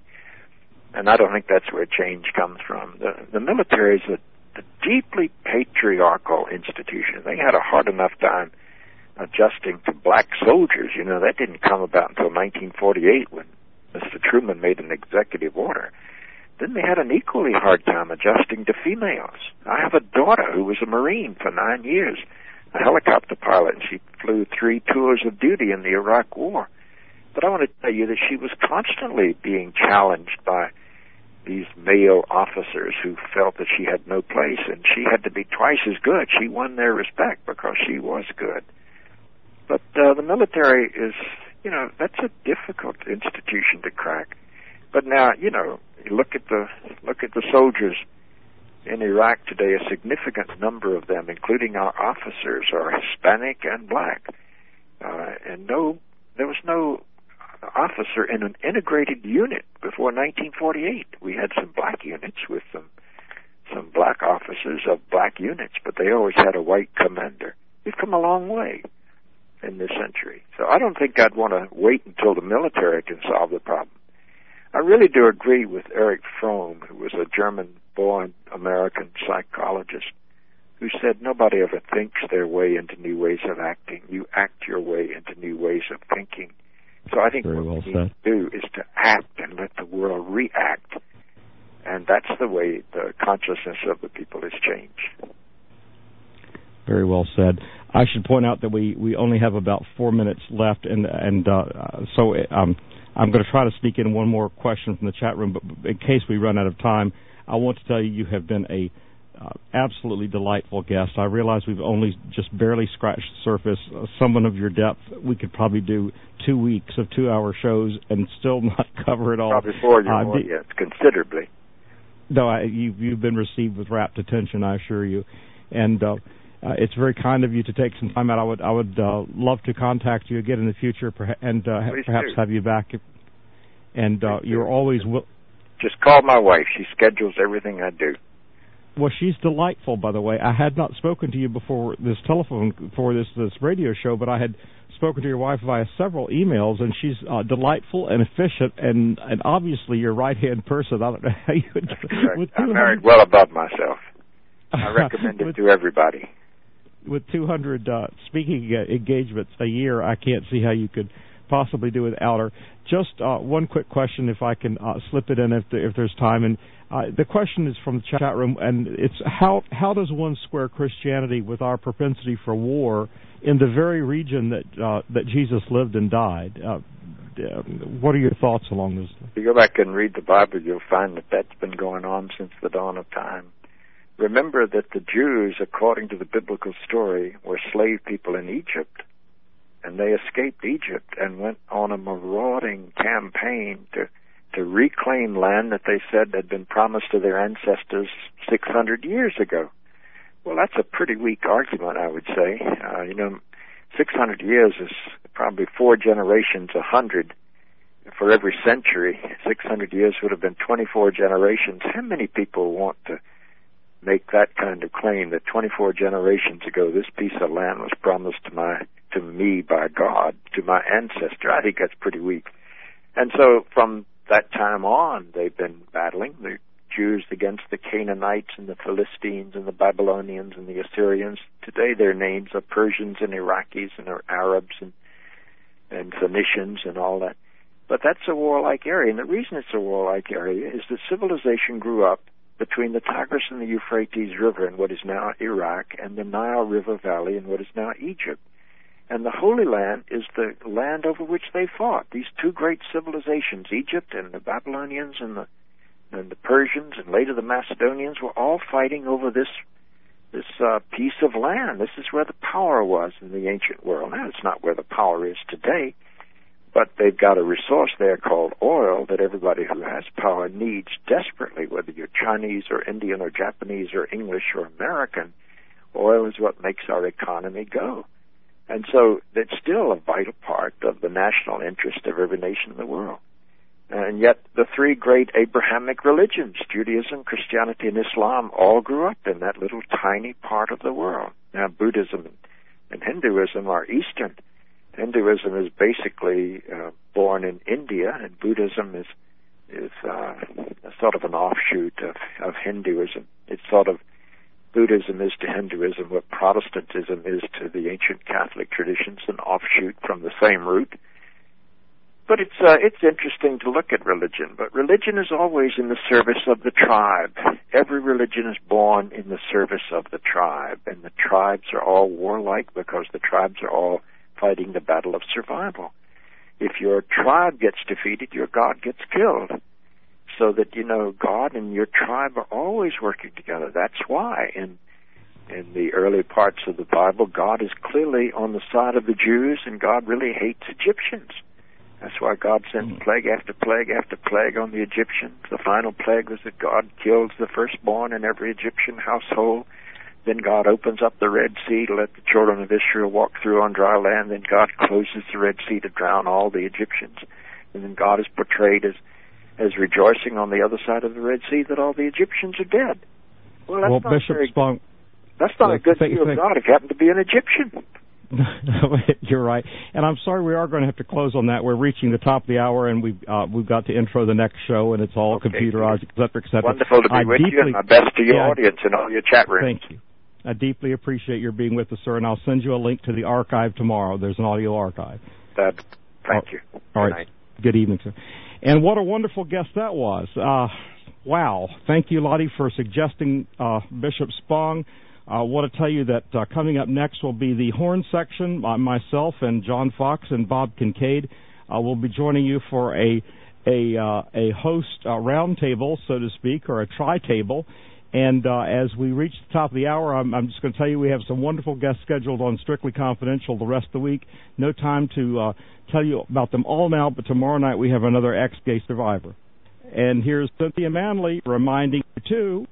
and I don't think that's where change comes from. The, the military is a a deeply patriarchal institution. They had a hard enough time adjusting to black soldiers. You know, that didn't come about until nineteen forty-eight when Mister Truman made an executive order. Then they had an equally hard time adjusting to females. I have a daughter who was a Marine for nine years, a helicopter pilot, and she flew three tours of duty in the Iraq War. But I want to tell you that she was constantly being challenged by these male officers who felt that she had no place, and she had to be twice as good. She won their respect because she was good. But uh, the military is, you know, that's a difficult institution to crack. But now, you know, you look at the look at the soldiers in Iraq today. A significant number of them, including our officers, are Hispanic and black, uh, and no, there was no officer in an integrated unit before nineteen forty-eight. We had some black units with some some black officers of black units, but they always had a white commander. We've come a long way in this century. So I don't think I'd want to wait until the military can solve the problem. I really do agree with Erich Fromm, who was a German-born American psychologist, who said nobody ever thinks their way into new ways of acting. You act your way into new ways of thinking. So I think Very what well we said. need to do is to act and let the world react. And that's the way the consciousness of the people has changed. Very well said. I should point out that we, we only have about four minutes left, and and uh, so um, I'm going to try to sneak in one more question from the chat room, but in case we run out of time, I want to tell you you have been a Uh, absolutely delightful guest. I realize we've only just barely scratched the surface. Uh, someone of your depth, we could probably do two weeks of two-hour shows and still not cover it all. Probably four your uh, audience, considerably. No, I, you, you've been received with rapt attention, I assure you. And uh, uh, it's very kind of you to take some time out. I would I would uh, love to contact you again in the future perha- and uh, perhaps do. have you back. If, and uh, you're always... Wi- Just call my wife. She schedules everything I do. Well, she's delightful, by the way. I had not spoken to you before this telephone, before this this radio show, but I had spoken to your wife via several emails, and she's uh, delightful and efficient, and, and obviously your right-hand person. I don't know how you would... With I'm married well above myself. I recommend it with, to everybody. With two hundred uh, speaking uh, engagements a year, I can't see how you could possibly do without her. Just uh, one quick question, if I can uh, slip it in if, the, if there's time. And uh, the question is from the chat room, and it's how how does one square Christianity with our propensity for war in the very region that uh, that Jesus lived and died? Uh, what are your thoughts along those lines? If you go back and read the Bible, you'll find that that's been going on since the dawn of time. Remember that the Jews, according to the biblical story, were slave people in Egypt. And they escaped Egypt and went on a marauding campaign to to reclaim land that they said had been promised to their ancestors six hundred years ago. Well, that's a pretty weak argument, I would say. Uh, you know, six hundred years is probably four generations, a hundred for every century. six hundred years would have been twenty-four generations. How many people want to make that kind of claim that twenty-four generations ago this piece of land was promised to my to me by God, to my ancestor? I think that's pretty weak. And so from that time on, they've been battling, the Jews against the Canaanites and the Philistines and the Babylonians and the Assyrians. Today their names are Persians and Iraqis and Arabs and, and Phoenicians and all that. But that's a warlike area. And the reason it's a warlike area is that civilization grew up between the Tigris and the Euphrates River in what is now Iraq and the Nile River Valley in what is now Egypt. And the Holy Land is the land over which they fought. These two great civilizations, Egypt and the Babylonians and the and the Persians and later the Macedonians, were all fighting over this this uh, piece of land. This is where the power was in the ancient world. Now, it's not where the power is today, but they've got a resource there called oil that everybody who has power needs desperately, whether you're Chinese or Indian or Japanese or English or American. Oil is what makes our economy go. And so it's still a vital part of the national interest of every nation in the world. And yet the three great Abrahamic religions, Judaism, Christianity, and Islam, all grew up in that little tiny part of the world. Now Buddhism and Hinduism are Eastern. Hinduism is basically uh, born in India, and Buddhism is is uh, a sort of an offshoot of, of Hinduism. It's sort of Buddhism is to Hinduism what Protestantism is to the ancient Catholic traditions, an offshoot from the same root. But it's uh, it's interesting to look at religion. But religion is always in the service of the tribe. Every religion is born in the service of the tribe, and the tribes are all warlike because the tribes are all fighting the battle of survival. If your tribe gets defeated, your God gets killed. So that, you know, God and your tribe are always working together. That's why in in the early parts of the Bible, God is clearly on the side of the Jews, and God really hates Egyptians. That's why God sent plague after plague after plague on the Egyptians. The final plague was that God kills the firstborn in every Egyptian household. Then God opens up the Red Sea to let the children of Israel walk through on dry land. Then God closes the Red Sea to drown all the Egyptians. And then God is portrayed as as rejoicing on the other side of the Red Sea that all the Egyptians are dead. Well, that's well, not Bishop very, Spong, that's not uh, a good think, view of think, God if you happen to be an Egyptian. You're right. And I'm sorry we are going to have to close on that. We're reaching the top of the hour, and we've, uh, we've got to intro the next show, and it's all okay, computerized, et cetera, et cetera. Wonderful to be I with deeply, you, and my best to your yeah, audience and all your chat rooms. Thank you. I deeply appreciate your being with us, sir, and I'll send you a link to the archive tomorrow. There's an audio archive. Uh, thank you. All right. Night. Good evening, sir. And what a wonderful guest that was. Uh, wow. Thank you, Lottie, for suggesting uh, Bishop Spong. I want to tell you that uh, coming up next will be the horn section. Uh, myself and John Fox and Bob Kincaid uh, will be joining you for a a, uh, a host uh, roundtable, so to speak, or a tri-table. And uh, as we reach the top of the hour, I'm, I'm just going to tell you we have some wonderful guests scheduled on Strictly Confidential the rest of the week. No time to uh, tell you about them all now, but tomorrow night we have another ex-gay survivor. And here's Cynthia Manley reminding you, too,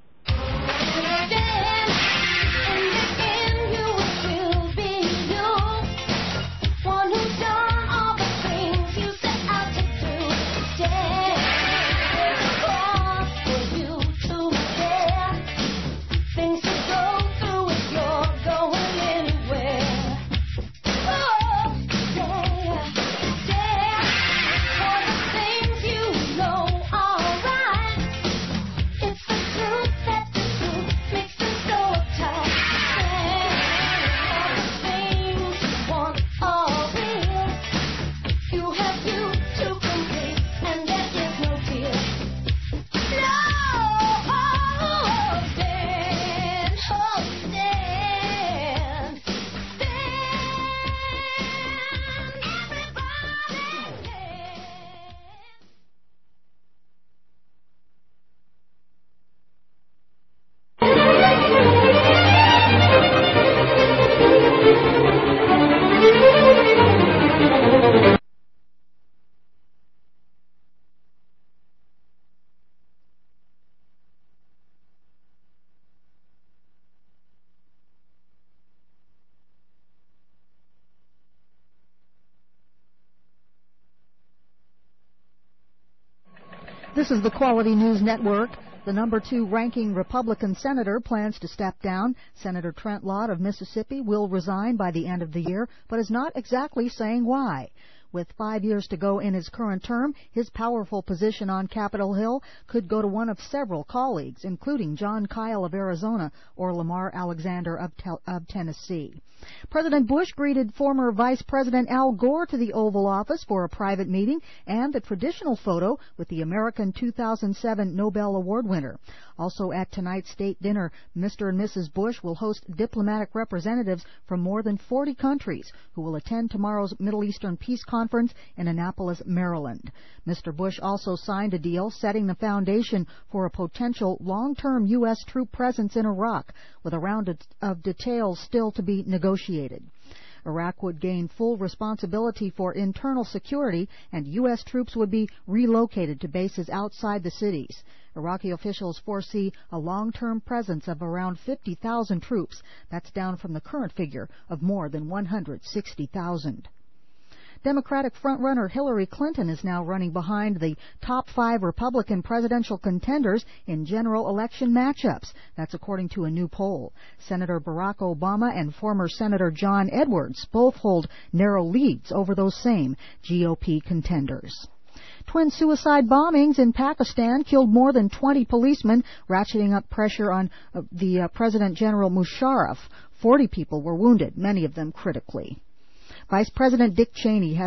This is the Quality News Network. The number two ranking Republican senator plans to step down. Senator Trent Lott of Mississippi will resign by the end of the year, but is not exactly saying why. With five years to go in his current term, his powerful position on Capitol Hill could go to one of several colleagues, including John Kyle of Arizona or Lamar Alexander of, te- of Tennessee. President Bush greeted former Vice President Al Gore to the Oval Office for a private meeting and the traditional photo with the American two thousand seven Nobel Award winner. Also at tonight's state dinner, Mister and Missus Bush will host diplomatic representatives from more than forty countries who will attend tomorrow's Middle Eastern Peace Conference in Annapolis, Maryland. Mister Bush also signed a deal setting the foundation for a potential long-term U S troop presence in Iraq, with a round of details still to be negotiated. Iraq would gain full responsibility for internal security, and U S troops would be relocated to bases outside the cities. Iraqi officials foresee a long-term presence of around fifty thousand troops. That's down from the current figure of more than one hundred sixty thousand. Democratic frontrunner Hillary Clinton is now running behind the top five Republican presidential contenders in general election matchups. That's according to a new poll. Senator Barack Obama and former Senator John Edwards both hold narrow leads over those same G O P contenders. Twin suicide bombings in Pakistan killed more than twenty policemen, ratcheting up pressure on uh, the uh, President General Musharraf. Forty people were wounded, many of them critically. Vice President Dick Cheney has